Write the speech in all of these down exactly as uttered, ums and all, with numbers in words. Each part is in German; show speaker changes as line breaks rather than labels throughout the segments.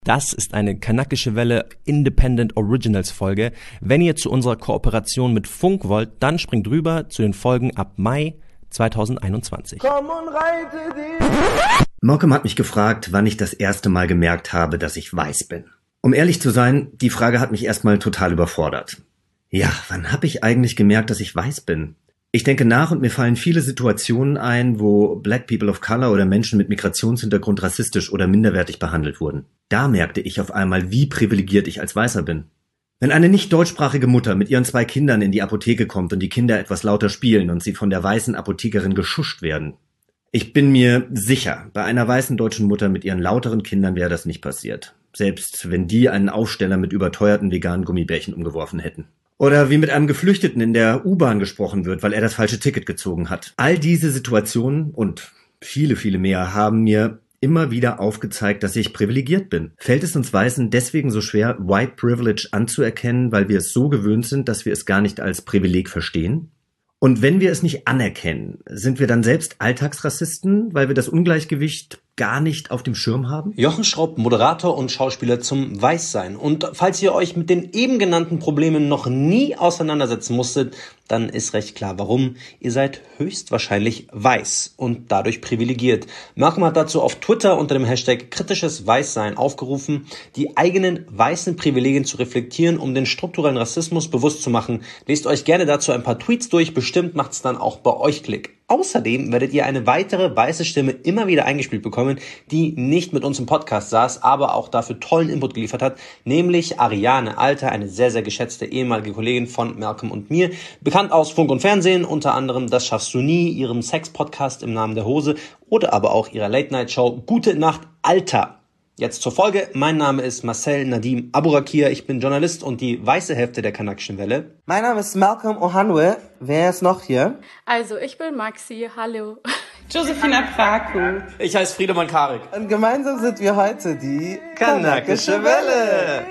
Das ist eine Kanakische Welle Independent Originals Folge. Wenn ihr zu unserer Kooperation mit Funk wollt, dann springt rüber zu den Folgen ab Mai zweitausendeinundzwanzig. Komm und reite
dich! Malcolm hat mich gefragt, wann ich das erste Mal gemerkt habe, dass ich weiß bin. Um ehrlich zu sein, die Frage hat mich erstmal total überfordert. Ja, wann habe ich eigentlich gemerkt, dass ich weiß bin? Ich denke nach und mir fallen viele Situationen ein, wo Black People of Color oder Menschen mit Migrationshintergrund rassistisch oder minderwertig behandelt wurden. Da merkte ich auf einmal, wie privilegiert ich als Weißer bin. Wenn eine nicht deutschsprachige Mutter mit ihren zwei Kindern in die Apotheke kommt und die Kinder etwas lauter spielen und sie von der weißen Apothekerin geschuscht werden. Ich bin mir sicher, bei einer weißen deutschen Mutter mit ihren lauteren Kindern wäre das nicht passiert. Selbst wenn die einen Aufsteller mit überteuerten veganen Gummibärchen umgeworfen hätten. Oder wie mit einem Geflüchteten in der U-Bahn gesprochen wird, weil er das falsche Ticket gezogen hat. All diese Situationen und viele, viele mehr haben mir immer wieder aufgezeigt, dass ich privilegiert bin. Fällt es uns Weißen deswegen so schwer, White Privilege anzuerkennen, weil wir es so gewöhnt sind, dass wir es gar nicht als Privileg verstehen? Und wenn wir es nicht anerkennen, sind wir dann selbst Alltagsrassisten, weil wir das Ungleichgewicht gar nicht auf dem Schirm haben?
Jochen Schropp, Moderator und Schauspieler zum Weißsein. Und falls ihr euch mit den eben genannten Problemen noch nie auseinandersetzen musstet, dann ist recht klar, warum. Ihr seid höchstwahrscheinlich weiß und dadurch privilegiert. Malcolm hat dazu auf Twitter unter dem Hashtag kritisches Weißsein aufgerufen, die eigenen weißen Privilegien zu reflektieren, um den strukturellen Rassismus bewusst zu machen. Lest euch gerne dazu ein paar Tweets durch, bestimmt macht es dann auch bei euch Klick. Außerdem werdet ihr eine weitere weiße Stimme immer wieder eingespielt bekommen, die nicht mit uns im Podcast saß, aber auch dafür tollen Input geliefert hat, nämlich Ariane Alter, eine sehr, sehr geschätzte ehemalige Kollegin von Malcolm und mir, bekannt aus Funk und Fernsehen, unter anderem Das schaffst du nie, ihrem Sex-Podcast im Namen der Hose oder aber auch ihrer Late-Night-Show Gute Nacht, Alter. Jetzt zur Folge. Mein Name ist Marcel Nadim Abourakir. Ich bin Journalist und die weiße Hälfte der Kanakischen Welle.
Mein Name ist Malcolm Ohanwe. Wer ist noch hier?
Also, ich bin Maxi. Hallo.
Josephina Praku.
Ich heiße Friedemann Karik.
Und gemeinsam sind wir heute die
Kanakische Welle.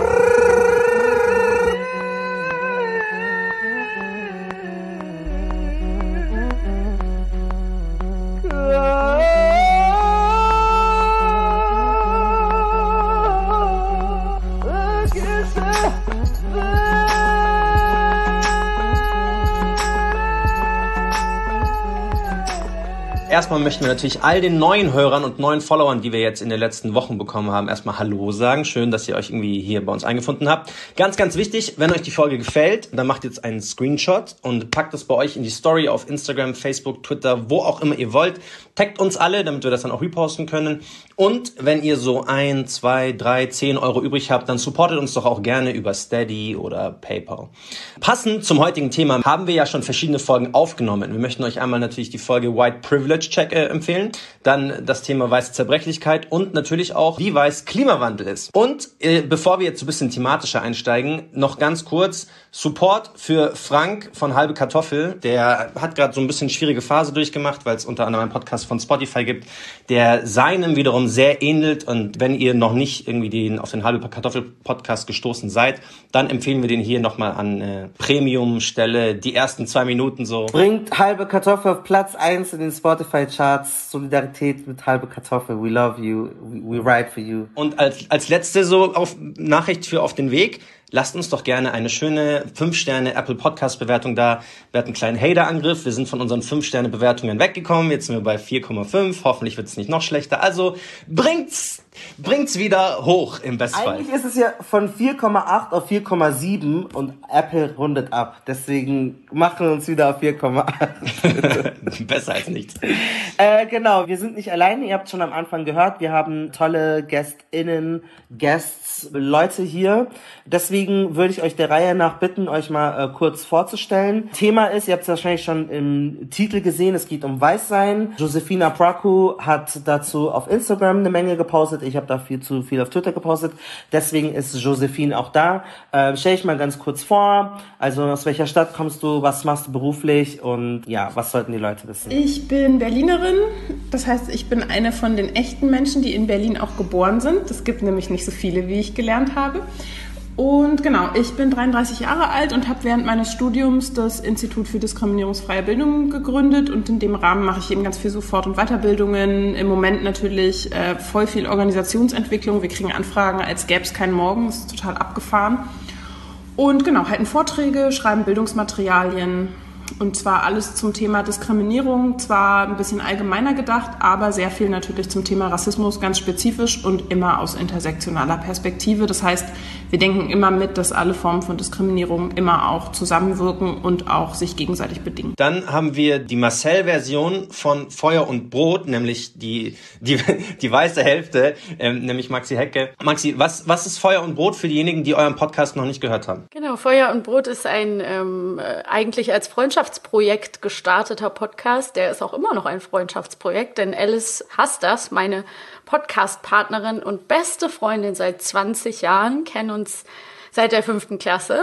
Erstmal möchten wir natürlich all den neuen Hörern und neuen Followern, die wir jetzt in den letzten Wochen bekommen haben, erstmal Hallo sagen. Schön, dass ihr euch irgendwie hier bei uns eingefunden habt. Ganz, ganz wichtig, wenn euch die Folge gefällt, dann macht jetzt einen Screenshot und packt es bei euch in die Story auf Instagram, Facebook, Twitter, wo auch immer ihr wollt. Taggt uns alle, damit wir das dann auch reposten können. Und wenn ihr so ein, zwei, drei, zehn Euro übrig habt, dann supportet uns doch auch gerne über Steady oder PayPal. Passend zum heutigen Thema haben wir ja schon verschiedene Folgen aufgenommen. Wir möchten euch einmal natürlich die Folge White Privilege Check äh, empfehlen, dann das Thema weiße Zerbrechlichkeit und natürlich auch, wie weiß Klimawandel ist. Und äh, bevor wir jetzt ein bisschen thematischer einsteigen, noch ganz kurz Support für Frank von Halbe Kartoffel. Der hat gerade so ein bisschen schwierige Phase durchgemacht, weil es unter anderem einen Podcast von Spotify gibt, der seinem wiederum sehr ähnelt. Und wenn ihr noch nicht irgendwie den auf den Halbe Kartoffel Podcast gestoßen seid, dann empfehlen wir den hier nochmal an äh, Premium-Stelle, die ersten zwei Minuten so.
Bringt Halbe Kartoffel auf Platz eins in den Spotify-Charts. Solidarität mit Halbe Kartoffel. We love you. We, we ride for you.
Und als, als letzte so auf Nachricht für auf den Weg. Lasst uns doch gerne eine schöne fünf Sterne Apple Podcast Bewertung da. Wir hatten einen kleinen Hater-Angriff. Wir sind von unseren fünf Sterne Bewertungen weggekommen. Jetzt sind wir bei vier Komma fünf. Hoffentlich wird es nicht noch schlechter. Also bringt's, bringt's wieder hoch im Bestfall.
Eigentlich ist es ja von vier Komma acht auf vier Komma sieben und Apple rundet ab. Deswegen machen wir uns wieder auf vier Komma acht.
Besser als nichts.
Äh, genau, wir sind nicht alleine. Ihr habt schon am Anfang gehört, wir haben tolle GästInnen, Guests, Leute hier. Deswegen würde ich euch der Reihe nach bitten, euch mal äh, kurz vorzustellen. Thema ist, ihr habt es wahrscheinlich schon im Titel gesehen, es geht um Weißsein. Josephina Praku hat dazu auf Instagram eine Menge gepostet. Ich habe da viel zu viel auf Twitter gepostet. Deswegen ist Josephine auch da. Äh, stell ich mal ganz kurz vor. Also aus welcher Stadt kommst du, was machst du beruflich und ja, was sollten die Leute wissen?
Ich bin Berlinerin. Das heißt, ich bin eine von den echten Menschen, die in Berlin auch geboren sind. Es gibt nämlich nicht so viele, wie ich gelernt habe. Und genau, ich bin dreiunddreißig Jahre alt und habe während meines Studiums das Institut für diskriminierungsfreie Bildung gegründet und in dem Rahmen mache ich eben ganz viel so Fort- und Weiterbildungen. Im Moment natürlich äh, voll viel Organisationsentwicklung. Wir kriegen Anfragen, als gäbe es keinen Morgen. Das ist total abgefahren. Und genau, halten Vorträge, schreiben Bildungsmaterialien. Und zwar alles zum Thema Diskriminierung, zwar ein bisschen allgemeiner gedacht, aber sehr viel natürlich zum Thema Rassismus, ganz spezifisch und immer aus intersektionaler Perspektive. Das heißt, wir denken immer mit, dass alle Formen von Diskriminierung immer auch zusammenwirken und auch sich gegenseitig bedingen.
Dann haben wir die Marcel-Version von Feuer und Brot, nämlich die die die weiße Hälfte, ähm, nämlich Maxi Hecke. Maxi, was was ist Feuer und Brot für diejenigen, die euren Podcast noch nicht gehört haben?
Genau, Feuer und Brot ist ein ähm, eigentlich als Freundschaftsprojekt gestarteter Podcast. Der ist auch immer noch ein Freundschaftsprojekt, denn Alice Hastas, meine Podcast-Partnerin und beste Freundin seit zwanzig Jahren, kennen uns seit der fünften Klasse.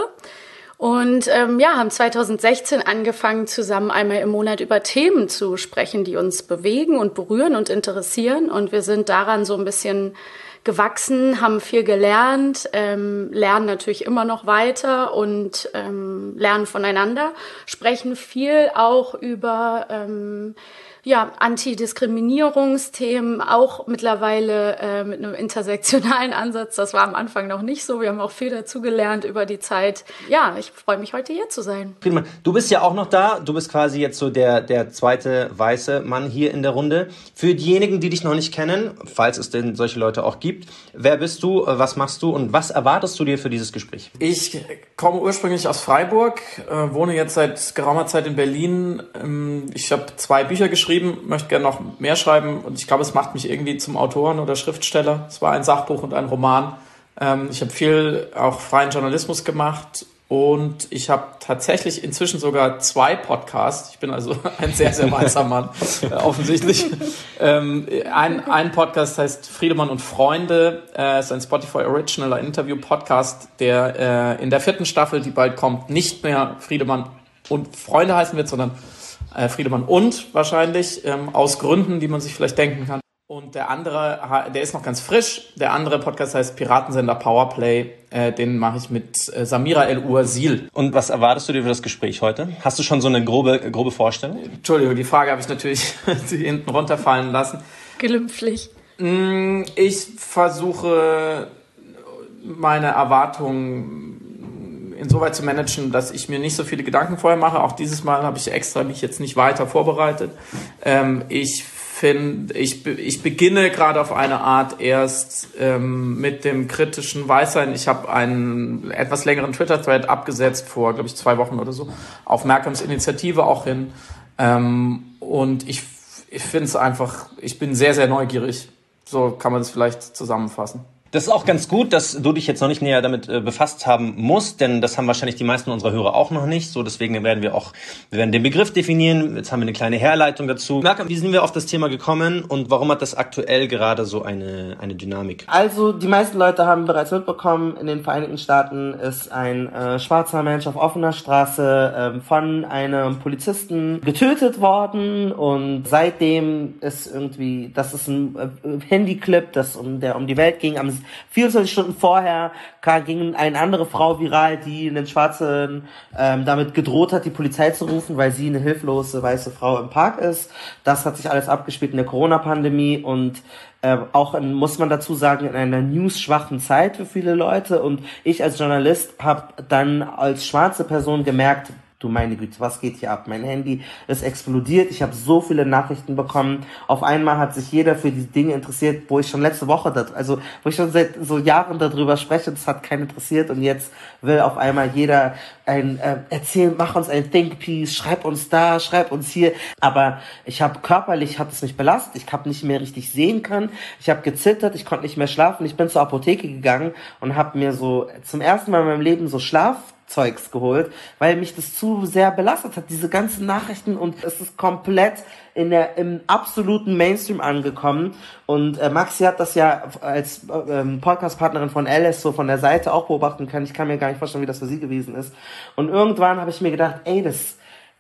Und ähm, ja, haben zweitausendsechzehn angefangen, zusammen einmal im Monat über Themen zu sprechen, die uns bewegen und berühren und interessieren. Und wir sind daran so ein bisschen gewachsen, haben viel gelernt, ähm, lernen natürlich immer noch weiter und ähm, lernen voneinander, sprechen viel auch über ähm, ja, Antidiskriminierungsthemen, auch mittlerweile äh, mit einem intersektionalen Ansatz. Das war am Anfang noch nicht so. Wir haben auch viel dazu gelernt über die Zeit. Ja, ich freue mich, heute hier zu sein.
Prima. Du bist ja auch noch da. Du bist quasi jetzt so der, der zweite weiße Mann hier in der Runde. Für diejenigen, die dich noch nicht kennen, falls es denn solche Leute auch gibt, wer bist du, was machst du und was erwartest du dir für dieses Gespräch?
Ich komme ursprünglich aus Freiburg, äh, wohne jetzt seit geraumer Zeit in Berlin. Ähm, ich habe zwei Bücher geschrieben, möchte gerne noch mehr schreiben und ich glaube, es macht mich irgendwie zum Autoren oder Schriftsteller. Es war ein Sachbuch und ein Roman. Ähm, ich habe viel auch freien Journalismus gemacht und ich habe tatsächlich inzwischen sogar zwei Podcasts. Ich bin also ein sehr, sehr weißer Mann, äh, offensichtlich. Ähm, ein, ein Podcast heißt Friedemann und Freunde. Es äh, ist ein Spotify Original, ein Interview-Podcast, der äh, in der vierten Staffel, die bald kommt, nicht mehr Friedemann und Freunde heißen wird, sondern Äh, Friedemann und wahrscheinlich, ähm, aus Gründen, die man sich vielleicht denken kann. Und der andere, der ist noch ganz frisch. Der andere Podcast heißt Piratensender Powerplay. Äh, den mache ich mit äh, Samira El-Uazil.
Und was erwartest du dir für das Gespräch heute? Hast du schon so eine grobe, grobe Vorstellung?
Entschuldigung, die Frage habe ich natürlich hinten runterfallen lassen.
Glimpflich.
Ich versuche, meine Erwartungen insoweit zu managen, dass ich mir nicht so viele Gedanken vorher mache. Auch dieses Mal habe ich extra mich jetzt nicht weiter vorbereitet. Ähm, ich finde, ich, ich beginne gerade auf eine Art erst ähm, mit dem kritischen Weißsein. Ich habe einen etwas längeren Twitter-Thread abgesetzt vor, glaube ich, zwei Wochen oder so, auf Malcolms Initiative auch hin. Ähm, und ich, ich finde es einfach, ich bin sehr, sehr neugierig. So kann man es vielleicht zusammenfassen.
Das ist auch ganz gut, dass du dich jetzt noch nicht näher damit äh, befasst haben musst, denn das haben wahrscheinlich die meisten unserer Hörer auch noch nicht. So, deswegen werden wir auch, wir werden den Begriff definieren. Jetzt haben wir eine kleine Herleitung dazu. Malcolm, wie sind wir auf das Thema gekommen und warum hat das aktuell gerade so eine eine Dynamik?
Also, die meisten Leute haben bereits mitbekommen, in den Vereinigten Staaten ist ein äh, schwarzer Mensch auf offener Straße äh, von einem Polizisten getötet worden und seitdem ist irgendwie, das ist ein äh, Handyclip, das um der um die Welt ging. Am vierundzwanzig Stunden vorher ging eine andere Frau viral, die einen Schwarzen ähm, damit gedroht hat, die Polizei zu rufen, weil sie eine hilflose weiße Frau im Park ist. Das hat sich alles abgespielt in der Corona-Pandemie und äh, auch, in, muss man dazu sagen, in einer news-schwachen Zeit für viele Leute. Und ich als Journalist habe dann als schwarze Person gemerkt, du meine Güte, was geht hier ab? Mein Handy ist explodiert. Ich habe so viele Nachrichten bekommen. Auf einmal hat sich jeder für die Dinge interessiert, wo ich schon letzte Woche, das, also wo ich schon seit so Jahren darüber spreche, das hat keinen interessiert. Und jetzt will auf einmal jeder ein äh, erzählen, mach uns ein Think Piece, schreib uns da, schreib uns hier. Aber ich habe körperlich, hat es mich belastet. Ich habe nicht mehr richtig sehen können. Ich habe gezittert, ich konnte nicht mehr schlafen. Ich bin zur Apotheke gegangen und habe mir so zum ersten Mal in meinem Leben so Schlaf Zeugs geholt, weil mich das zu sehr belastet hat, diese ganzen Nachrichten, und es ist komplett in der im absoluten Mainstream angekommen. Und äh, Maxi hat das ja als ähm, Podcast-Partnerin von Alice so von der Seite auch beobachten können. Ich kann mir gar nicht vorstellen, wie das für sie gewesen ist. Und irgendwann habe ich mir gedacht, ey, das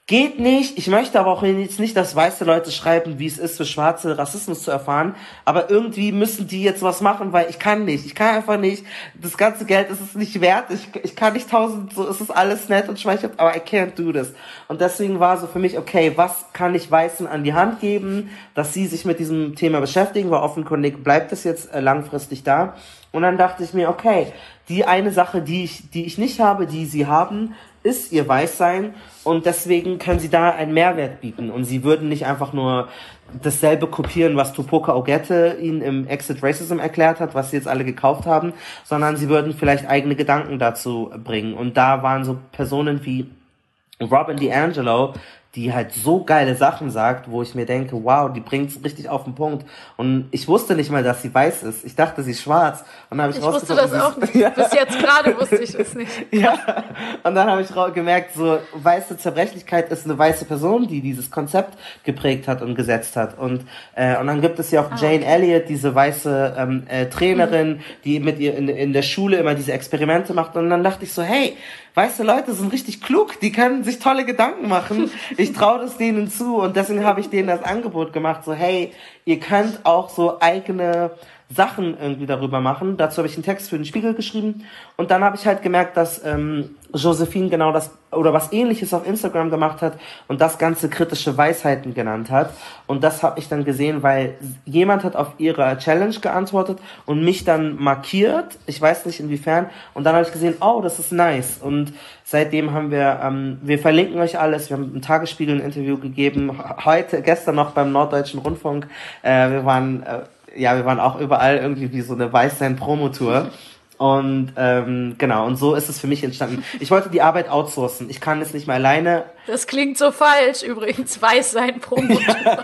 geht nicht. Ich möchte aber auch jetzt nicht, dass weiße Leute schreiben, wie es ist für Schwarze Rassismus zu erfahren, aber irgendwie müssen die jetzt was machen, weil ich kann nicht. Ich kann einfach nicht. Das ganze Geld ist es nicht wert. Ich, ich kann nicht tausend, so ist es alles nett und schmeichelt, aber I can't do this. Und deswegen war so für mich, okay, was kann ich Weißen an die Hand geben, dass sie sich mit diesem Thema beschäftigen, weil offenkundig bleibt es jetzt äh, langfristig da. Und dann dachte ich mir, okay, die eine Sache, die ich, die ich nicht habe, die sie haben, ist ihr Weißsein, und deswegen können sie da einen Mehrwert bieten, und sie würden nicht einfach nur dasselbe kopieren, was Tupoka Ogette ihnen im Exit Racism erklärt hat, was sie jetzt alle gekauft haben, sondern sie würden vielleicht eigene Gedanken dazu bringen. Und da waren so Personen wie Robin DiAngelo, die halt so geile Sachen sagt, wo ich mir denke, wow, die bringt's richtig auf den Punkt. Und ich wusste nicht mal, dass sie weiß ist. Ich dachte, sie ist schwarz. Und dann habe ich,
ich wusste das auch nicht. Ja. Bis jetzt gerade wusste ich es nicht.
Ja. Und dann habe ich gemerkt, so weiße Zerbrechlichkeit ist eine weiße Person, die dieses Konzept geprägt hat und gesetzt hat. Und äh, und dann gibt es ja auch ah, Jane okay. Elliott, diese weiße ähm, äh, Trainerin, mhm. die mit ihr in, in der Schule immer diese Experimente macht. Und dann dachte ich so, hey, weiße Leute sind richtig klug, die können sich tolle Gedanken machen. Ich traue das denen zu, und deswegen habe ich denen das Angebot gemacht, so hey, ihr könnt auch so eigene Sachen irgendwie darüber machen. Dazu habe ich einen Text für den Spiegel geschrieben, und dann habe ich halt gemerkt, dass ähm, Josephine genau das oder was Ähnliches auf Instagram gemacht hat und das Ganze kritische Weisheiten genannt hat, und das habe ich dann gesehen, weil jemand hat auf ihre Challenge geantwortet und mich dann markiert, ich weiß nicht inwiefern, und dann habe ich gesehen, oh, das ist nice, und seitdem haben wir, ähm, wir verlinken euch alles, wir haben im Tagesspiegel ein Interview gegeben, heute, gestern noch beim Norddeutschen Rundfunk, äh, wir waren, äh, ja, wir waren auch überall irgendwie wie so eine Weißsein-Promotour. Und ähm, genau, und so ist es für mich entstanden. Ich wollte die Arbeit outsourcen. Ich kann es nicht mehr alleine.
Das klingt so falsch übrigens, Weißsein-Promotour.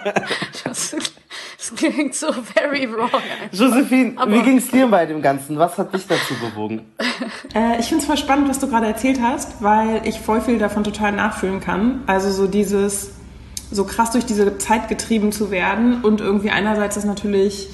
das, das klingt so very wrong. Einfach.
Josephine, aber wie ging es dir bei dem Ganzen? Was hat dich dazu bewogen?
Äh, ich finde es voll spannend, was du gerade erzählt hast, weil ich voll viel davon total nachfühlen kann. Also so dieses, so krass durch diese Zeit getrieben zu werden, und irgendwie einerseits ist natürlich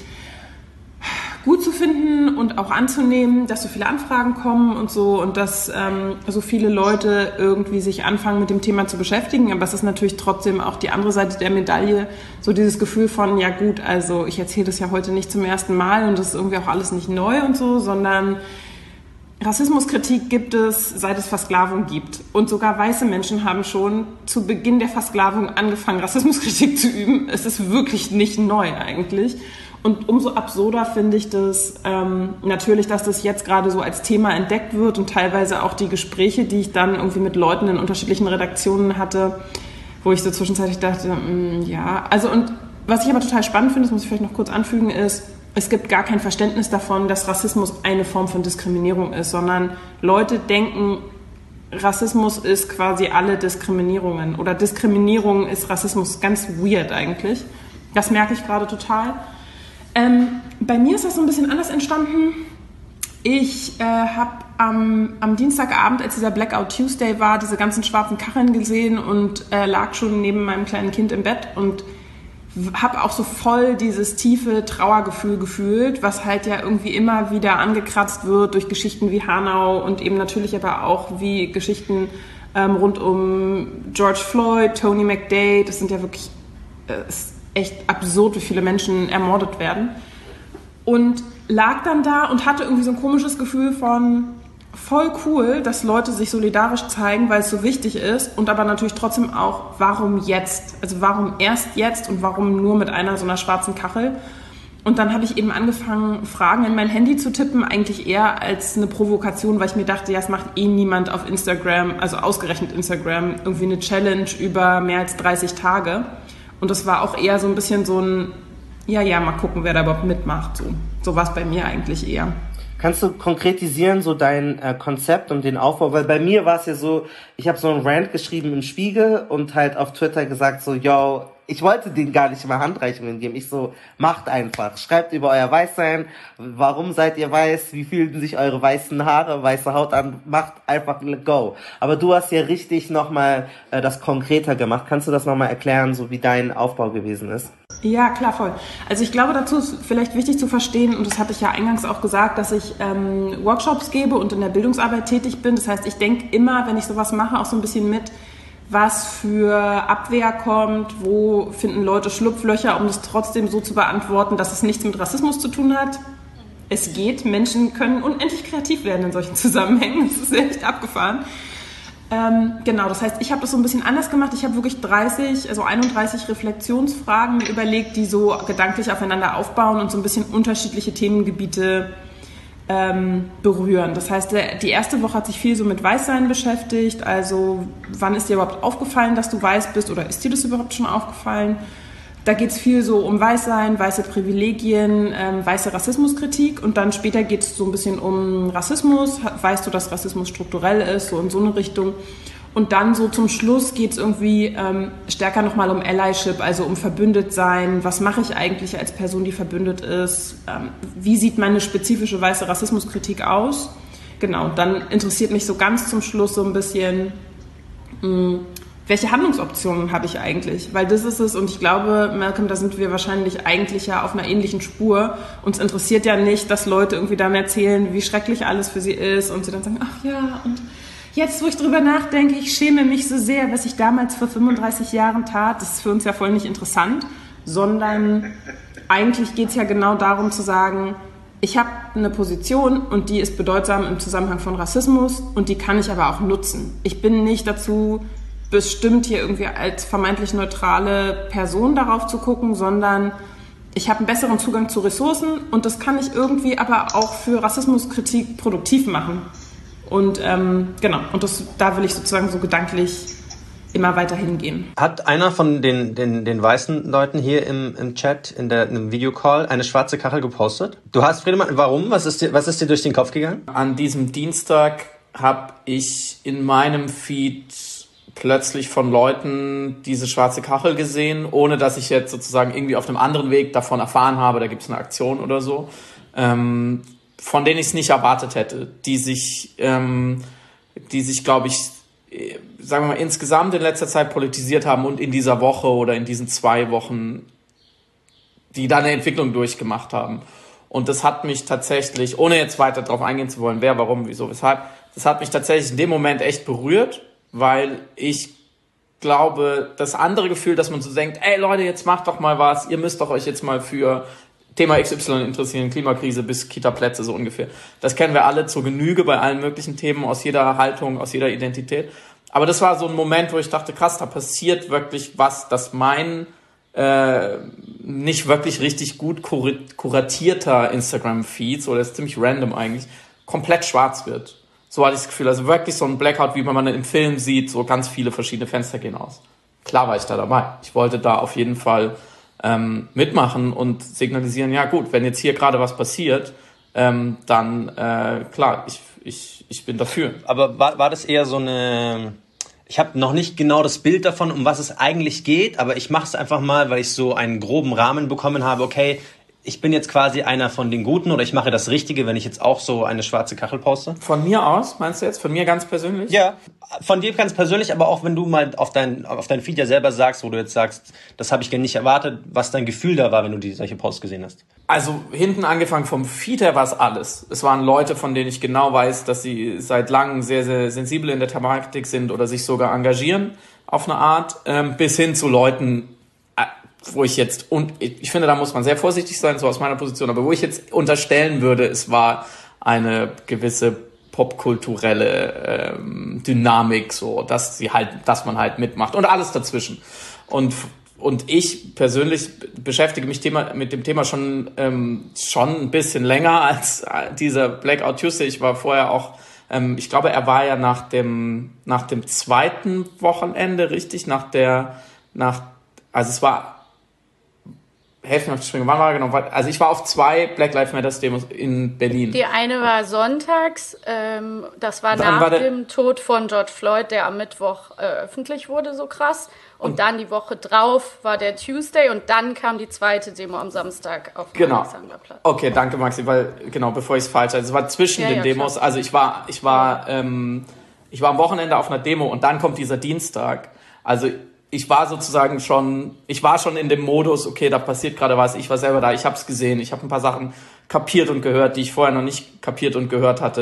gut zu finden und auch anzunehmen, dass so viele Anfragen kommen und so, und dass ähm, so viele Leute irgendwie sich anfangen mit dem Thema zu beschäftigen, aber es ist natürlich trotzdem auch die andere Seite der Medaille, so dieses Gefühl von, ja gut, also ich erzähle das ja heute nicht zum ersten Mal und das ist irgendwie auch alles nicht neu und so, sondern Rassismuskritik gibt es, seit es Versklavung gibt. Und sogar weiße Menschen haben schon zu Beginn der Versklavung angefangen, Rassismuskritik zu üben. Es ist wirklich nicht neu eigentlich. Und umso absurder finde ich das ähm, natürlich, dass das jetzt gerade so als Thema entdeckt wird, und teilweise auch die Gespräche, die ich dann irgendwie mit Leuten in unterschiedlichen Redaktionen hatte, wo ich so zwischenzeitlich dachte, mh, ja, also, und was ich aber total spannend finde, das muss ich vielleicht noch kurz anfügen, ist, es gibt gar kein Verständnis davon, dass Rassismus eine Form von Diskriminierung ist, sondern Leute denken, Rassismus ist quasi alle Diskriminierungen, oder Diskriminierung ist Rassismus. Ganz weird eigentlich. Das merke ich gerade total. Ähm, bei mir ist das so ein bisschen anders entstanden. Ich äh, habe am, am Dienstagabend, als dieser Blackout Tuesday war, diese ganzen schwarzen Kacheln gesehen und äh, lag schon neben meinem kleinen Kind im Bett und habe auch so voll dieses tiefe Trauergefühl gefühlt, was halt ja irgendwie immer wieder angekratzt wird durch Geschichten wie Hanau und eben natürlich aber auch wie Geschichten ähm, rund um George Floyd, Tony McDade. Das sind ja wirklich äh, ist echt absurd, wie viele Menschen ermordet werden. Und lag dann da und hatte irgendwie so ein komisches Gefühl von voll cool, dass Leute sich solidarisch zeigen, weil es so wichtig ist, und aber natürlich trotzdem auch, warum jetzt? Also warum erst jetzt und warum nur mit einer so einer schwarzen Kachel? Und dann habe ich eben angefangen, Fragen in mein Handy zu tippen, eigentlich eher als eine Provokation, weil ich mir dachte, ja, es macht eh niemand auf Instagram, also ausgerechnet Instagram, irgendwie eine Challenge über mehr als dreißig Tage. Und das war auch eher so ein bisschen so ein, ja, ja, mal gucken, wer da überhaupt mitmacht. So, so war es bei mir eigentlich eher.
Kannst du konkretisieren, so dein äh, Konzept und den Aufbau? Weil bei mir war es ja so, ich habe so einen Rant geschrieben im Spiegel und halt auf Twitter gesagt so, yo, ich wollte denen gar nicht mal Handreichungen geben. Ich so, macht einfach. Schreibt über euer Weißsein. Warum seid ihr weiß? Wie fühlen sich eure weißen Haare, weiße Haut an? Macht einfach go. Aber du hast ja richtig nochmal äh, das konkreter gemacht. Kannst du das nochmal erklären, so wie dein Aufbau gewesen ist?
Ja, klar, voll. Also ich glaube, dazu ist vielleicht wichtig zu verstehen, und das hatte ich ja eingangs auch gesagt, dass ich ähm, Workshops gebe und in der Bildungsarbeit tätig bin. Das heißt, ich denke immer, wenn ich sowas mache, auch so ein bisschen mit, was für Abwehr kommt, wo finden Leute Schlupflöcher, um das trotzdem so zu beantworten, dass es nichts mit Rassismus zu tun hat. Es geht, Menschen können unendlich kreativ werden in solchen Zusammenhängen, das ist echt abgefahren. Ähm, genau, das heißt, ich habe das so ein bisschen anders gemacht. Ich habe wirklich dreißig, also einunddreißig Reflexionsfragen mir überlegt, die so gedanklich aufeinander aufbauen und so ein bisschen unterschiedliche Themengebiete ähm, berühren. Das heißt, der, die erste Woche hat sich viel so mit Weißsein beschäftigt. Also, wann ist dir überhaupt aufgefallen, dass du weiß bist, oder ist dir das überhaupt schon aufgefallen? Da geht es viel so um Weißsein, weiße Privilegien, ähm, weiße Rassismuskritik, und dann später geht es so ein bisschen um Rassismus. Weißt du, dass Rassismus strukturell ist, so in so eine Richtung. Und dann so zum Schluss geht es irgendwie ähm, stärker nochmal um Allyship, also um Verbündetsein. Was mache ich eigentlich als Person, die verbündet ist? Ähm, wie sieht meine spezifische weiße Rassismuskritik aus? Genau, dann interessiert mich so ganz zum Schluss so ein bisschen, mh, welche Handlungsoptionen habe ich eigentlich? Weil das ist es, und ich glaube, Malcolm, da sind wir wahrscheinlich eigentlich ja auf einer ähnlichen Spur. Uns interessiert ja nicht, dass Leute irgendwie dann erzählen, wie schrecklich alles für sie ist, und sie dann sagen, ach ja, und jetzt, wo ich drüber nachdenke, ich schäme mich so sehr, was ich damals vor fünfunddreißig Jahren tat. Das ist für uns ja voll nicht interessant, sondern eigentlich geht es ja genau darum zu sagen, ich habe eine Position und die ist bedeutsam im Zusammenhang von Rassismus, und die kann ich aber auch nutzen. Ich bin nicht dazu bestimmt, hier irgendwie als vermeintlich neutrale Person darauf zu gucken, sondern ich habe einen besseren Zugang zu Ressourcen, und das kann ich irgendwie aber auch für Rassismuskritik produktiv machen. Und ähm, genau, und das, da will ich sozusagen so gedanklich immer weiter hingehen.
Hat einer von den, den, den weißen Leuten hier im, im Chat, in der, in dem Videocall, eine schwarze Kachel gepostet? Du hast, Friedemann, warum? Was ist dir, was ist dir durch den Kopf gegangen?
An diesem Dienstag habe ich in meinem Feed plötzlich von Leuten diese schwarze Kachel gesehen, ohne dass ich jetzt sozusagen irgendwie auf einem anderen Weg davon erfahren habe, da gibt es eine Aktion oder so, ähm, von denen ich es nicht erwartet hätte, die sich, ähm, die sich, glaube ich, sagen wir mal, insgesamt in letzter Zeit politisiert haben und in dieser Woche oder in diesen zwei Wochen, die da eine Entwicklung durchgemacht haben. Und das hat mich tatsächlich, ohne jetzt weiter darauf eingehen zu wollen, wer, warum, wieso, weshalb, das hat mich tatsächlich in dem Moment echt berührt, weil ich glaube, das andere Gefühl, dass man so denkt, ey Leute, jetzt macht doch mal was, ihr müsst doch euch jetzt mal für Thema X Y interessieren, Klimakrise bis Kita-Plätze, so ungefähr. Das kennen wir alle zur Genüge bei allen möglichen Themen, aus jeder Haltung, aus jeder Identität. Aber das war so ein Moment, wo ich dachte, krass, da passiert wirklich was, dass mein äh, nicht wirklich richtig gut kur- kuratierter Instagram-Feed, so der ist ziemlich random eigentlich, komplett schwarz wird. So hatte ich das Gefühl, also wirklich so ein Blackout, wie man im Film sieht, so ganz viele verschiedene Fenster gehen aus. Klar war ich da dabei. Ich wollte da auf jeden Fall ähm, mitmachen und signalisieren, ja gut, wenn jetzt hier gerade was passiert, ähm, dann äh, klar, ich, ich, ich bin dafür.
Aber war, war das eher so eine... Ich habe noch nicht genau das Bild davon, um was es eigentlich geht, aber ich mache es einfach mal, weil ich so einen groben Rahmen bekommen habe, okay, ich bin jetzt quasi einer von den Guten oder ich mache das Richtige, wenn ich jetzt auch so eine schwarze Kachel poste.
Von mir aus, meinst du jetzt? Von mir ganz persönlich?
Ja, von dir ganz persönlich, aber auch wenn du mal auf dein, auf dein Feed ja selber sagst, wo du jetzt sagst, das habe ich gar nicht erwartet, was dein Gefühl da war, wenn du die solche Posts gesehen hast.
Also hinten angefangen vom Feed her war es alles. Es waren Leute, von denen ich genau weiß, dass sie seit langem sehr, sehr sensibel in der Thematik sind oder sich sogar engagieren auf eine Art, ähm, bis hin zu Leuten, wo ich jetzt, und ich finde, da muss man sehr vorsichtig sein, so aus meiner Position, aber wo ich jetzt unterstellen würde, es war eine gewisse popkulturelle ähm, Dynamik, so, dass sie halt, dass man halt mitmacht und alles dazwischen. Und und ich persönlich beschäftige mich Thema, mit dem Thema schon ähm, schon ein bisschen länger als dieser Blackout Tuesday. Ich war vorher auch, ähm, ich glaube, er war ja nach dem nach dem zweiten Wochenende, richtig, nach der nach also es war Helfen mir auf die Sprünge. Wann war er genau? Also ich war auf zwei Black Lives Matter Demos in Berlin.
Die eine war sonntags, ähm, das war dann nach war dem Tod von George Floyd, der am Mittwoch äh, öffentlich wurde, so krass. Und, und dann die Woche drauf war der Tuesday und dann kam die zweite Demo am Samstag auf dem
genau.
Alexanderplatz.
Okay, danke Maxi, weil genau, bevor ich es falsch hatte, es war zwischen ja, den ja, Demos. Klar. Also ich war, ich war, ähm, ich war am Wochenende auf einer Demo und dann kommt dieser Dienstag. Also ich war sozusagen schon, ich war schon in dem Modus, okay, da passiert gerade was, ich war selber da, ich habe es gesehen, ich habe ein paar Sachen kapiert und gehört, die ich vorher noch nicht kapiert und gehört hatte.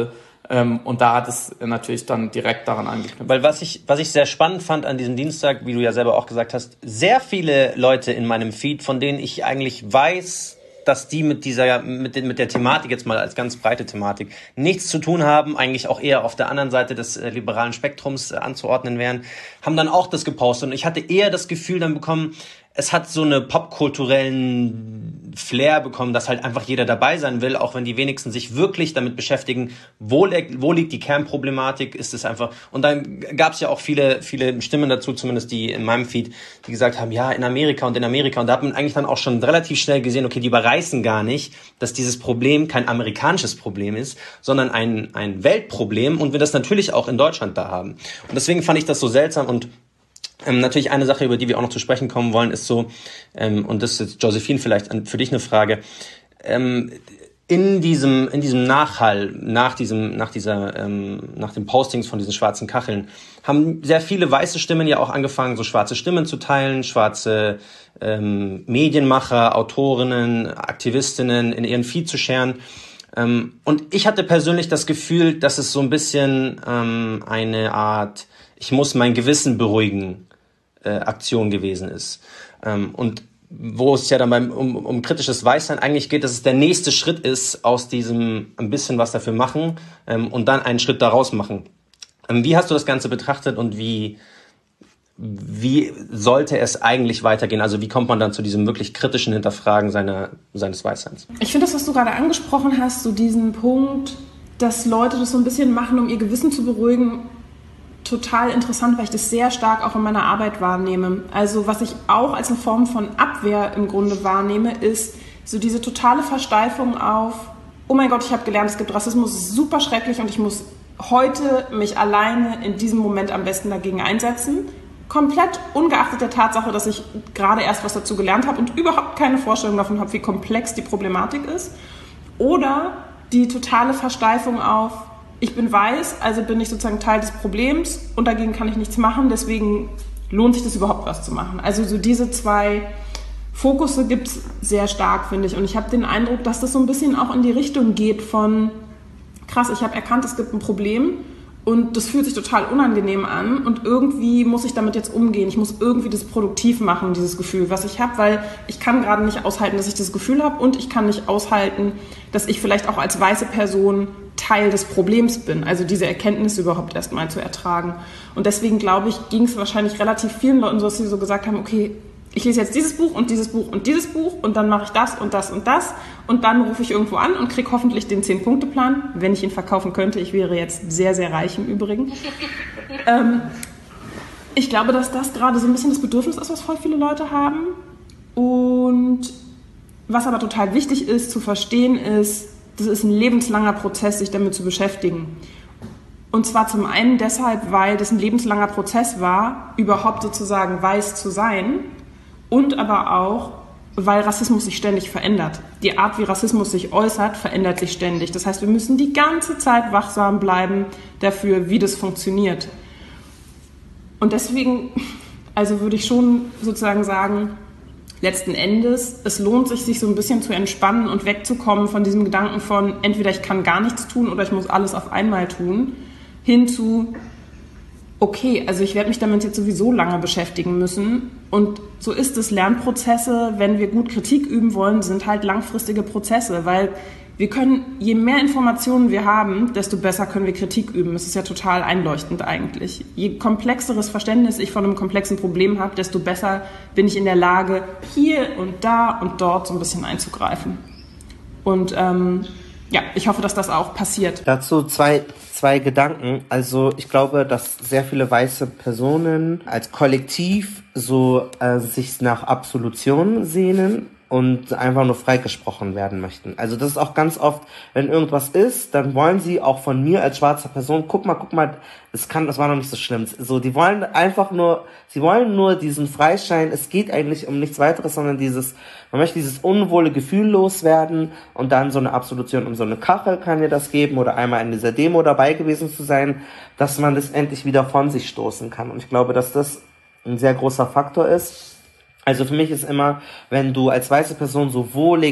Ähm, und da hat es natürlich dann direkt daran angeknüpft.
Weil was ich, was ich sehr spannend fand an diesem Dienstag, wie du ja selber auch gesagt hast, sehr viele Leute in meinem Feed, von denen ich eigentlich weiß, dass die mit dieser, mit, den, mit der Thematik jetzt mal als ganz breite Thematik nichts zu tun haben, eigentlich auch eher auf der anderen Seite des äh, liberalen Spektrums äh, anzuordnen wären, haben dann auch das gepostet. Und ich hatte eher das Gefühl dann bekommen, es hat so eine popkulturellen Flair bekommen, dass halt einfach jeder dabei sein will, auch wenn die wenigsten sich wirklich damit beschäftigen, wo, wo liegt die Kernproblematik, ist es einfach. Und dann gab es ja auch viele viele Stimmen dazu, zumindest die in meinem Feed, die gesagt haben, ja, in Amerika und in Amerika. Und da hat man eigentlich dann auch schon relativ schnell gesehen, okay, die überreißen gar nicht, dass dieses Problem kein amerikanisches Problem ist, sondern ein ein Weltproblem und wir das natürlich auch in Deutschland da haben. Und deswegen fand ich das so seltsam und Ähm, natürlich eine Sache, über die wir auch noch zu sprechen kommen wollen, ist so, ähm, und das ist jetzt, Josephine, vielleicht für dich eine Frage, ähm, in diesem in diesem Nachhall, nach diesem nach dieser ähm, nach den Postings von diesen schwarzen Kacheln, haben sehr viele weiße Stimmen ja auch angefangen, so schwarze Stimmen zu teilen, schwarze ähm, Medienmacher, Autorinnen, Aktivistinnen in ihren Feed zu scheren. Ähm, und ich hatte persönlich das Gefühl, dass es so ein bisschen ähm, eine Art, ich muss mein Gewissen beruhigen, Äh, Aktion gewesen ist. Ähm, und wo es ja dann beim, um, um kritisches Weißsein eigentlich geht, dass es der nächste Schritt ist aus diesem ein bisschen was dafür machen ähm, und dann einen Schritt daraus machen. Ähm, wie hast du das Ganze betrachtet und wie, wie sollte es eigentlich weitergehen? Also wie kommt man dann zu diesem wirklich kritischen Hinterfragen seiner, seines Weißseins?
Ich finde das, was du gerade angesprochen hast, so diesen Punkt, dass Leute das so ein bisschen machen, um ihr Gewissen zu beruhigen, total interessant, weil ich das sehr stark auch in meiner Arbeit wahrnehme. Also was ich auch als eine Form von Abwehr im Grunde wahrnehme, ist so diese totale Versteifung auf, oh mein Gott, ich habe gelernt, es gibt Rassismus, es ist super schrecklich und ich muss heute mich alleine in diesem Moment am besten dagegen einsetzen. Komplett ungeachtet der Tatsache, dass ich gerade erst was dazu gelernt habe und überhaupt keine Vorstellung davon habe, wie komplex die Problematik ist. Oder die totale Versteifung auf, ich bin weiß, also bin ich sozusagen Teil des Problems und dagegen kann ich nichts machen, deswegen lohnt sich das überhaupt was zu machen. Also so diese zwei Fokusse gibt es sehr stark, finde ich. Und ich habe den Eindruck, dass das so ein bisschen auch in die Richtung geht von, krass, ich habe erkannt, es gibt ein Problem und das fühlt sich total unangenehm an und irgendwie muss ich damit jetzt umgehen. Ich muss irgendwie das produktiv machen, dieses Gefühl, was ich habe, weil ich kann gerade nicht aushalten, dass ich das Gefühl habe und ich kann nicht aushalten, dass ich vielleicht auch als weiße Person Teil des Problems bin, also diese Erkenntnis überhaupt erst mal zu ertragen. Und deswegen, glaube ich, ging es wahrscheinlich relativ vielen Leuten so, dass sie so gesagt haben, okay, ich lese jetzt dieses Buch und dieses Buch und dieses Buch und dann mache ich das und das und das und dann rufe ich irgendwo an und kriege hoffentlich den zehn-Punkte-Plan, wenn ich ihn verkaufen könnte. Ich wäre jetzt sehr, sehr reich im Übrigen. ähm, ich glaube, dass das gerade so ein bisschen das Bedürfnis ist, was voll viele Leute haben. Und was aber total wichtig ist zu verstehen ist, das ist ein lebenslanger Prozess, sich damit zu beschäftigen. Und zwar zum einen deshalb, weil das ein lebenslanger Prozess war, überhaupt sozusagen weiß zu sein und aber auch, weil Rassismus sich ständig verändert. Die Art, wie Rassismus sich äußert, verändert sich ständig. Das heißt, wir müssen die ganze Zeit wachsam bleiben dafür, wie das funktioniert. Und deswegen, also würde ich schon sozusagen sagen, letzten Endes, es lohnt sich, sich so ein bisschen zu entspannen und wegzukommen von diesem Gedanken von entweder ich kann gar nichts tun oder ich muss alles auf einmal tun, hin zu, okay, also ich werde mich damit jetzt sowieso lange beschäftigen müssen und so ist es. Lernprozesse, wenn wir gut Kritik üben wollen, sind halt langfristige Prozesse, weil wir können, je mehr Informationen wir haben, desto besser können wir Kritik üben. Das ist ja total einleuchtend eigentlich. Je komplexeres Verständnis ich von einem komplexen Problem habe, desto besser bin ich in der Lage, hier und da und dort so ein bisschen einzugreifen. Und ähm, ja, ich hoffe, dass das auch passiert.
Dazu zwei, zwei Gedanken. Also ich glaube, dass sehr viele weiße Personen als Kollektiv so äh, sich nach Absolution sehnen und einfach nur freigesprochen werden möchten. Also das ist auch ganz oft, wenn irgendwas ist, dann wollen sie auch von mir als schwarzer Person, guck mal, guck mal, es kann, das war noch nicht so schlimm. So, die wollen einfach nur, sie wollen nur diesen Freischein, es geht eigentlich um nichts weiteres, sondern dieses, man möchte dieses unwohle Gefühl loswerden und dann so eine Absolution um so eine Kachel kann dir das geben oder einmal in dieser Demo dabei gewesen zu sein, dass man das endlich wieder von sich stoßen kann. Und ich glaube, dass das ein sehr großer Faktor ist. Also für mich ist immer, wenn du als weiße Person so wohlig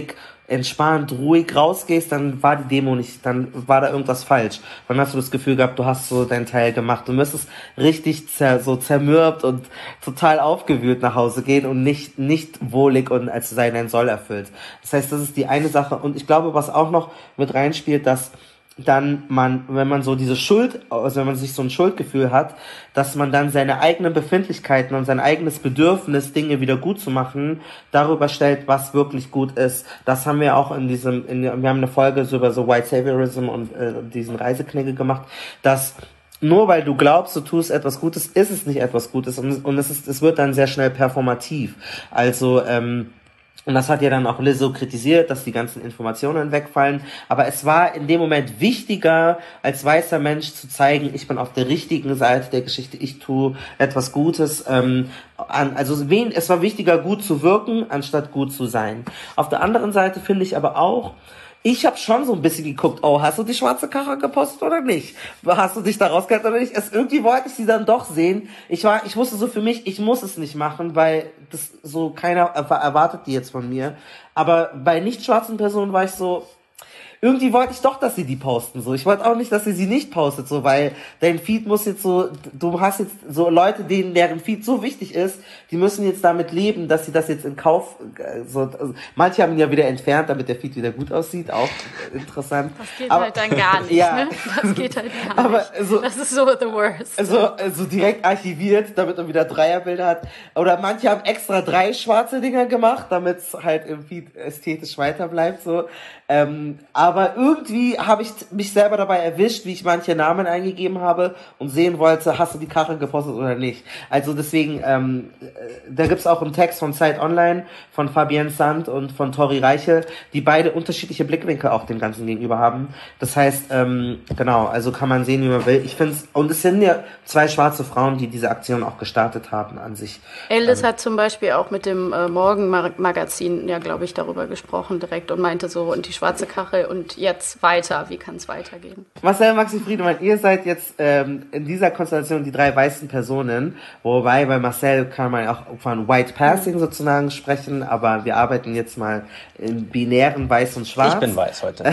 entspannt, ruhig rausgehst, dann war die Demo nicht, dann war da irgendwas falsch. Dann hast du das Gefühl gehabt, du hast so deinen Teil gemacht. Du müsstest richtig zer, so zermürbt und total aufgewühlt nach Hause gehen und nicht, nicht wohlig und als sei dein Soll erfüllt. Das heißt, das ist die eine Sache. Und ich glaube, was auch noch mit reinspielt, dass dann man, wenn man so diese Schuld, also wenn man sich so ein Schuldgefühl hat, dass man dann seine eigenen Befindlichkeiten und sein eigenes Bedürfnis, Dinge wieder gut zu machen, darüber stellt, was wirklich gut ist. Das haben wir auch in diesem, in, wir haben eine Folge so über so White Saviorism und äh, diesen Reiseknigge gemacht, dass nur weil du glaubst, du tust etwas Gutes, ist es nicht etwas Gutes und, und es ist, es wird dann sehr schnell performativ. Also, ähm, und das hat ja dann auch Lizzo kritisiert, dass die ganzen Informationen wegfallen. Aber es war in dem Moment wichtiger, als weißer Mensch zu zeigen, ich bin auf der richtigen Seite der Geschichte, ich tue etwas Gutes. Ähm, an, also wen, es war wichtiger, gut zu wirken, anstatt gut zu sein. Auf der anderen Seite finde ich aber auch, ich habe schon so ein bisschen geguckt, oh, hast du die schwarze Karre gepostet oder nicht? Hast du dich da rausgehalten oder nicht? Es, irgendwie wollte ich sie dann doch sehen. Ich war, ich wusste so für mich, ich muss es nicht machen, weil das so keiner erwartet die jetzt von mir. Aber bei nicht schwarzen Personen war ich so, irgendwie wollte ich doch, dass sie die posten, so. Ich wollte auch nicht, dass sie sie nicht postet, so, weil dein Feed muss jetzt so, du hast jetzt so Leute, denen deren Feed so wichtig ist, die müssen jetzt damit leben, dass sie das jetzt in Kauf, so, also, manche haben ihn ja wieder entfernt, damit der Feed wieder gut aussieht, auch interessant.
Das geht
aber,
halt dann gar nicht,
ja.
ne? Das geht halt gar
aber
nicht.
So,
das ist so the worst.
Also, also direkt archiviert, damit man wieder Dreierbilder hat. Oder manche haben extra drei schwarze Dinger gemacht, damit es halt im Feed ästhetisch weiter bleibt, so. Ähm, aber irgendwie habe ich mich selber dabei erwischt, wie ich manche Namen eingegeben habe und sehen wollte, hast du die Karre gepostet oder nicht. Also deswegen, ähm, da gibt's auch einen Text von Zeit Online, von Fabienne Sand und von Tori Reiche, die beide unterschiedliche Blickwinkel auch dem Ganzen gegenüber haben. Das heißt, ähm, genau, also kann man sehen, wie man will. Ich finde es, und es sind ja zwei schwarze Frauen, die diese Aktion auch gestartet haben an sich.
Alice
ähm,
hat zum Beispiel auch mit dem äh, Morgen-Magazin, ja, glaube ich, darüber gesprochen direkt und meinte so, und die schwarze Karre und jetzt weiter, wie kann es weitergehen?
Marcel, Maxi, Friedemann, ihr seid jetzt ähm, in dieser Konstellation die drei weißen Personen, wobei bei Marcel kann man auch von White Passing mhm. sozusagen sprechen, aber wir arbeiten jetzt mal in binären Weiß und Schwarz.
Ich bin weiß heute.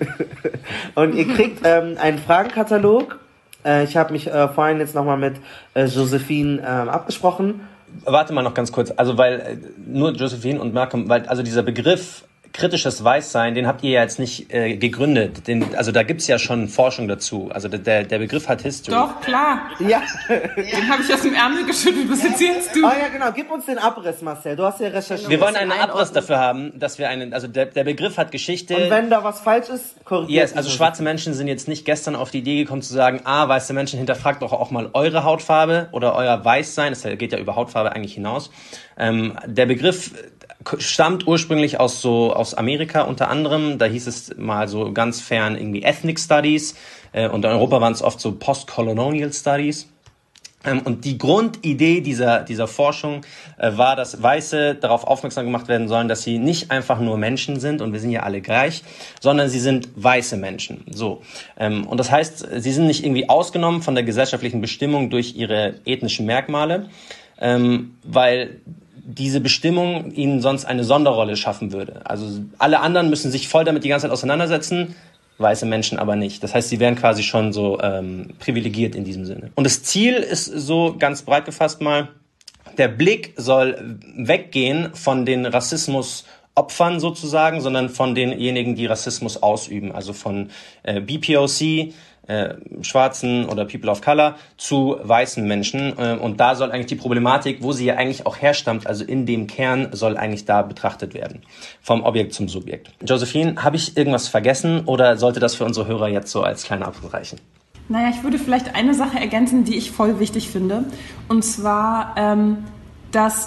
Und ihr kriegt ähm, einen Fragenkatalog. Äh, ich habe mich äh, vorhin jetzt nochmal mit äh, Josephine ähm, abgesprochen.
Warte mal noch ganz kurz, also weil äh, nur Josephine und Malcolm, weil also dieser Begriff kritisches Weißsein, den habt ihr ja jetzt nicht äh, gegründet. Den, also da gibt's ja schon Forschung dazu. Also der, der Begriff hat History.
Doch, klar.
Ja.
Den habe ich aus dem Ärmel geschüttelt. Was erzählst du?
Oh ja, genau. Gib uns den Abriss, Marcel. Du hast ja recherchiert.
Wir wollen einen Abriss dafür haben, dass wir einen, also der, der Begriff hat Geschichte.
Und wenn da was falsch ist, korrigiert.
Yes, also schwarze Menschen sind jetzt nicht gestern auf die Idee gekommen zu sagen, ah, weiße Menschen, hinterfragt doch auch mal eure Hautfarbe oder euer Weißsein. Das geht ja über Hautfarbe eigentlich hinaus. Ähm, der Begriff stammt ursprünglich aus so aus Amerika unter anderem. Da hieß es mal so ganz fern irgendwie Ethnic Studies äh, und in Europa waren es oft so Post-Colonial Studies. Ähm, und die Grundidee dieser dieser Forschung äh, war, dass Weiße darauf aufmerksam gemacht werden sollen, dass sie nicht einfach nur Menschen sind und wir sind ja alle gleich, sondern sie sind weiße Menschen. So ähm, und das heißt, sie sind nicht irgendwie ausgenommen von der gesellschaftlichen Bestimmung durch ihre ethnischen Merkmale, ähm, weil diese Bestimmung ihnen sonst eine Sonderrolle schaffen würde. Also alle anderen müssen sich voll damit die ganze Zeit auseinandersetzen, weiße Menschen aber nicht. Das heißt, sie wären quasi schon so ähm, privilegiert in diesem Sinne. Und das Ziel ist so ganz breit gefasst mal, der Blick soll weggehen von den Rassismusopfern sozusagen, sondern von denjenigen, die Rassismus ausüben. Also von äh, B P O C, Äh, Schwarzen oder People of Color zu weißen Menschen. Äh, und da soll eigentlich die Problematik, wo sie ja eigentlich auch herstammt, also in dem Kern, soll eigentlich da betrachtet werden. Vom Objekt zum Subjekt. Josephine, habe ich irgendwas vergessen oder sollte das für unsere Hörer jetzt so als kleiner Abriss reichen?
Naja, ich würde vielleicht eine Sache ergänzen, die ich voll wichtig finde. Und zwar, ähm, dass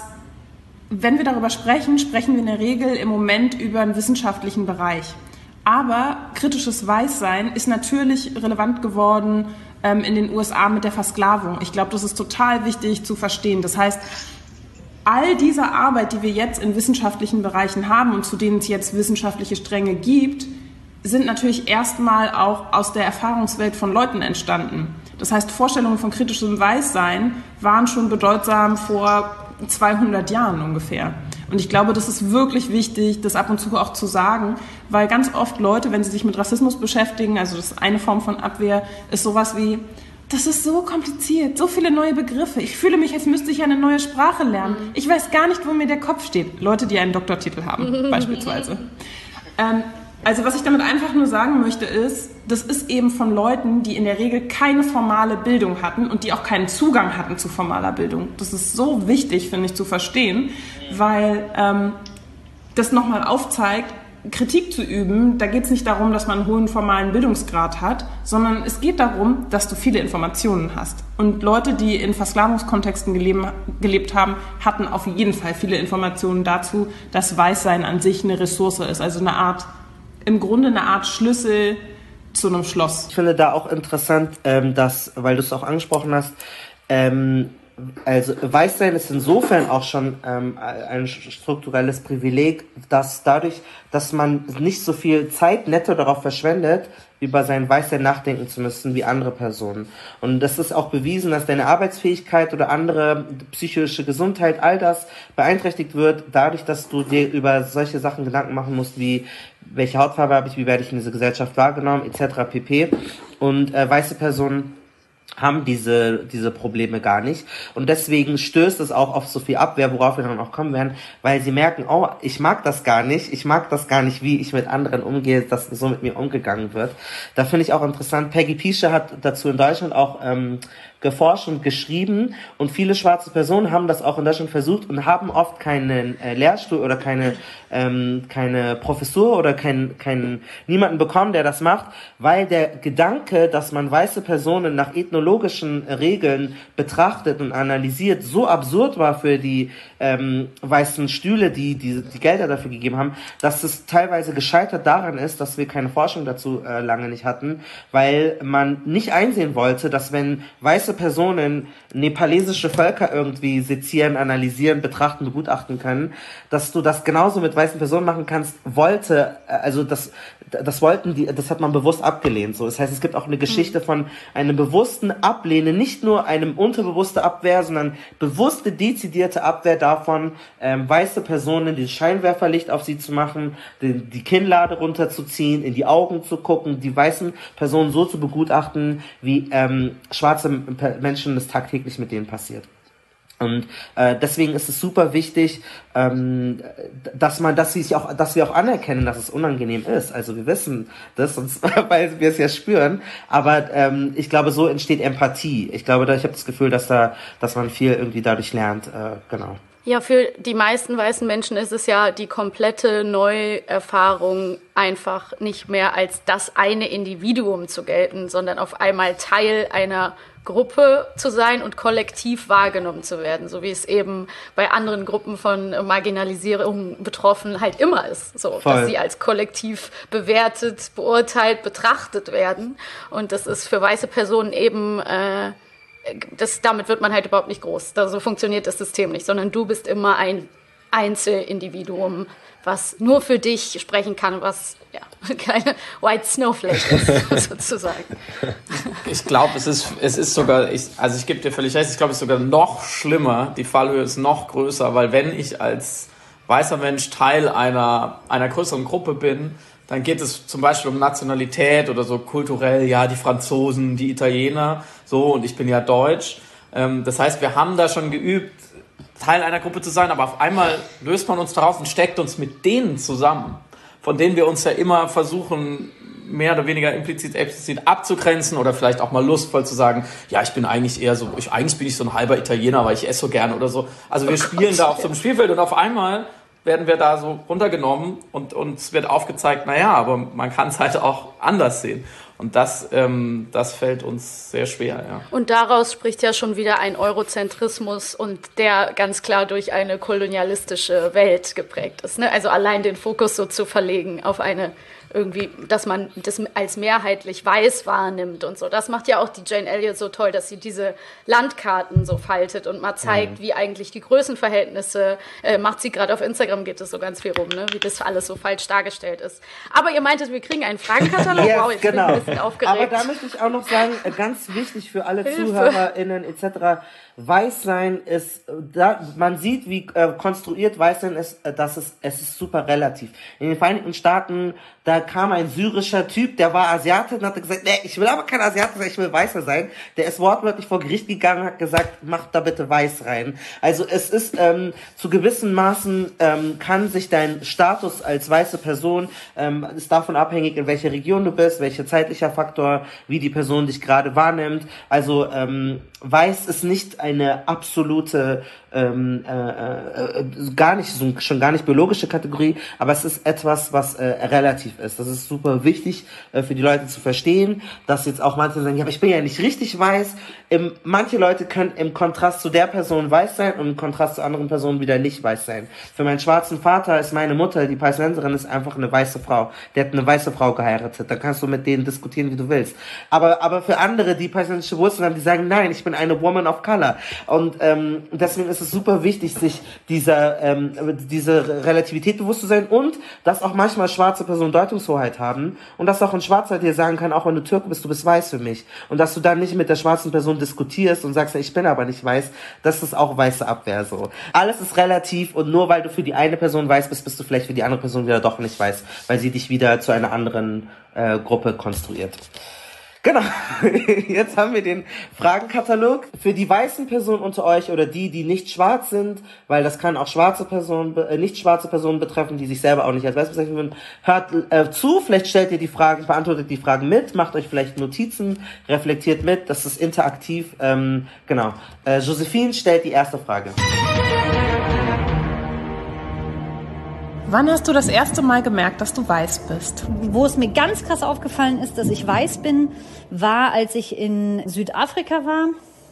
wenn wir darüber sprechen, sprechen wir in der Regel im Moment über einen wissenschaftlichen Bereich. Aber kritisches Weißsein ist natürlich relevant geworden ähm, in den U S A mit der Versklavung. Ich glaube, das ist total wichtig zu verstehen. Das heißt, all diese Arbeit, die wir jetzt in wissenschaftlichen Bereichen haben und zu denen es jetzt wissenschaftliche Stränge gibt, sind natürlich erstmal auch aus der Erfahrungswelt von Leuten entstanden. Das heißt, Vorstellungen von kritischem Weißsein waren schon bedeutsam vor zweihundert Jahren ungefähr. Und ich glaube, das ist wirklich wichtig, das ab und zu auch zu sagen, weil ganz oft Leute, wenn sie sich mit Rassismus beschäftigen, also das ist eine Form von Abwehr, ist sowas wie, das ist so kompliziert, so viele neue Begriffe. Ich fühle mich, als müsste ich eine neue Sprache lernen. Ich weiß gar nicht, wo mir der Kopf steht. Leute, die einen Doktortitel haben, beispielsweise. Ähm, also was ich damit einfach nur sagen möchte ist, das ist eben von Leuten, die in der Regel keine formale Bildung hatten und die auch keinen Zugang hatten zu formaler Bildung. Das ist so wichtig, finde ich, zu verstehen, weil ähm, das nochmal aufzeigt, Kritik zu üben, da geht es nicht darum, dass man einen hohen formalen Bildungsgrad hat, sondern es geht darum, dass du viele Informationen hast. Und Leute, die in Versklavungskontexten gelebt, gelebt haben, hatten auf jeden Fall viele Informationen dazu, dass Weißsein an sich eine Ressource ist, also eine Art, im Grunde eine Art Schlüssel zu einem Schloss.
Ich finde da auch interessant, ähm, dass, weil du es auch angesprochen hast, ähm, also Weißsein ist insofern auch schon ähm, ein strukturelles Privileg, dass dadurch, dass man nicht so viel Zeit netto darauf verschwendet, über sein Weißsein nachdenken zu müssen wie andere Personen. Und das ist auch bewiesen, dass deine Arbeitsfähigkeit oder andere psychische Gesundheit, all das beeinträchtigt wird, dadurch, dass du dir über solche Sachen Gedanken machen musst, wie welche Hautfarbe habe ich, wie werde ich in dieser Gesellschaft wahrgenommen, et cetera pp. Und äh, weiße Personen haben diese diese Probleme gar nicht. Und deswegen stößt es auch auf so viel Abwehr, worauf wir dann auch kommen werden, weil sie merken, oh, ich mag das gar nicht, ich mag das gar nicht, wie ich mit anderen umgehe, dass so mit mir umgegangen wird. Da finde ich auch interessant, Peggy Piesche hat dazu in Deutschland auch ähm, geforscht und geschrieben und viele schwarze Personen haben das auch in Deutschland versucht und haben oft keinen äh, Lehrstuhl oder keine ähm, keine Professur oder keinen keinen niemanden bekommen, der das macht, weil der Gedanke, dass man weiße Personen nach ethnologischen Regeln betrachtet und analysiert, so absurd war für die ähm, weißen Stühle, die, die die Gelder dafür gegeben haben, dass es teilweise gescheitert daran ist, dass wir keine Forschung dazu äh, lange nicht hatten, weil man nicht einsehen wollte, dass wenn weiße Personen nepalesische Völker irgendwie sezieren, analysieren, betrachten, begutachten können, dass du das genauso mit weißen Personen machen kannst, wollte, also das, das wollten die, das hat man bewusst abgelehnt, so. Das heißt, es gibt auch eine Geschichte von einem bewussten Ablehnen, nicht nur einem unterbewusste Abwehr, sondern bewusste, dezidierte Abwehr davon, ähm, weiße Personen den Scheinwerferlicht auf sie zu machen, die, die Kinnlade runterzuziehen, in die Augen zu gucken, die weißen Personen so zu begutachten, wie ähm, schwarze Menschen das tagtäglich mit denen passiert. Und äh, deswegen ist es super wichtig, ähm, dass man, dass sie auch, dass wir auch anerkennen, dass es unangenehm ist. Also wir wissen das, sonst, weil wir es ja spüren. Aber ähm, ich glaube, so entsteht Empathie. Ich glaube, da, ich habe das Gefühl, dass da, dass man viel irgendwie dadurch lernt. Äh, genau.
Ja, für die meisten weißen Menschen ist es ja die komplette Neuerfahrung, einfach nicht mehr als das eine Individuum zu gelten, sondern auf einmal Teil einer Gruppe zu sein und kollektiv wahrgenommen zu werden, so wie es eben bei anderen Gruppen von Marginalisierung betroffen halt immer ist, so,
Voll.
Dass sie als kollektiv bewertet, beurteilt, betrachtet werden. Und das ist für weiße Personen eben, äh, das, damit wird man halt überhaupt nicht groß. So funktioniert das System nicht, sondern du bist immer ein Einzelindividuum, was nur für dich sprechen kann, was ja keine White Snowflake ist, sozusagen.
Ich glaube, es ist, es ist sogar, ich, also ich gebe dir völlig recht, ich glaube, es ist sogar noch schlimmer, die Fallhöhe ist noch größer, weil wenn ich als weißer Mensch Teil einer, einer größeren Gruppe bin, dann geht es zum Beispiel um Nationalität oder so kulturell, ja, die Franzosen, die Italiener, so, und ich bin ja Deutsch. Das heißt, wir haben da schon geübt, Teil einer Gruppe zu sein, aber auf einmal löst man uns daraus und steckt uns mit denen zusammen, von denen wir uns ja immer versuchen, mehr oder weniger implizit, explizit abzugrenzen oder vielleicht auch mal lustvoll zu sagen, ja, ich bin eigentlich eher so, ich, eigentlich bin ich so ein halber Italiener, weil ich esse so gerne oder so. Also wir oh spielen Gott, da auf so einem Spielfeld und auf einmal werden wir da so runtergenommen und uns wird aufgezeigt, naja, aber man kann es halt auch anders sehen. Und das, ähm, das fällt uns sehr schwer, ja.
Und daraus spricht ja schon wieder ein Eurozentrismus und der ganz klar durch eine kolonialistische Welt geprägt ist, ne? Also allein den Fokus so zu verlegen auf eine irgendwie, dass man das als mehrheitlich weiß wahrnimmt und so. Das macht ja auch die Jane Elliott so toll, dass sie diese Landkarten so faltet und mal zeigt, mhm. wie eigentlich die Größenverhältnisse, äh, macht sie gerade auf Instagram, geht es so ganz viel rum, ne? Wie das alles so falsch dargestellt ist. Aber ihr meintet, wir kriegen einen Fragenkatalog?
Yes,
wow, jetzt
genau.
bin ich ein bisschen aufgeregt.
Aber da möchte ich auch noch sagen, ganz wichtig für alle
Hilfe.
ZuhörerInnen et cetera, Weißsein ist, da, man sieht, wie äh, konstruiert Weißsein ist, äh, das ist, es ist super relativ. In den Vereinigten Staaten, da kam ein syrischer Typ, der war Asiate und hat gesagt, nee, ich will aber kein Asiate sein, ich will Weißer sein. Der ist wortwörtlich vor Gericht gegangen und hat gesagt, mach da bitte Weiß rein. Also es ist, ähm, zu gewissen Maßen, ähm, kann sich dein Status als weiße Person, ähm, ist davon abhängig, in welcher Region du bist, welcher zeitlicher Faktor, wie die Person dich gerade wahrnimmt. Also, ähm, Weiß ist nicht eine absolute, ähm, äh, äh, gar nicht, so, schon gar nicht biologische Kategorie, aber es ist etwas, was äh, relativ ist. Das ist super wichtig äh, für die Leute zu verstehen, dass jetzt auch manche sagen, ja, aber ich bin ja nicht richtig weiß. Im, manche Leute können im Kontrast zu der Person weiß sein und im Kontrast zu anderen Personen wieder nicht weiß sein. Für meinen schwarzen Vater ist meine Mutter, die Palästinenserin, ist einfach eine weiße Frau. Der hat eine weiße Frau geheiratet. Da kannst du mit denen diskutieren, wie du willst. Aber, aber für andere, die palästinensische Wurzeln haben, die sagen, nein, ich bin eine Woman of Color. Und ähm, deswegen ist es super wichtig, sich dieser ähm, diese Relativität bewusst zu sein und dass auch manchmal schwarze Personen Deutungshoheit haben und dass auch ein Schwarzer dir sagen kann, auch wenn du Türke bist, du bist weiß für mich. Und dass du dann nicht mit der schwarzen Person diskutierst und sagst, ich bin aber nicht weiß, das ist auch weiße Abwehr so. Alles ist relativ und nur weil du für die eine Person weiß bist, bist du vielleicht für die andere Person wieder doch nicht weiß, weil sie dich wieder zu einer anderen äh, Gruppe konstruiert. Genau, jetzt haben wir den Fragenkatalog. Für die weißen Personen unter euch oder die, die nicht schwarz sind, weil das kann auch schwarze Personen, äh, nicht schwarze Personen betreffen, die sich selber auch nicht als weiß bezeichnen würden, hört äh, zu, vielleicht stellt ihr die Fragen, beantwortet die Fragen mit, macht euch vielleicht Notizen, reflektiert mit, das ist interaktiv. Ähm, genau, äh, Josephine stellt die erste Frage.
Wann hast du das erste Mal gemerkt, dass du weiß bist?
Wo es mir ganz krass aufgefallen ist, dass ich weiß bin, war, als ich in Südafrika war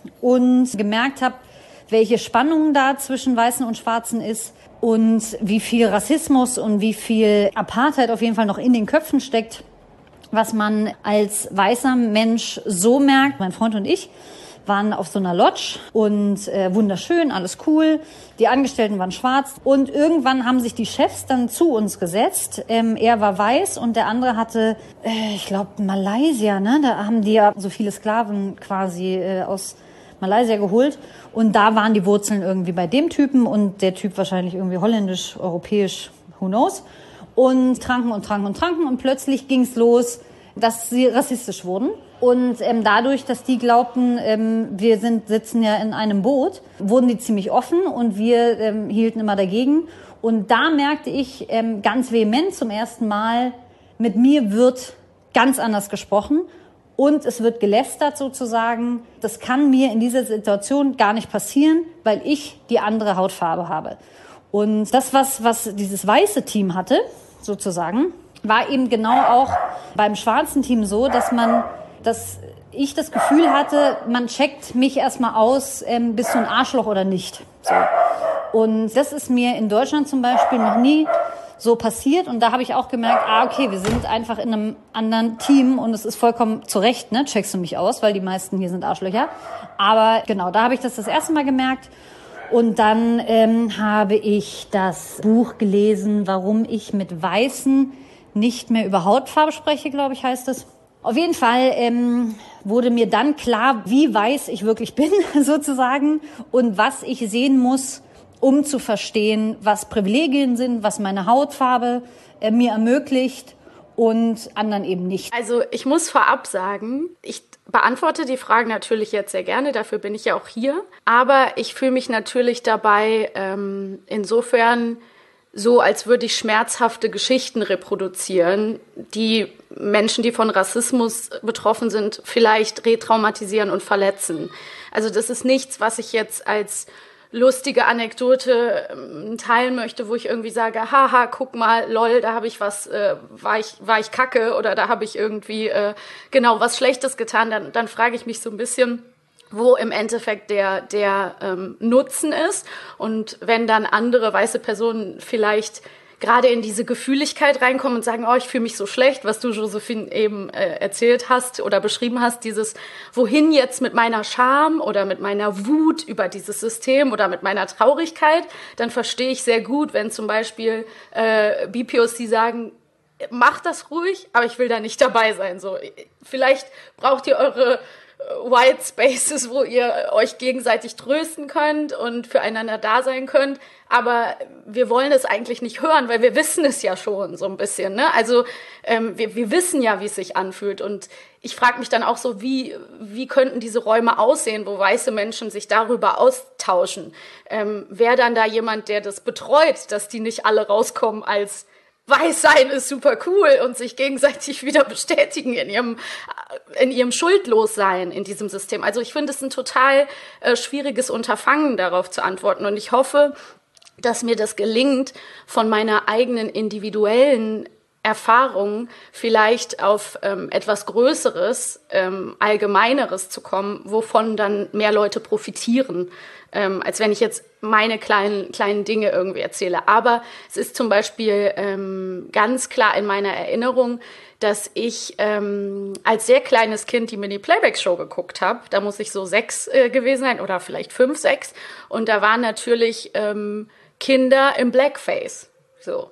und gemerkt habe, welche Spannung da zwischen Weißen und Schwarzen ist und wie viel Rassismus und wie viel Apartheid auf jeden Fall noch in den Köpfen steckt, was man als weißer Mensch so merkt, mein Freund und ich, waren auf so einer Lodge und äh, wunderschön, alles cool. Die Angestellten waren schwarz und irgendwann haben sich die Chefs dann zu uns gesetzt. Ähm, er war weiß und der andere hatte, äh, ich glaube, Malaysia, ne? Da haben die ja so viele Sklaven quasi äh, aus Malaysia geholt und da waren die Wurzeln irgendwie bei dem Typen und der Typ wahrscheinlich irgendwie holländisch, europäisch, who knows. Und tranken und tranken und tranken und plötzlich ging's los, dass sie rassistisch wurden. Und ähm, dadurch, dass die glaubten, ähm, wir sind sitzen ja in einem Boot, wurden die ziemlich offen und wir ähm, hielten immer dagegen. Und da merkte ich ähm, ganz vehement zum ersten Mal, mit mir wird ganz anders gesprochen und es wird gelästert sozusagen. Das kann mir in dieser Situation gar nicht passieren, weil ich die andere Hautfarbe habe. Und das, was, was dieses weiße Team hatte, sozusagen, war eben genau auch beim schwarzen Team so, dass man dass ich das Gefühl hatte, man checkt mich erstmal aus, ähm, bist du ein Arschloch oder nicht. So. Und das ist mir in Deutschland zum Beispiel noch nie so passiert. Und da habe ich auch gemerkt, ah, okay, wir sind einfach in einem anderen Team und es ist vollkommen zu Recht, ne, checkst du mich aus, weil die meisten hier sind Arschlöcher. Aber genau, da habe ich das das erste Mal gemerkt. Und dann ähm, habe ich das Buch gelesen, warum ich mit Weißen nicht mehr über Hautfarbe spreche, glaube ich, heißt es. Auf jeden Fall ähm, wurde mir dann klar, wie weiß ich wirklich bin, sozusagen, und was ich sehen muss, um zu verstehen, was Privilegien sind, was meine Hautfarbe äh, mir ermöglicht und anderen eben nicht.
Also ich muss vorab sagen, ich beantworte die Fragen natürlich jetzt sehr gerne, dafür bin ich ja auch hier. Aber ich fühle mich natürlich dabei ähm, insofern so, als würde ich schmerzhafte Geschichten reproduzieren, die Menschen, die von Rassismus betroffen sind, vielleicht retraumatisieren und verletzen. Also das ist nichts, was ich jetzt als lustige Anekdote ähm, teilen möchte, wo ich irgendwie sage, haha, guck mal, lol, da habe ich was, äh, war ich war ich kacke oder da habe ich irgendwie äh, genau was Schlechtes getan. Dann, dann frage ich mich so ein bisschen, wo im Endeffekt der der ähm, Nutzen ist. Und wenn dann andere weiße Personen vielleicht gerade in diese Gefühligkeit reinkommen und sagen, oh, ich fühle mich so schlecht, was du, Josephine, eben äh, erzählt hast oder beschrieben hast, dieses, wohin jetzt mit meiner Scham oder mit meiner Wut über dieses System oder mit meiner Traurigkeit, dann verstehe ich sehr gut, wenn zum Beispiel äh, B P O C sagen, macht das ruhig, aber ich will da nicht dabei sein. So, vielleicht braucht ihr eure White Spaces, wo ihr euch gegenseitig trösten könnt und füreinander da sein könnt. Aber wir wollen es eigentlich nicht hören, weil wir wissen es ja schon so ein bisschen. Ne? Also ähm, wir, wir wissen ja, wie es sich anfühlt. Und ich frage mich dann auch so, wie, wie könnten diese Räume aussehen, wo weiße Menschen sich darüber austauschen? Ähm, Wäre dann da jemand, der das betreut, dass die nicht alle rauskommen als weiß sein ist super cool und sich gegenseitig wieder bestätigen in ihrem, in ihrem Schuldlossein in diesem System. Also ich finde es ein total äh, schwieriges Unterfangen, darauf zu antworten. Und ich hoffe, dass mir das gelingt, von meiner eigenen individuellen Erfahrung vielleicht auf ähm, etwas Größeres, ähm, Allgemeineres zu kommen, wovon dann mehr Leute profitieren, ähm, als wenn ich jetzt meine kleinen kleinen Dinge irgendwie erzähle. Aber es ist zum Beispiel ähm, ganz klar in meiner Erinnerung, dass ich ähm, als sehr kleines Kind die Mini-Playback-Show geguckt habe. Da muss ich so sechs äh, gewesen sein oder vielleicht fünf, sechs. Und da waren natürlich ähm, Kinder im Blackface. So.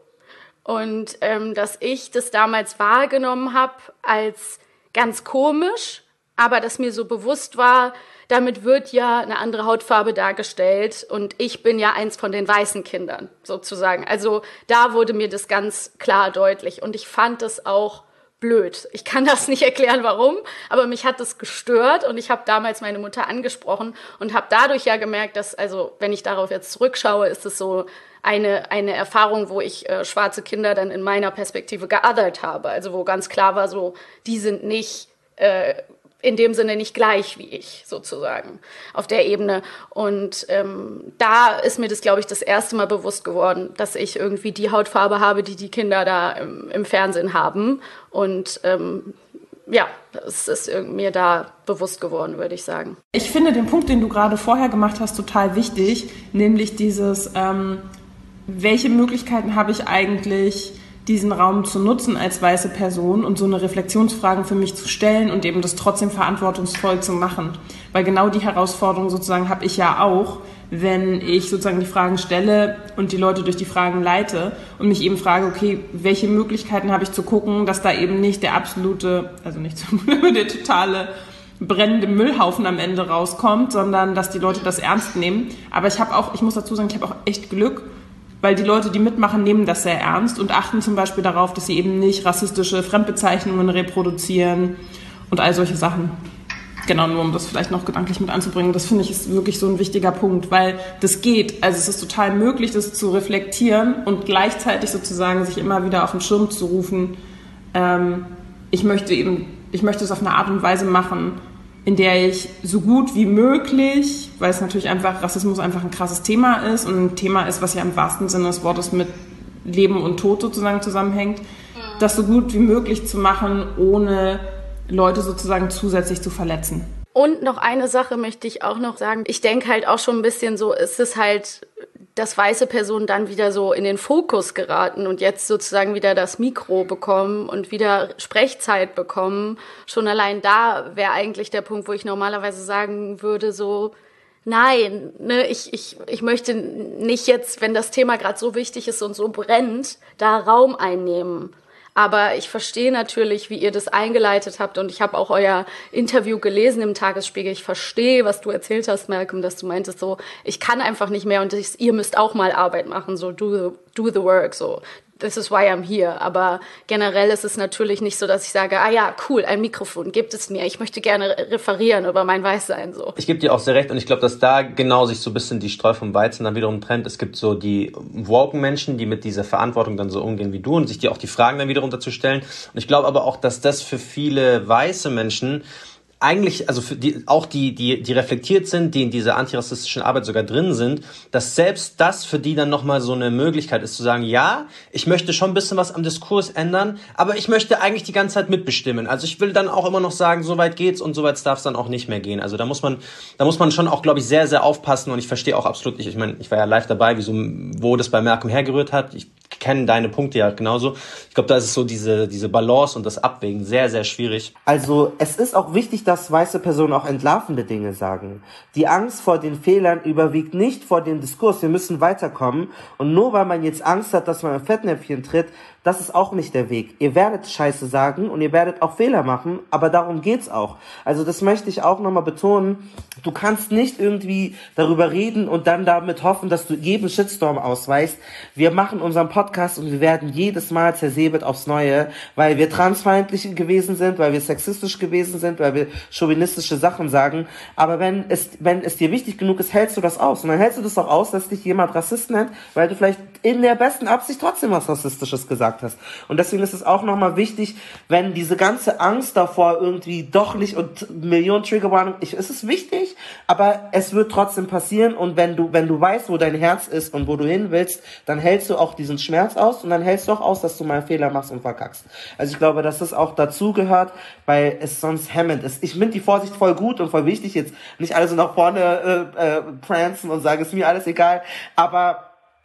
Und ähm, dass ich das damals wahrgenommen habe als ganz komisch, aber dass mir so bewusst war, damit wird ja eine andere Hautfarbe dargestellt und ich bin ja eins von den weißen Kindern sozusagen. Also da wurde mir das ganz klar deutlich und ich fand das auch blöd. Ich kann das nicht erklären, warum, aber mich hat das gestört und ich habe damals meine Mutter angesprochen und habe dadurch ja gemerkt, dass, also wenn ich darauf jetzt zurückschaue, ist es so eine eine Erfahrung, wo ich äh, schwarze Kinder dann in meiner Perspektive geothert habe. Also wo ganz klar war, so die sind nicht äh, in dem Sinne nicht gleich wie ich, sozusagen, auf der Ebene. Und ähm, da ist mir das, glaube ich, das erste Mal bewusst geworden, dass ich irgendwie die Hautfarbe habe, die die Kinder da im, im Fernsehen haben. Und ähm, ja, das ist mir da bewusst geworden, würde ich sagen.
Ich finde den Punkt, den du gerade vorher gemacht hast, total wichtig, nämlich dieses, ähm, welche Möglichkeiten habe ich eigentlich, diesen Raum zu nutzen als weiße Person und so eine Reflexionsfrage für mich zu stellen und eben das trotzdem verantwortungsvoll zu machen. Weil genau die Herausforderung sozusagen habe ich ja auch, wenn ich sozusagen die Fragen stelle und die Leute durch die Fragen leite und mich eben frage, okay, welche Möglichkeiten habe ich zu gucken, dass da eben nicht der absolute, also nicht der totale brennende Müllhaufen am Ende rauskommt, sondern dass die Leute das ernst nehmen. Aber ich habe auch, ich muss dazu sagen, ich habe auch echt Glück, weil die Leute, die mitmachen, nehmen das sehr ernst und achten zum Beispiel darauf, dass sie eben nicht rassistische Fremdbezeichnungen reproduzieren und all solche Sachen. Genau, nur um das vielleicht noch gedanklich mit anzubringen. Das finde ich ist wirklich so ein wichtiger Punkt, weil das geht. Also es ist total möglich, das zu reflektieren und gleichzeitig sozusagen sich immer wieder auf den Schirm zu rufen. Ähm, ich möchte eben, ich möchte es auf eine Art und Weise machen, in der ich so gut wie möglich, weil es natürlich einfach, Rassismus einfach ein krasses Thema ist und ein Thema ist, was ja im wahrsten Sinne des Wortes mit Leben und Tod sozusagen zusammenhängt, das so gut wie möglich zu machen, ohne Leute sozusagen zusätzlich zu verletzen.
Und noch eine Sache möchte ich auch noch sagen. Ich denke halt auch schon ein bisschen so, ist es halt, dass weiße Personen dann wieder so in den Fokus geraten und jetzt sozusagen wieder das Mikro bekommen und wieder Sprechzeit bekommen. Schon allein da wäre eigentlich der Punkt, wo ich normalerweise sagen würde, so, nein, ne, ich, ich, ich möchte nicht jetzt, wenn das Thema gerade so wichtig ist und so brennt, da Raum einnehmen. Aber ich verstehe natürlich, wie ihr das eingeleitet habt und ich habe auch euer Interview gelesen im Tagesspiegel. Ich verstehe, was du erzählt hast, Malcolm, dass du meintest so, ich kann einfach nicht mehr und ich, ihr müsst auch mal Arbeit machen, so do the, do the work, so. This is why I'm here. Aber generell ist es natürlich nicht so, dass ich sage, ah ja, cool, ein Mikrofon, gibt es mir. Ich möchte gerne referieren über mein Weißsein. So.
Ich gebe dir auch sehr recht und ich glaube, dass da genau sich so ein bisschen die Streu vom Weizen dann wiederum trennt. Es gibt so die woken Menschen, die mit dieser Verantwortung dann so umgehen wie du und sich dir auch die Fragen dann wiederum dazu stellen. Und ich glaube aber auch, dass das für viele weiße Menschen eigentlich, also für die, auch die, die, die reflektiert sind, die in dieser antirassistischen Arbeit sogar drin sind, dass selbst das für die dann nochmal so eine Möglichkeit ist zu sagen, ja, ich möchte schon ein bisschen was am Diskurs ändern, aber ich möchte eigentlich die ganze Zeit mitbestimmen. Also ich will dann auch immer noch sagen, so weit geht's und so weit darf es dann auch nicht mehr gehen. Also da muss man, da muss man schon auch, glaube ich, sehr, sehr aufpassen und ich verstehe auch absolut nicht, ich meine, ich war ja live dabei, wie so, wo das bei Malcolm hergerührt hat. Ich kenne deine Punkte ja genauso. Ich glaube, da ist so diese, diese Balance und das Abwägen sehr, sehr schwierig.
Also es ist auch wichtig, dass weiße Personen auch entlarvende Dinge sagen. Die Angst vor den Fehlern überwiegt nicht vor dem Diskurs. Wir müssen weiterkommen. Und nur weil man jetzt Angst hat, dass man ein Fettnäpfchen tritt, das ist auch nicht der Weg. Ihr werdet Scheiße sagen und ihr werdet auch Fehler machen, aber darum geht's auch. Also das möchte ich auch nochmal betonen. Du kannst nicht irgendwie darüber reden und dann damit hoffen, dass du jedem Shitstorm ausweichst. Wir machen unseren Podcast und wir werden jedes Mal zersäbelt aufs Neue, weil wir transfeindlich gewesen sind, weil wir sexistisch gewesen sind, weil wir chauvinistische Sachen sagen. Aber wenn es, wenn es dir wichtig genug ist, hältst du das aus. Und dann hältst du das auch aus, dass dich jemand Rassist nennt, weil du vielleicht in der besten Absicht trotzdem was Rassistisches gesagt hast. Und deswegen ist es auch nochmal wichtig, wenn diese ganze Angst davor irgendwie doch nicht und Millionen Triggerwarnungen, es ist wichtig, aber es wird trotzdem passieren und wenn du, wenn du weißt, wo dein Herz ist und wo du hin willst, dann hältst du auch diesen Schmerz aus und dann hältst du auch aus, dass du mal einen Fehler machst und verkackst. Also ich glaube, dass das auch dazu gehört, weil es sonst hemmend ist. Ich finde die Vorsicht voll gut und voll wichtig, jetzt nicht alle so nach vorne äh, äh, prancen und sagen, ist mir alles egal, aber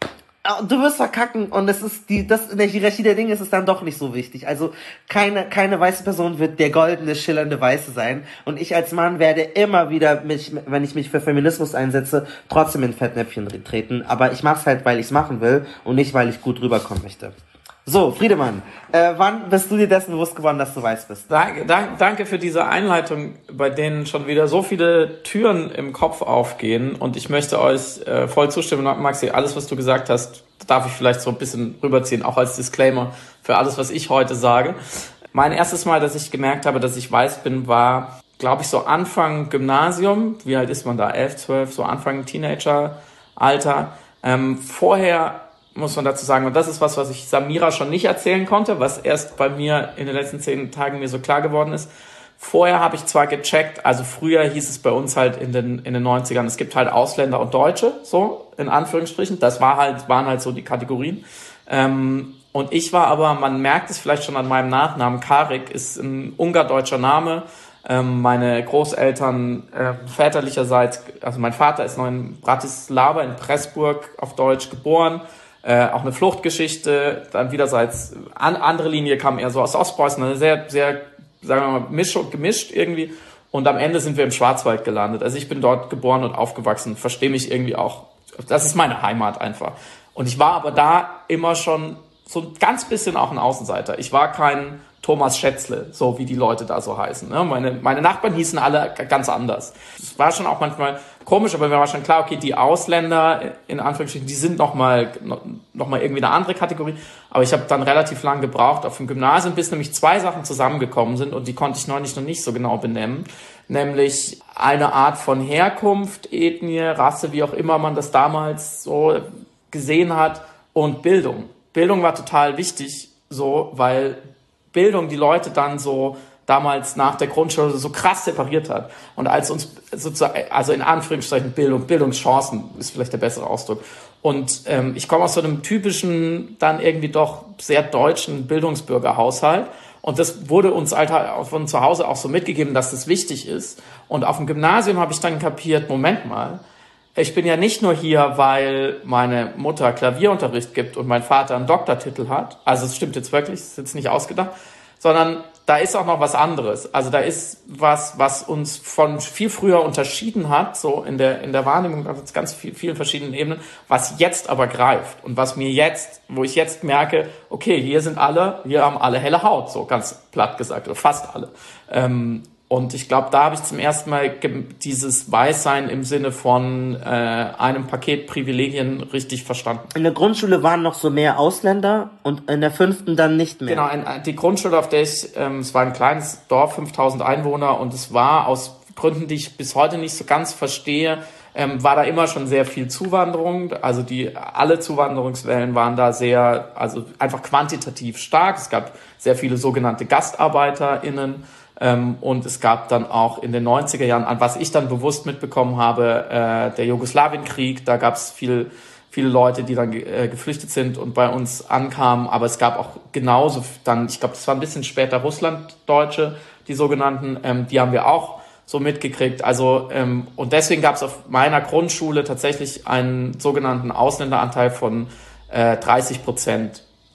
du wirst verkacken und es ist die, das in der Hierarchie der Dinge ist es dann doch nicht so wichtig. Also keine keine weiße Person wird der goldene, schillernde Weiße sein und ich als Mann werde immer wieder mich, wenn ich mich für Feminismus einsetze, trotzdem in Fettnäpfchen treten. Aber ich mach's halt, weil ich's machen will und nicht, weil ich gut rüberkommen möchte. So, Friedemann, äh, wann bist du dir dessen bewusst geworden, dass du weiß bist?
Danke, danke, danke für diese Einleitung, bei denen schon wieder so viele Türen im Kopf aufgehen. Und ich möchte euch äh, voll zustimmen, Maxi, alles, was du gesagt hast, darf ich vielleicht so ein bisschen rüberziehen, auch als Disclaimer für alles, was ich heute sage. Mein erstes Mal, dass ich gemerkt habe, dass ich weiß bin, war, glaube ich, so Anfang Gymnasium. Wie alt ist man da? elf, zwölf, so Anfang Teenager-Alter. Ähm, vorher muss man dazu sagen, und das ist was, was ich Samira schon nicht erzählen konnte, was erst bei mir in den letzten zehn Tagen mir so klar geworden ist. Vorher habe ich zwar gecheckt, also früher hieß es bei uns halt in den in den neunzigern, es gibt halt Ausländer und Deutsche, so in Anführungsstrichen, das war halt waren halt so die Kategorien. Ähm, und ich war aber, man merkt es vielleicht schon an meinem Nachnamen, Karik ist ein ungardeutscher Name. Ähm, meine Großeltern äh, väterlicherseits, also mein Vater ist noch in Bratislava, in Pressburg auf Deutsch geboren. Äh, auch eine Fluchtgeschichte, dann wiederseits, an, andere Linie kam eher so aus Ostpreußen, eine sehr, sehr, sagen wir mal, Mischung, gemischt irgendwie. Und am Ende sind wir im Schwarzwald gelandet. Also ich bin dort geboren und aufgewachsen, verstehe mich irgendwie auch, das ist meine Heimat einfach. Und ich war aber da immer schon so ein ganz bisschen auch ein Außenseiter. Ich war kein Thomas Schätzle, so wie die Leute da so heißen. Ne? Meine, meine Nachbarn hießen alle ganz anders. Es war schon auch manchmal komisch, aber mir war schon klar, okay, die Ausländer, in Anführungsstrichen, die sind nochmal noch mal irgendwie eine andere Kategorie. Aber ich habe dann relativ lang gebraucht auf dem Gymnasium, bis nämlich zwei Sachen zusammengekommen sind und die konnte ich neulich noch nicht so genau benennen. Nämlich eine Art von Herkunft, Ethnie, Rasse, wie auch immer man das damals so gesehen hat, und Bildung. Bildung war total wichtig, so, weil Bildung die Leute dann so damals nach der Grundschule so krass separiert hat. Und als uns sozusagen, also in Anführungsstrichen Bildung, Bildungschancen ist vielleicht der bessere Ausdruck. Und ähm, ich komme aus so einem typischen, dann irgendwie doch sehr deutschen Bildungsbürgerhaushalt. Und das wurde uns Alter von zu Hause auch so mitgegeben, dass das wichtig ist. Und auf dem Gymnasium habe ich dann kapiert, Moment mal, ich bin ja nicht nur hier, weil meine Mutter Klavierunterricht gibt und mein Vater einen Doktortitel hat. Also es stimmt jetzt wirklich, es ist jetzt nicht ausgedacht. Sondern da ist auch noch was anderes. Also da ist was, was uns von viel früher unterschieden hat, so in der in der Wahrnehmung auf ganz viel, vielen verschiedenen Ebenen, was jetzt aber greift und was mir jetzt, wo ich jetzt merke, okay, hier sind alle, hier haben alle helle Haut, so ganz platt gesagt, oder fast alle. Ähm, Und ich glaube, da habe ich zum ersten Mal dieses Weißsein im Sinne von äh, einem Paket Privilegien richtig verstanden.
In der Grundschule waren noch so mehr Ausländer und in der fünften dann nicht mehr.
Genau, ein, die Grundschule, auf der ich, ähm, es war ein kleines Dorf, fünftausend Einwohner, und es war aus Gründen, die ich bis heute nicht so ganz verstehe, ähm, war da immer schon sehr viel Zuwanderung. Also die alle Zuwanderungswellen waren da sehr, also einfach quantitativ stark. Es gab sehr viele sogenannte GastarbeiterInnen. Ähm, und es gab dann auch in den neunziger Jahren, an was ich dann bewusst mitbekommen habe, äh, der Jugoslawienkrieg, da gab es viel, viele Leute, die dann ge- äh, geflüchtet sind und bei uns ankamen, aber es gab auch genauso dann, ich glaube, das war ein bisschen später Russlanddeutsche, die sogenannten, ähm, die haben wir auch so mitgekriegt. Also ähm, und deswegen gab es auf meiner Grundschule tatsächlich einen sogenannten Ausländeranteil von äh, dreißig Prozent.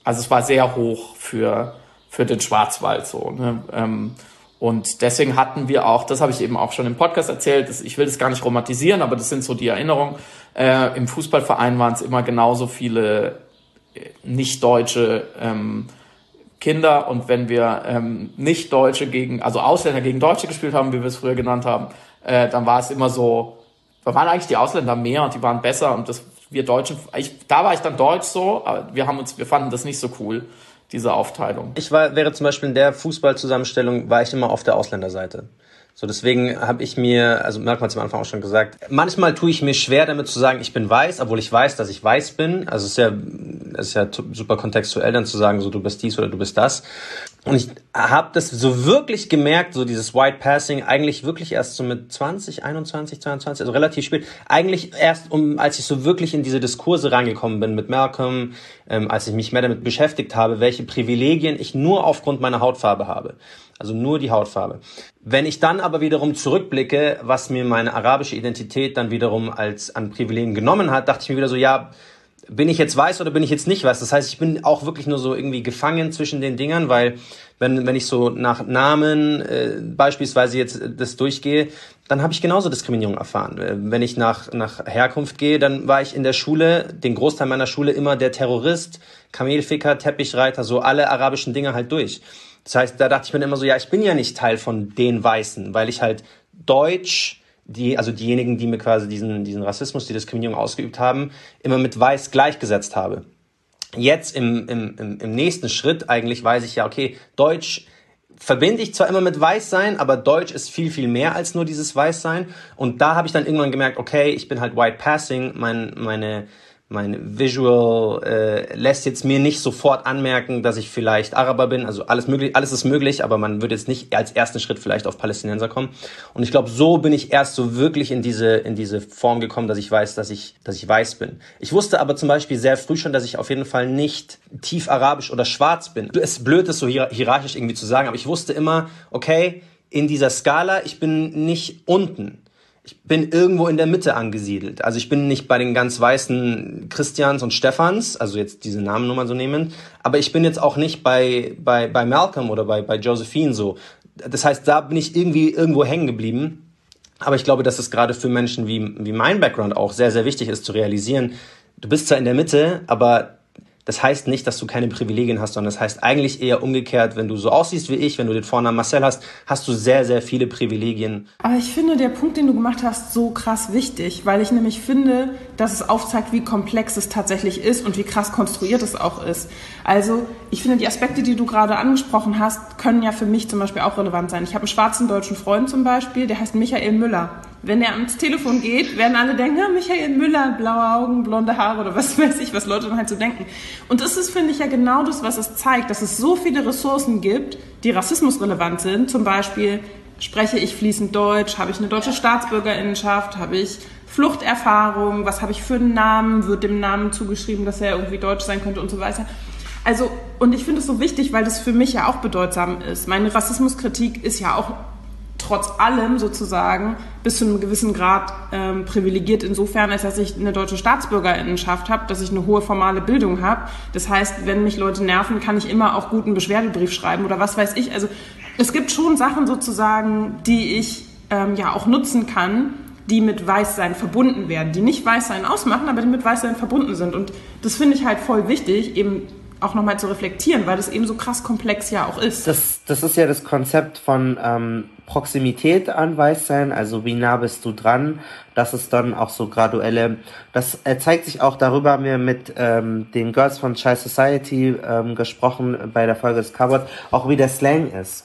Also es war sehr hoch für, für den Schwarzwald so. Ne? Ähm, und deswegen hatten wir auch, das habe ich eben auch schon im Podcast erzählt, das, ich will das gar nicht romantisieren, aber das sind so die Erinnerungen. Äh, im Fußballverein waren es immer genauso viele nicht-deutsche ähm, Kinder, und wenn wir ähm, Nicht-Deutsche gegen, also Ausländer gegen Deutsche gespielt haben, wie wir es früher genannt haben, äh, dann war es immer so, da waren eigentlich die Ausländer mehr und die waren besser, und das wir Deutschen, ich, da war ich dann deutsch so, aber wir haben uns, wir fanden das nicht so cool, diese Aufteilung.
Ich war, wäre zum Beispiel in der Fußballzusammenstellung, war ich immer auf der Ausländerseite. So, deswegen habe ich mir, also Malcolm hat es am Anfang auch schon gesagt, manchmal tue ich mir schwer damit zu sagen, ich bin weiß, obwohl ich weiß, dass ich weiß bin. Also es ist ja, es ist ja super kontextuell dann zu sagen, so du bist dies oder du bist das. Und ich habe das so wirklich gemerkt, so dieses White Passing, eigentlich wirklich erst so mit zwanzig, einundzwanzig, zweiundzwanzig, also relativ spät. Eigentlich erst, um, als ich so wirklich in diese Diskurse reingekommen bin mit Malcolm, ähm, als ich mich mehr damit beschäftigt habe, welche Privilegien ich nur aufgrund meiner Hautfarbe habe. Also nur die Hautfarbe. Wenn ich dann aber wiederum zurückblicke, was mir meine arabische Identität dann wiederum als an Privilegien genommen hat, dachte ich mir wieder so, ja, bin ich jetzt weiß oder bin ich jetzt nicht weiß? Das heißt, ich bin auch wirklich nur so irgendwie gefangen zwischen den Dingern, weil wenn wenn ich so nach Namen äh, beispielsweise jetzt das durchgehe, dann habe ich genauso Diskriminierung erfahren. Wenn ich nach nach Herkunft gehe, dann war ich in der Schule, den Großteil meiner Schule immer der Terrorist, Kamelficker, Teppichreiter, so alle arabischen Dinge halt durch. Das heißt, da dachte ich mir immer so, ja, ich bin ja nicht Teil von den Weißen, weil ich halt Deutsch, die, also diejenigen, die mir quasi diesen, diesen Rassismus, die Diskriminierung ausgeübt haben, immer mit Weiß gleichgesetzt habe. Jetzt im, im, im, im nächsten Schritt eigentlich weiß ich ja, okay, Deutsch verbinde ich zwar immer mit Weißsein, aber Deutsch ist viel, viel mehr als nur dieses Weißsein. Und da habe ich dann irgendwann gemerkt, okay, ich bin halt White Passing, mein, meine, mein Visual äh, lässt jetzt mir nicht sofort anmerken, dass ich vielleicht Araber bin. Also alles möglich, alles ist möglich, aber man würde jetzt nicht als ersten Schritt vielleicht auf Palästinenser kommen. Und ich glaube, so bin ich erst so wirklich in diese in diese Form gekommen, dass ich weiß, dass ich dass ich weiß bin. Ich wusste aber zum Beispiel sehr früh schon, dass ich auf jeden Fall nicht tief arabisch oder schwarz bin. Es ist blöd, das so hier, hierarchisch irgendwie zu sagen, aber ich wusste immer, okay, in dieser Skala, ich bin nicht unten. Ich bin irgendwo in der Mitte angesiedelt. Also ich bin nicht bei den ganz weißen Christians und Stephans, also jetzt diese Namen nur mal so nehmen, aber ich bin jetzt auch nicht bei bei bei Malcolm oder bei bei Josephine so. Das heißt, da bin ich irgendwie irgendwo hängen geblieben. Aber ich glaube, dass es gerade für Menschen wie wie mein Background auch sehr, sehr wichtig ist zu realisieren, du bist zwar in der Mitte, aber das heißt nicht, dass du keine Privilegien hast, sondern das heißt eigentlich eher umgekehrt, wenn du so aussiehst wie ich, wenn du den Vornamen Marcel hast, hast du sehr, sehr viele Privilegien.
Aber ich finde der Punkt, den du gemacht hast, so krass wichtig, weil ich nämlich finde, dass es aufzeigt, wie komplex es tatsächlich ist und wie krass konstruiert es auch ist. Also ich finde, die Aspekte, die du gerade angesprochen hast, können ja für mich zum Beispiel auch relevant sein. Ich habe einen schwarzen deutschen Freund zum Beispiel, der heißt Michael Müller. Wenn er ans Telefon geht, werden alle denken, ja, Michael Müller, blaue Augen, blonde Haare oder was weiß ich, was Leute dann halt so denken. Und das ist, finde ich, ja genau das, was es zeigt, dass es so viele Ressourcen gibt, die rassismusrelevant sind. Zum Beispiel, spreche ich fließend Deutsch, habe ich eine deutsche Staatsbürgerinnenschaft, habe ich Fluchterfahrung, was habe ich für einen Namen, wird dem Namen zugeschrieben, dass er irgendwie deutsch sein könnte und so weiter. Also, und ich finde es so wichtig, weil das für mich ja auch bedeutsam ist. Meine Rassismuskritik ist ja auch trotz allem sozusagen bis zu einem gewissen Grad ähm, privilegiert insofern, als dass ich eine deutsche Staatsbürgerinnenschaft habe, dass ich eine hohe formale Bildung habe. Das heißt, wenn mich Leute nerven, kann ich immer auch gut einen Beschwerdebrief schreiben oder was weiß ich. Also es gibt schon Sachen sozusagen, die ich ähm, ja auch nutzen kann, die mit Weißsein verbunden werden, die nicht Weißsein ausmachen, aber die mit Weißsein verbunden sind. Und das finde ich halt voll wichtig, eben auch nochmal zu reflektieren, weil das eben so krass komplex ja auch ist.
Das, das ist ja das Konzept von ähm, Proximität an Weißsein, also wie nah bist du dran, das ist dann auch so graduelle, das äh, zeigt sich auch, darüber haben wir mit ähm, den Girls von Chai Society ähm, gesprochen bei der Folge des Cupboard, auch wie der Slang ist.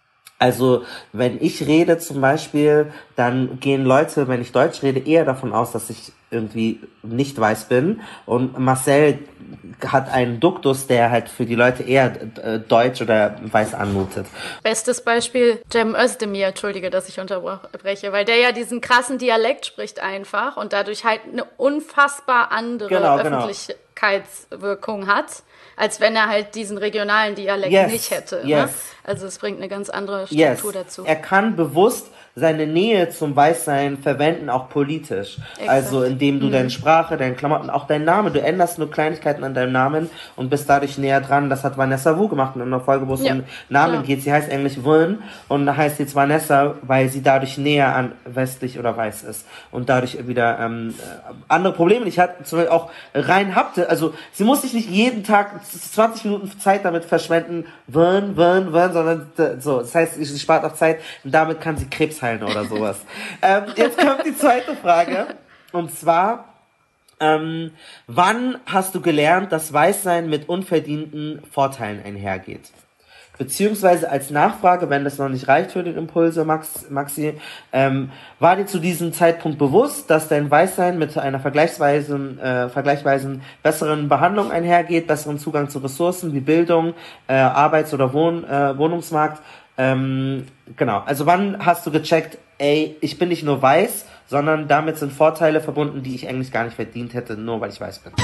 Also, wenn ich rede zum Beispiel, dann gehen Leute, wenn ich Deutsch rede, eher davon aus, dass ich irgendwie nicht weiß bin. Und Marcel hat einen Duktus, der halt für die Leute eher äh, deutsch oder weiß anmutet.
Bestes Beispiel, Cem Özdemir, entschuldige, dass ich unterbreche, weil der ja diesen krassen Dialekt spricht einfach und dadurch halt eine unfassbar andere genau, Öffentlichkeitswirkung genau. hat, als wenn er halt diesen regionalen Dialekt yes, nicht hätte.
Yes.
Ne? Also es bringt eine ganz andere Struktur
yes.
dazu.
Er kann bewusst seine Nähe zum Weißsein verwenden, auch politisch. Exakt. Also indem du mhm. deine Sprache, deine Klamotten, auch deinen Namen, du änderst nur Kleinigkeiten an deinem Namen und bist dadurch näher dran. Das hat Vanessa Wu gemacht in einer Folge, wo es ja. um Namen ja. geht. Sie heißt eigentlich Vern und da heißt jetzt Vanessa, weil sie dadurch näher an westlich oder weiß ist und dadurch wieder ähm, andere Probleme nicht hat, zum Beispiel auch rein habte. Also sie muss sich nicht jeden Tag zwanzig Minuten Zeit damit verschwenden, Vern, Vern, Vern, sondern so. Das heißt, sie spart auch Zeit und damit kann sie Krebs heilen oder sowas. ähm, jetzt kommt die zweite Frage und zwar ähm, wann hast du gelernt, dass Weißsein mit unverdienten Vorteilen einhergeht? Beziehungsweise als Nachfrage, wenn das noch nicht reicht für den Impulse, Max, Maxi, ähm, war dir zu diesem Zeitpunkt bewusst, dass dein Weißsein mit einer vergleichsweise, äh, vergleichsweise besseren Behandlung einhergeht, besseren Zugang zu Ressourcen wie Bildung, äh, Arbeits- oder Wohn, äh, Wohnungsmarkt? Ähm, genau, also wann hast du gecheckt, ey, ich bin nicht nur weiß, sondern damit sind Vorteile verbunden, die ich eigentlich gar nicht verdient hätte, nur weil ich weiß bin?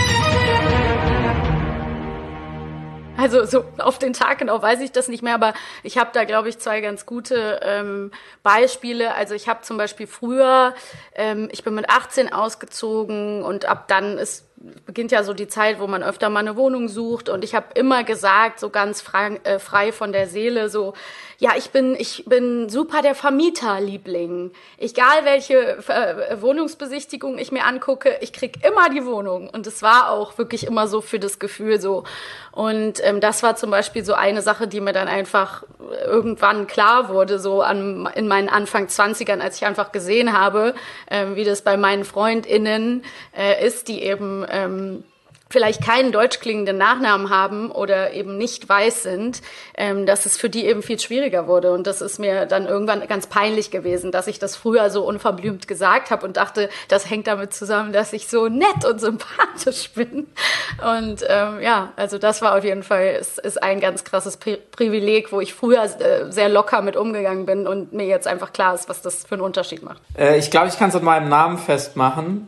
Also so auf den Tag genau weiß ich das nicht mehr, aber ich habe da, glaube ich, zwei ganz gute ähm, Beispiele. Also ich habe zum Beispiel früher, ähm, ich bin mit achtzehn ausgezogen und ab dann ist beginnt ja so die Zeit, wo man öfter mal eine Wohnung sucht und ich habe immer gesagt, so ganz frei, äh, frei von der Seele, so, ja, ich bin ich bin super der Vermieterliebling. Egal welche äh, Wohnungsbesichtigung ich mir angucke, ich krieg immer die Wohnung und es war auch wirklich immer so für das Gefühl so. Und ähm, das war zum Beispiel so eine Sache, die mir dann einfach irgendwann klar wurde, so an, in meinen Anfang zwanzigern, als ich einfach gesehen habe, ähm, wie das bei meinen FreundInnen äh, ist, die eben ähm, vielleicht keinen deutsch klingenden Nachnamen haben oder eben nicht weiß sind, ähm, dass es für die eben viel schwieriger wurde. Und das ist mir dann irgendwann ganz peinlich gewesen, dass ich das früher so unverblümt gesagt habe und dachte, das hängt damit zusammen, dass ich so nett und sympathisch bin. Und ähm, ja, also das war auf jeden Fall, ist, ist ein ganz krasses Pri- Privileg, wo ich früher äh, sehr locker mit umgegangen bin und mir jetzt einfach klar ist, was das für einen Unterschied macht.
Äh, ich glaube, ich kann es an meinem Namen festmachen.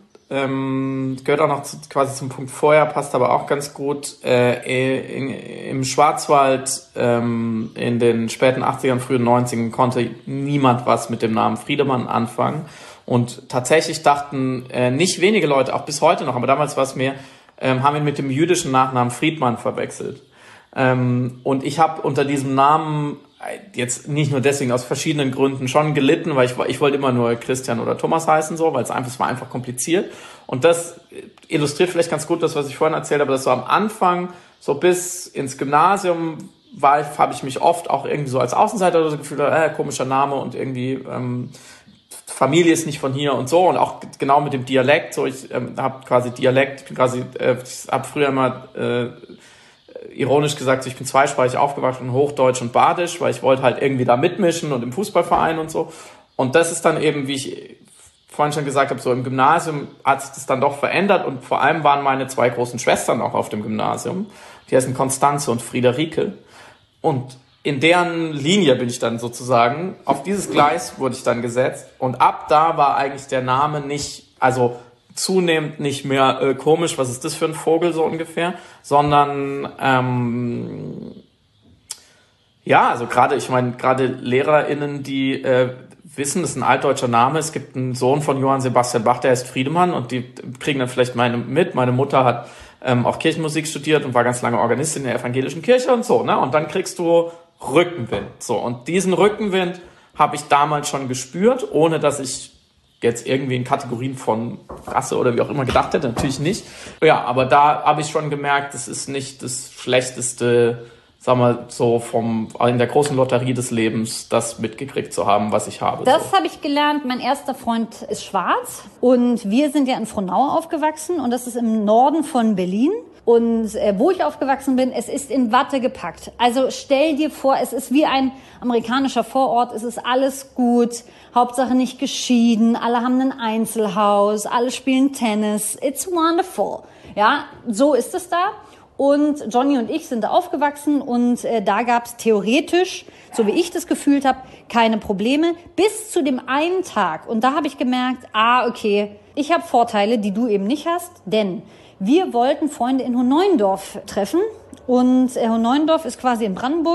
Ähm, gehört auch noch zu, quasi zum Punkt vorher, passt aber auch ganz gut. Äh, in, im Schwarzwald ähm, in den späten achtzigern, frühen neunzigern konnte niemand was mit dem Namen Friedemann anfangen. Und tatsächlich dachten äh, nicht wenige Leute, auch bis heute noch, aber damals war es mehr, ähm, haben ihn mit dem jüdischen Nachnamen Friedmann verwechselt. Ähm, und ich habe unter diesem Namen jetzt nicht nur deswegen, aus verschiedenen Gründen schon gelitten, weil ich, ich wollte immer nur Christian oder Thomas heißen, so, weil es einfach, es war einfach kompliziert. Und das illustriert vielleicht ganz gut das, was ich vorhin erzählt habe, dass so am Anfang, so bis ins Gymnasium, war ich, habe ich mich oft auch irgendwie so als Außenseiter oder so gefühlt, äh, komischer Name und irgendwie, ähm, Familie ist nicht von hier und so, und auch genau mit dem Dialekt, so, ich ähm, habe quasi Dialekt, ich bin quasi, äh, ich habe früher immer, äh, ironisch gesagt, ich bin zweisprachig aufgewachsen, Hochdeutsch und Badisch, weil ich wollte halt irgendwie da mitmischen und im Fußballverein und so. Und das ist dann eben, wie ich vorhin schon gesagt habe, so im Gymnasium hat sich das dann doch verändert und vor allem waren meine zwei großen Schwestern auch auf dem Gymnasium. Die heißen Konstanze und Friederike. Und in deren Linie bin ich dann sozusagen, auf dieses Gleis wurde ich dann gesetzt und ab da war eigentlich der Name nicht, also zunehmend nicht mehr äh, komisch, was ist das für ein Vogel so ungefähr, sondern ähm, ja, also gerade, ich meine, gerade LehrerInnen, die äh, wissen, das ist ein altdeutscher Name, es gibt einen Sohn von Johann Sebastian Bach, der heißt Friedemann und die kriegen dann vielleicht meine mit, meine Mutter hat ähm, auch Kirchenmusik studiert und war ganz lange Organistin in der evangelischen Kirche und so, ne, und dann kriegst du Rückenwind, so, und diesen Rückenwind habe ich damals schon gespürt, ohne dass ich jetzt irgendwie in Kategorien von Rasse oder wie auch immer gedacht hätte, natürlich nicht. Ja, aber da habe ich schon gemerkt, das ist nicht das schlechteste, sagen wir so, vom in der großen Lotterie des Lebens, das mitgekriegt zu haben, was ich habe.
Das
so.
habe ich gelernt. Mein erster Freund ist schwarz und wir sind ja in Frohnau aufgewachsen und das ist im Norden von Berlin. Und äh, wo ich aufgewachsen bin, es ist in Watte gepackt. Also stell dir vor, es ist wie ein amerikanischer Vorort, es ist alles gut, Hauptsache nicht geschieden, alle haben ein Einzelhaus, alle spielen Tennis, it's wonderful. Ja, so ist es da. Und Johnny und ich sind da aufgewachsen und äh, da gab's theoretisch, so wie ich das gefühlt habe, keine Probleme, bis zu dem einen Tag. Und da habe ich gemerkt, ah, okay, ich habe Vorteile, die du eben nicht hast, denn wir wollten Freunde in Hohneundorf treffen und Hohneundorf ist quasi in Brandenburg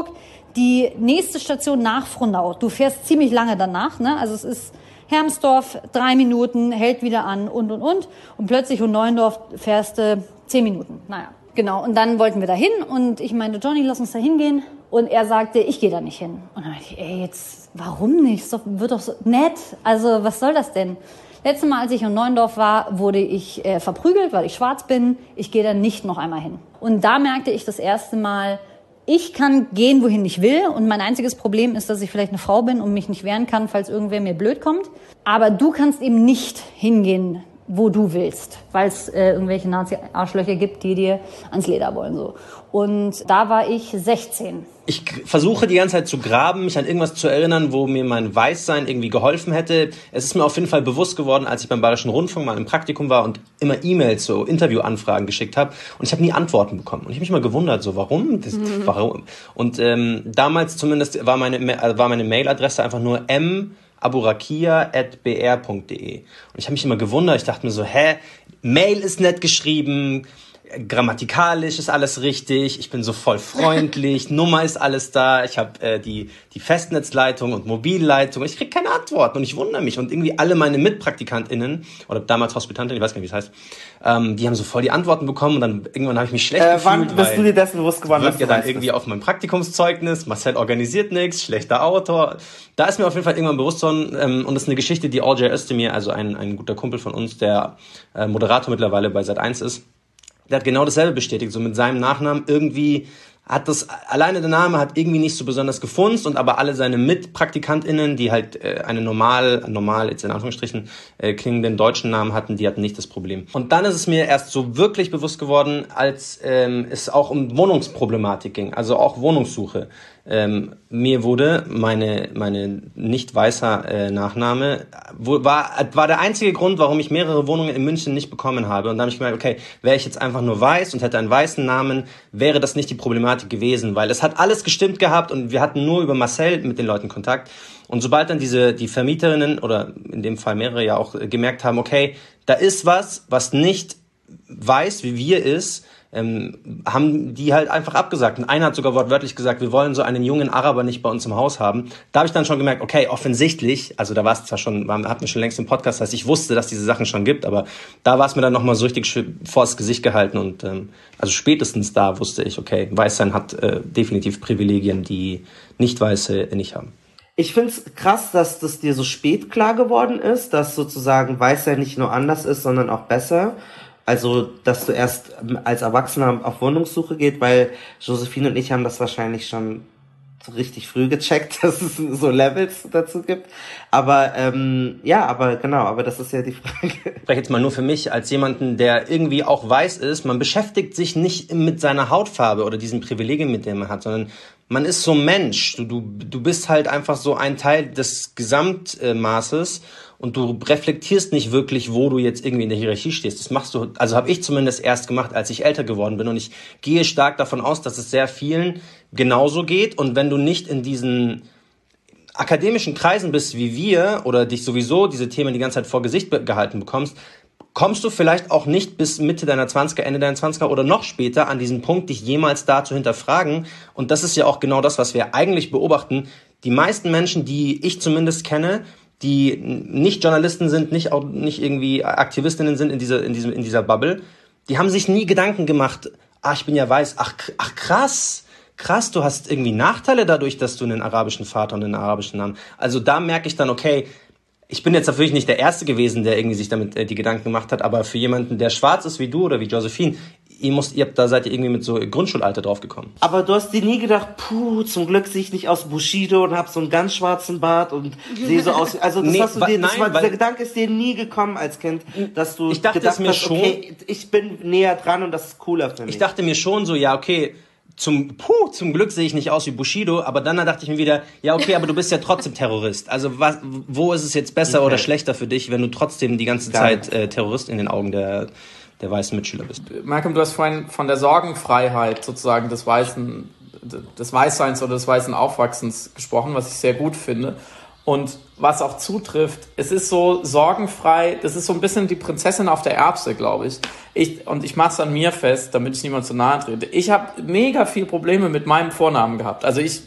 die nächste Station nach Frohnau. Du fährst ziemlich lange danach, ne? Also es ist Hermsdorf, drei Minuten, hält wieder an und, und, und. Und plötzlich in Neuendorf fährst du zehn Minuten. Naja, genau. Und dann wollten wir da hin und ich meinte, Johnny, lass uns da hingehen. Und er sagte, ich gehe da nicht hin. Und dann meinte ich, ey, jetzt, warum nicht? Das wird doch so nett. Also, was soll das denn? Letztes Mal, als ich in Neuendorf war, wurde ich äh, verprügelt, weil ich schwarz bin. Ich gehe da nicht noch einmal hin. Und da merkte ich das erste Mal, ich kann gehen, wohin ich will. Und mein einziges Problem ist, dass ich vielleicht eine Frau bin und mich nicht wehren kann, falls irgendwer mir blöd kommt. Aber du kannst eben nicht hingehen, wo du willst, weil es äh, irgendwelche Nazi-Arschlöcher gibt, die dir ans Leder wollen. So. Und da war ich sechzehn.
Ich versuche die ganze Zeit zu graben, mich an irgendwas zu erinnern, wo mir mein Weißsein irgendwie geholfen hätte. Es ist mir auf jeden Fall bewusst geworden, als ich beim Bayerischen Rundfunk mal im Praktikum war und immer E-Mails, so Interviewanfragen geschickt habe. Und ich habe nie Antworten bekommen. Und ich habe mich mal gewundert, so warum? Das, mhm. warum? Und ähm, damals zumindest war meine, war meine Mailadresse einfach nur m aburakia at b r punkt d e. Und ich habe mich immer gewundert, ich dachte mir so, hä, Mail ist nett geschrieben, grammatikalisch ist alles richtig, ich bin so voll freundlich, Nummer ist alles da, ich habe äh, die die Festnetzleitung und Mobilleitung, ich krieg keine Antworten und ich wundere mich. Und irgendwie alle meine MitpraktikantInnen, oder damals Hospitantinnen, ich weiß gar nicht, wie es heißt, ähm, die haben so voll die Antworten bekommen und dann irgendwann habe ich mich schlecht
äh,
gefühlt.
Wann bist du dir dessen bewusst geworden?
Wird ja dann irgendwie auf meinem Praktikumszeugnis, Marcel organisiert nichts, schlechter Autor. Da ist mir auf jeden Fall irgendwann bewusst worden, ähm, und das ist eine Geschichte, die All J Özdemir, also ein, ein guter Kumpel von uns, der äh, Moderator mittlerweile bei Sat eins ist, der hat genau dasselbe bestätigt, so mit seinem Nachnamen irgendwie hat das, alleine der Name hat irgendwie nicht so besonders gefunzt und aber alle seine MitpraktikantInnen, die halt äh, einen normal, normal jetzt in Anführungsstrichen äh, klingenden deutschen Namen hatten, die hatten nicht das Problem. Und dann ist es mir erst so wirklich bewusst geworden, als ähm, es auch um Wohnungsproblematik ging, also auch Wohnungssuche. Ähm, mir wurde meine meine nicht weißer äh, Nachname wo, war war der einzige Grund, warum ich mehrere Wohnungen in München nicht bekommen habe. Und da habe ich gemerkt, okay, wäre ich jetzt einfach nur weiß und hätte einen weißen Namen, wäre das nicht die Problematik gewesen, weil es hat alles gestimmt gehabt und wir hatten nur über Marcel mit den Leuten Kontakt. Und sobald dann diese die Vermieterinnen oder in dem Fall mehrere ja auch äh, gemerkt haben, okay, da ist was, was nicht weiß wie wir ist, Ähm, haben die halt einfach abgesagt. Und einer hat sogar wortwörtlich gesagt, wir wollen so einen jungen Araber nicht bei uns im Haus haben. Da habe ich dann schon gemerkt, okay, offensichtlich, also da war es zwar schon, wir hatten schon längst im Podcast, das heißt, ich wusste, dass diese Sachen schon gibt, aber da war es mir dann nochmal so richtig vors Gesicht gehalten und ähm, also spätestens da wusste ich, okay, Weißsein hat äh, definitiv Privilegien, die Nicht-Weiße nicht haben.
Ich find's krass, dass das dir so spät klar geworden ist, dass sozusagen Weißsein nicht nur anders ist, sondern auch besser. Also, dass du erst als Erwachsener auf Wohnungssuche geht, weil Josephine und ich haben das wahrscheinlich schon so richtig früh gecheckt, dass es so Levels dazu gibt. Aber ähm, ja, aber genau, aber das ist ja die Frage.
Ich spreche jetzt mal nur für mich als jemanden, der irgendwie auch weiß ist, man beschäftigt sich nicht mit seiner Hautfarbe oder diesen Privilegien, mit denen man hat, sondern man ist so Mensch. Du, du, du bist halt einfach so ein Teil des Gesamtmaßes und du reflektierst nicht wirklich, wo du jetzt irgendwie in der Hierarchie stehst. Das machst du, also habe ich zumindest erst gemacht, als ich älter geworden bin. Und ich gehe stark davon aus, dass es sehr vielen genauso geht. Und wenn du nicht in diesen akademischen Kreisen bist wie wir oder dich sowieso diese Themen die ganze Zeit vor Gesicht gehalten bekommst, kommst du vielleicht auch nicht bis Mitte deiner zwanziger, Ende deiner zwanziger oder noch später an diesen Punkt, dich jemals da zu hinterfragen. Und das ist ja auch genau das, was wir eigentlich beobachten. Die meisten Menschen, die ich zumindest kenne, die nicht Journalisten sind, nicht auch nicht irgendwie Aktivistinnen sind in dieser in diesem in dieser Bubble, die haben sich nie Gedanken gemacht. Ah, ich bin ja weiß. Ach, ach krass. Krass, du hast irgendwie Nachteile dadurch, dass du einen arabischen Vater und einen arabischen Namen. Also da merke ich dann, okay, ich bin jetzt natürlich nicht der Erste gewesen, der irgendwie sich damit äh, die Gedanken gemacht hat, aber für jemanden, der schwarz ist wie du oder wie Josephine, ihr müsst, ihr habt da seid ihr irgendwie mit so Grundschulalter drauf gekommen.
Aber du hast dir nie gedacht, puh, zum Glück sehe ich nicht aus Bushido und hab so einen ganz schwarzen Bart und sehe so aus. Also das
nee,
hast du dir, das
nein,
war, dieser Gedanke ist dir nie gekommen als Kind, dass du
ich dachte
gedacht
es mir
hast,
schon,
okay, ich bin näher dran und das ist cooler für mich.
Ich dachte mir schon so, ja okay. Zum, puh, zum Glück sehe ich nicht aus wie Bushido, aber dann dachte ich mir wieder, ja okay, aber du bist ja trotzdem Terrorist. Also was, wo ist es jetzt besser okay. oder schlechter für dich, wenn du trotzdem die ganze Zeit äh, Terrorist in den Augen der, der weißen Mitschüler bist?
Malcolm, du hast vorhin von der Sorgenfreiheit sozusagen des weißen, des Weißseins oder des weißen Aufwachsens gesprochen, was ich sehr gut finde. Und was auch zutrifft, es ist so sorgenfrei, das ist so ein bisschen die Prinzessin auf der Erbse, glaube ich. ich. Und ich mache es an mir fest, damit ich niemand zu nahe trete. Ich habe mega viel Probleme mit meinem Vornamen gehabt. Also ich,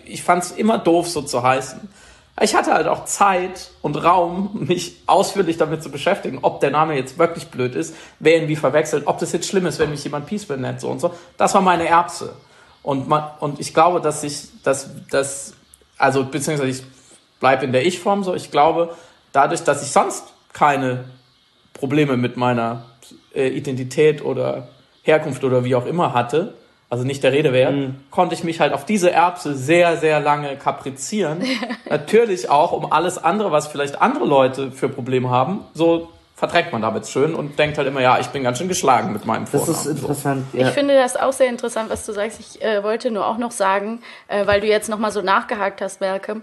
ich fand es immer doof, so zu heißen. Ich hatte halt auch Zeit und Raum, mich ausführlich damit zu beschäftigen, ob der Name jetzt wirklich blöd ist, wer ihn wie verwechselt, ob das jetzt schlimm ist, wenn mich jemand Peaceville nennt, so und so. Das war meine Erbse. Und man, und ich glaube, dass ich, dass, dass, also, beziehungsweise ich bleibe in der Ich-Form so, ich glaube, dadurch, dass ich sonst keine Probleme mit meiner äh, Identität oder Herkunft oder wie auch immer hatte, also nicht der Rede wert, mhm. konnte ich mich halt auf diese Erbse sehr, sehr lange kaprizieren. Natürlich auch um alles andere, was vielleicht andere Leute für Probleme haben, so verträgt man damit schön und denkt halt immer, ja, ich bin ganz schön geschlagen mit meinem Vornamen.
Das ist interessant,
so.
ja.
Ich finde das auch sehr interessant, was du sagst. Ich äh, wollte nur auch noch sagen, äh, weil du jetzt nochmal so nachgehakt hast, Malcolm,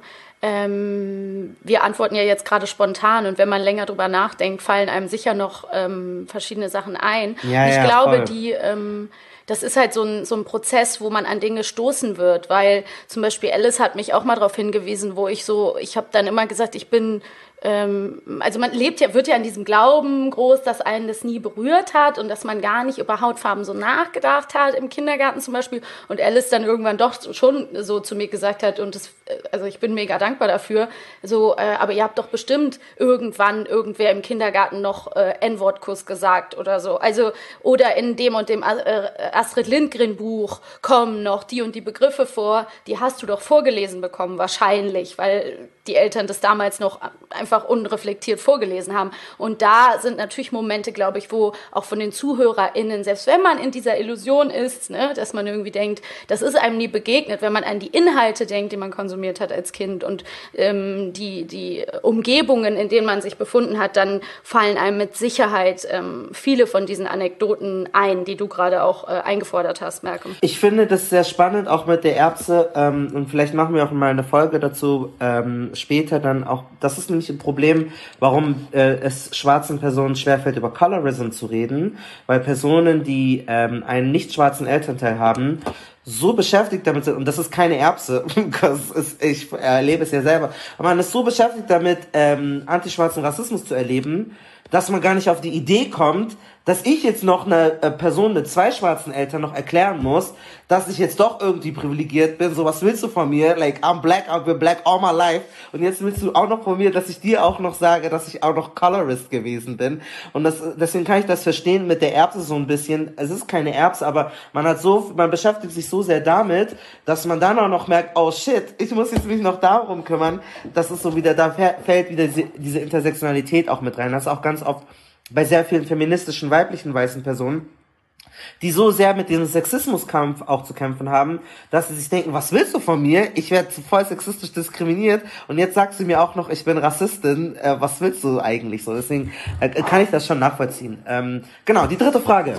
ähm, wir antworten ja jetzt gerade spontan und wenn man länger drüber nachdenkt, fallen einem sicher noch ähm, verschiedene Sachen ein.
Ja,
ich
ja,
glaube,
voll.
die... Ähm, Das ist halt so ein, so ein Prozess, wo man an Dinge stoßen wird, weil zum Beispiel Alice hat mich auch mal darauf hingewiesen, wo ich so, ich habe dann immer gesagt, ich bin, ähm, also man lebt ja, wird ja in diesem Glauben groß, dass einen das nie berührt hat und dass man gar nicht über Hautfarben so nachgedacht hat, im Kindergarten zum Beispiel, und Alice dann irgendwann doch schon so zu mir gesagt hat, und das, also ich bin mega dankbar dafür, so, äh, aber ihr habt doch bestimmt irgendwann irgendwer im Kindergarten noch äh, En-Wort-Kuss gesagt oder so, also, oder in dem und dem äh, Astrid Lindgren Buch kommen noch die und die Begriffe vor, die hast du doch vorgelesen bekommen, wahrscheinlich, weil die Eltern das damals noch einfach unreflektiert vorgelesen haben. Und da sind natürlich Momente, glaube ich, wo auch von den ZuhörerInnen, selbst wenn man in dieser Illusion ist, ne, dass man irgendwie denkt, das ist einem nie begegnet, wenn man an die Inhalte denkt, die man konsumiert hat als Kind und ähm, die, die Umgebungen, in denen man sich befunden hat, dann fallen einem mit Sicherheit ähm, viele von diesen Anekdoten ein, die du gerade auch äh, eingefordert hast, Malcolm.
Ich finde das sehr spannend, auch mit der Erbse, ähm, und vielleicht machen wir auch mal eine Folge dazu ähm, später dann auch, das ist nämlich ein Problem, warum äh, es schwarzen Personen schwerfällt, über Colorism zu reden, weil Personen, die ähm, einen nicht schwarzen Elternteil haben, so beschäftigt damit sind, und das ist keine Erbse, das ist, ich erlebe es ja selber, aber man ist so beschäftigt damit, ähm, antischwarzen Rassismus zu erleben, dass man gar nicht auf die Idee kommt, dass ich jetzt noch eine äh, Person mit zwei schwarzen Eltern noch erklären muss, dass ich jetzt doch irgendwie privilegiert bin. So, was willst du von mir? Like, I'm black, I've been black all my life. Und jetzt willst du auch noch von mir, dass ich dir auch noch sage, dass ich auch noch Colorist gewesen bin. Und das, deswegen kann ich das verstehen mit der Erbse so ein bisschen. Es ist keine Erbse, aber man hat so, man beschäftigt sich so sehr damit, dass man dann auch noch merkt, oh shit, ich muss jetzt mich noch darum kümmern. Das ist so wieder, da fällt wieder diese, diese Intersektionalität auch mit rein. Das ist auch ganz oft bei sehr vielen feministischen, weiblichen, weißen Personen, die so sehr mit diesem Sexismuskampf auch zu kämpfen haben, dass sie sich denken, was willst du von mir? Ich werde voll sexistisch diskriminiert und jetzt sagst du mir auch noch, ich bin Rassistin. Äh, was willst du eigentlich so? Deswegen äh, kann ich das schon nachvollziehen. Ähm, genau, die dritte Frage.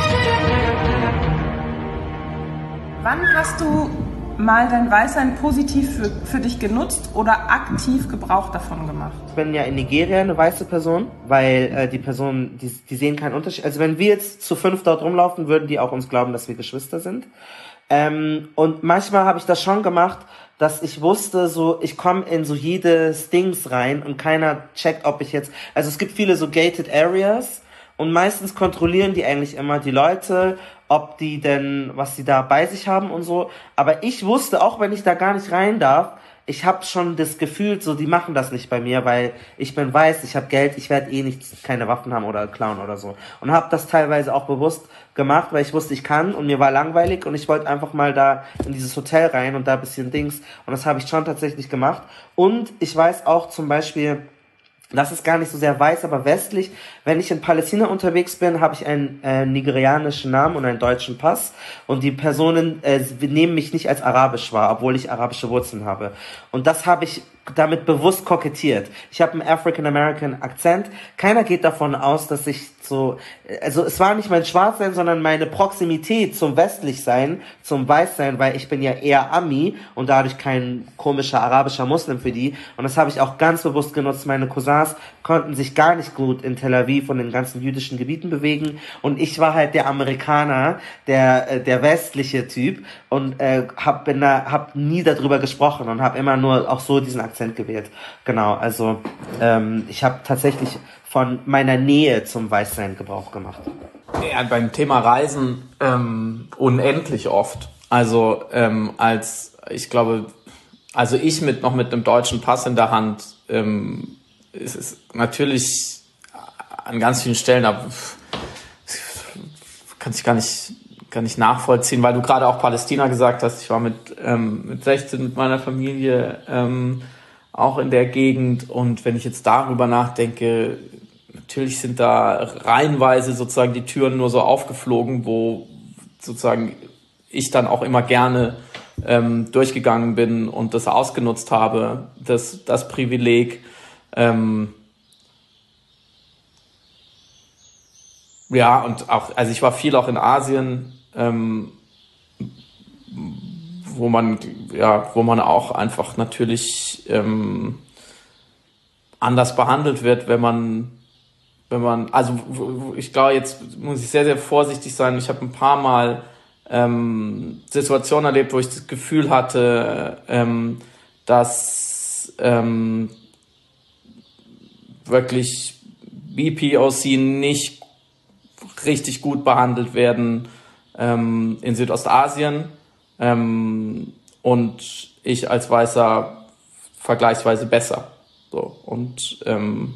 Wann hast du mal dein Weißsein positiv für, für dich genutzt oder aktiv Gebrauch davon gemacht?
Ich bin ja in Nigeria eine weiße Person, weil äh, die Personen, die, die sehen keinen Unterschied. Also wenn wir jetzt zu fünf dort rumlaufen, würden die auch uns glauben, dass wir Geschwister sind. Ähm, und manchmal habe ich das schon gemacht, dass ich wusste, so ich komme in so jedes Dings rein und keiner checkt, ob ich jetzt... Also es gibt viele so gated areas und meistens kontrollieren die eigentlich immer die Leute, ob die denn, was die da bei sich haben und so. Aber ich wusste, auch wenn ich da gar nicht rein darf, ich habe schon das Gefühl, so die machen das nicht bei mir, weil ich bin weiß, ich habe Geld, ich werde eh nichts, keine Waffen haben oder klauen oder so. Und habe das teilweise auch bewusst gemacht, weil ich wusste, ich kann und mir war langweilig und ich wollte einfach mal da in dieses Hotel rein und da ein bisschen Dings. Und das habe ich schon tatsächlich gemacht. Und ich weiß auch zum Beispiel, das ist gar nicht so sehr weiß, aber westlich. Wenn ich in Palästina unterwegs bin, habe ich einen äh, nigerianischen Namen und einen deutschen Pass. Und die Personen äh, nehmen mich nicht als arabisch wahr, obwohl ich arabische Wurzeln habe. Und das habe ich damit bewusst kokettiert. Ich habe einen African-American Akzent. Keiner geht davon aus, dass ich so... Also es war nicht mein Schwarzsein, sondern meine Proximität zum Westlichsein, zum Weißsein, weil ich bin ja eher Ami und dadurch kein komischer arabischer Muslim für die. Und das habe ich auch ganz bewusst genutzt. Meine Cousins konnten sich gar nicht gut in Tel Aviv und in den ganzen jüdischen Gebieten bewegen. Und ich war halt der Amerikaner, der der westliche Typ und äh, hab, bin da, hab nie darüber gesprochen und habe immer nur auch so diesen Akzent gewählt. Genau, also ähm, ich habe tatsächlich von meiner Nähe zum Weißsein Gebrauch gemacht.
Ja, beim Thema Reisen ähm, unendlich oft. Also ähm, als, ich glaube, also ich mit noch mit einem deutschen Pass in der Hand, ähm, ist es natürlich an ganz vielen Stellen, aber kann ich gar nicht, gar nicht nachvollziehen, weil du gerade auch Palästina gesagt hast. Ich war mit, ähm, mit sechzehn mit meiner Familie ähm, auch in der Gegend, und wenn ich jetzt darüber nachdenke, natürlich sind da reihenweise sozusagen die Türen nur so aufgeflogen, wo sozusagen ich dann auch immer gerne ähm, durchgegangen bin und das ausgenutzt habe, das, das Privileg. Ähm, ja, und auch, also ich war viel auch in Asien, ähm, wo man, ja, wo man auch einfach natürlich ähm, anders behandelt wird, wenn man, wenn man, also ich glaube, jetzt muss ich sehr, sehr vorsichtig sein. Ich habe ein paar Mal ähm, Situationen erlebt, wo ich das Gefühl hatte, ähm, dass ähm, wirklich B P O C nicht richtig gut behandelt werden ähm, in Südostasien, ähm, und ich als Weißer vergleichsweise besser. So, und ähm,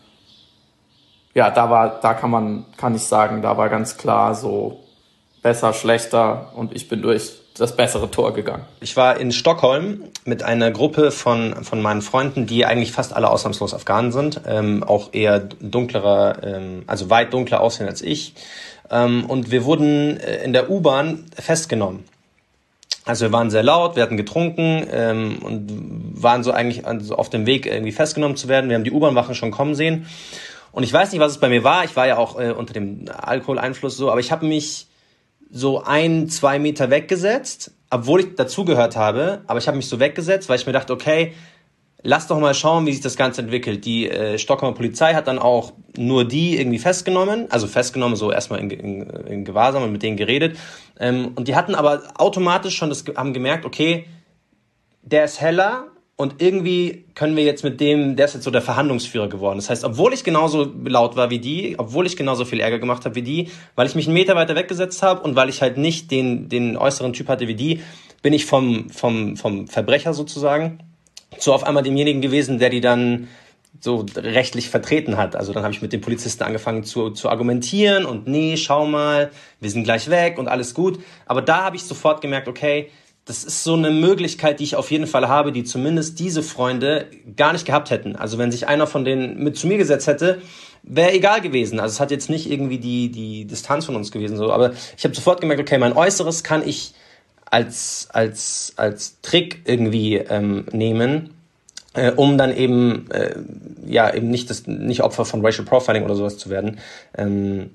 ja, da war, da kann man, kann ich sagen, da war ganz klar so besser, schlechter, und ich bin durch das bessere Tor gegangen.
Ich war in Stockholm mit einer Gruppe von von meinen Freunden, die eigentlich fast alle ausnahmslos Afghanen sind, ähm, auch eher dunklerer, ähm, also weit dunkler aussehen als ich. Ähm, und wir wurden in der U-Bahn festgenommen. Also wir waren sehr laut, wir hatten getrunken ähm, und waren so eigentlich also auf dem Weg irgendwie festgenommen zu werden. Wir haben die U-Bahn-Wachen schon kommen sehen. Und ich weiß nicht, was es bei mir war. Ich war ja auch äh, unter dem Alkoholeinfluss so, aber ich habe mich so ein, zwei Meter weggesetzt, obwohl ich dazugehört habe, aber ich habe mich so weggesetzt, weil ich mir dachte, okay, lass doch mal schauen, wie sich das Ganze entwickelt. Die äh, Stockholmer Polizei hat dann auch nur die irgendwie festgenommen, also festgenommen, so erstmal in, in, in Gewahrsam und mit denen geredet. Ähm, und die hatten aber automatisch schon, das haben gemerkt, okay, der ist heller, und irgendwie können wir jetzt mit dem, der ist jetzt so der Verhandlungsführer geworden. Das heißt, obwohl ich genauso laut war wie die, obwohl ich genauso viel Ärger gemacht habe wie die, weil ich mich einen Meter weiter weggesetzt habe und weil ich halt nicht den, den äußeren Typ hatte wie die, bin ich vom, vom, vom Verbrecher sozusagen zu auf einmal demjenigen gewesen, der die dann so rechtlich vertreten hat. Also dann habe ich mit den Polizisten angefangen zu, zu argumentieren und nee, schau mal, wir sind gleich weg und alles gut. Aber da habe ich sofort gemerkt, okay, das ist so eine Möglichkeit, die ich auf jeden Fall habe, die zumindest diese Freunde gar nicht gehabt hätten. Also wenn sich einer von denen mit zu mir gesetzt hätte, wäre egal gewesen. Also es hat jetzt nicht irgendwie die die Distanz von uns gewesen, so. Aber ich habe sofort gemerkt, okay, mein Äußeres kann ich als als als Trick irgendwie ähm, nehmen, äh, um dann eben äh, ja eben nicht das nicht Opfer von Racial Profiling oder sowas zu werden. Ähm,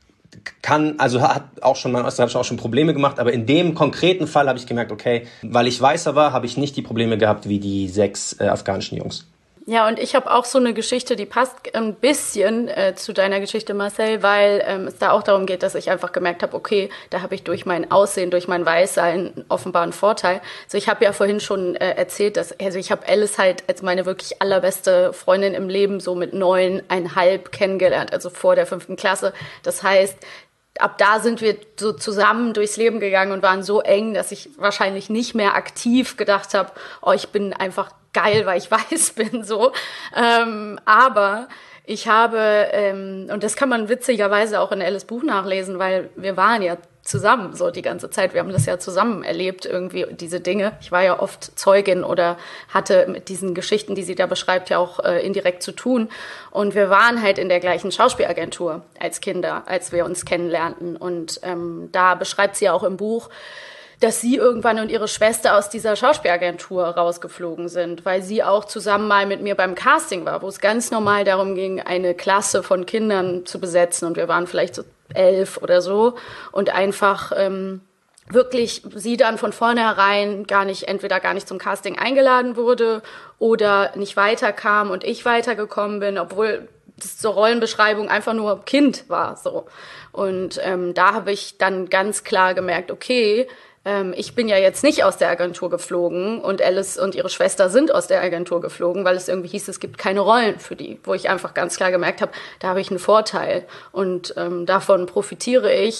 kann, also hat auch schon, mein Äußeres hat auch schon Probleme gemacht, aber in dem konkreten Fall habe ich gemerkt, okay, weil ich weißer war, habe ich nicht die Probleme gehabt wie die sechs äh, afghanischen Jungs.
Ja, und ich habe auch so eine Geschichte, die passt ein bisschen äh, zu deiner Geschichte, Marcel, weil ähm, es da auch darum geht, dass ich einfach gemerkt habe, okay, da habe ich durch mein Aussehen, durch mein Weißsein offenbar einen Vorteil. Also ich habe ja vorhin schon äh, erzählt, dass also ich habe Alice halt als meine wirklich allerbeste Freundin im Leben so mit neuneinhalb kennengelernt, also vor der fünften Klasse. Das heißt, ab da sind wir so zusammen durchs Leben gegangen und waren so eng, dass ich wahrscheinlich nicht mehr aktiv gedacht habe, oh, ich bin einfach geil, weil ich weiß bin, so. Ähm, aber ich habe, ähm, und das kann man witzigerweise auch in Alice Buch nachlesen, weil wir waren ja zusammen so die ganze Zeit. Wir haben das ja zusammen erlebt, irgendwie diese Dinge. Ich war ja oft Zeugin oder hatte mit diesen Geschichten, die sie da beschreibt, ja auch äh, indirekt zu tun. Und wir waren halt in der gleichen Schauspielagentur als Kinder, als wir uns kennenlernten. Und ähm, da beschreibt sie ja auch im Buch, dass sie irgendwann und ihre Schwester aus dieser Schauspielagentur rausgeflogen sind, weil sie auch zusammen mal mit mir beim Casting war, wo es ganz normal darum ging, eine Klasse von Kindern zu besetzen. Und wir waren vielleicht so elf oder so und einfach ähm, wirklich sie dann von vornherein gar nicht, entweder gar nicht zum Casting eingeladen wurde oder nicht weiterkam und ich weitergekommen bin, obwohl das zur Rollenbeschreibung einfach nur Kind war, so. Und ähm, da habe ich dann ganz klar gemerkt, okay, ähm, ich bin ja jetzt nicht aus der Agentur geflogen und Alice und ihre Schwester sind aus der Agentur geflogen, weil es irgendwie hieß, es gibt keine Rollen für die, wo ich einfach ganz klar gemerkt habe, da habe ich einen Vorteil und ähm, davon profitiere ich,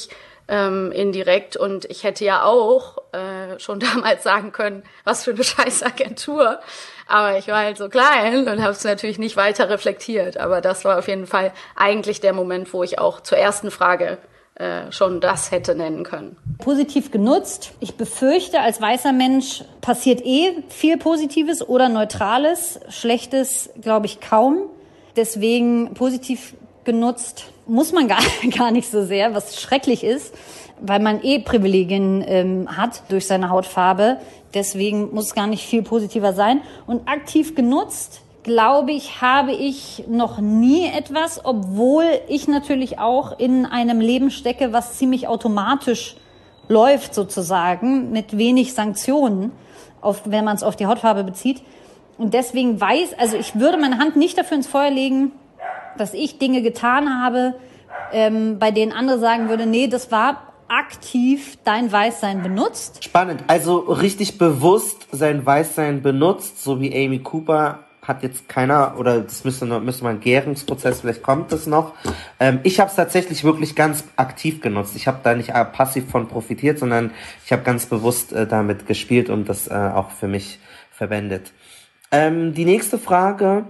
ähm, indirekt. Und ich hätte ja auch äh, schon damals sagen können, was für eine scheiß Agentur. Aber ich war halt so klein und habe es natürlich nicht weiter reflektiert. Aber das war auf jeden Fall eigentlich der Moment, wo ich auch zur ersten Frage äh, schon das hätte nennen können.
Positiv genutzt. Ich befürchte, als weißer Mensch passiert eh viel Positives oder Neutrales. Schlechtes, glaube ich, kaum. Deswegen positiv genutzt muss man gar, gar nicht so sehr, was schrecklich ist, weil man eh Privilegien ähm, hat durch seine Hautfarbe. Deswegen muss es gar nicht viel positiver sein. Und aktiv genutzt, glaube ich, habe ich noch nie etwas, obwohl ich natürlich auch in einem Leben stecke, was ziemlich automatisch läuft sozusagen, mit wenig Sanktionen, auf, wenn man es auf die Hautfarbe bezieht. Und deswegen weiß, also ich würde meine Hand nicht dafür ins Feuer legen, dass ich Dinge getan habe, ähm, bei denen andere sagen würden, nee, das war aktiv dein Weißsein benutzt.
Spannend, also richtig bewusst sein Weißsein benutzt, so wie Amy Cooper hat jetzt keiner, oder das müsste, noch, müsste mal ein Gärungsprozess, vielleicht kommt das noch. Ähm, ich habe es tatsächlich wirklich ganz aktiv genutzt. Ich habe da nicht äh, passiv von profitiert, sondern ich habe ganz bewusst äh, damit gespielt und das äh, auch für mich verwendet. Ähm, die nächste Frage.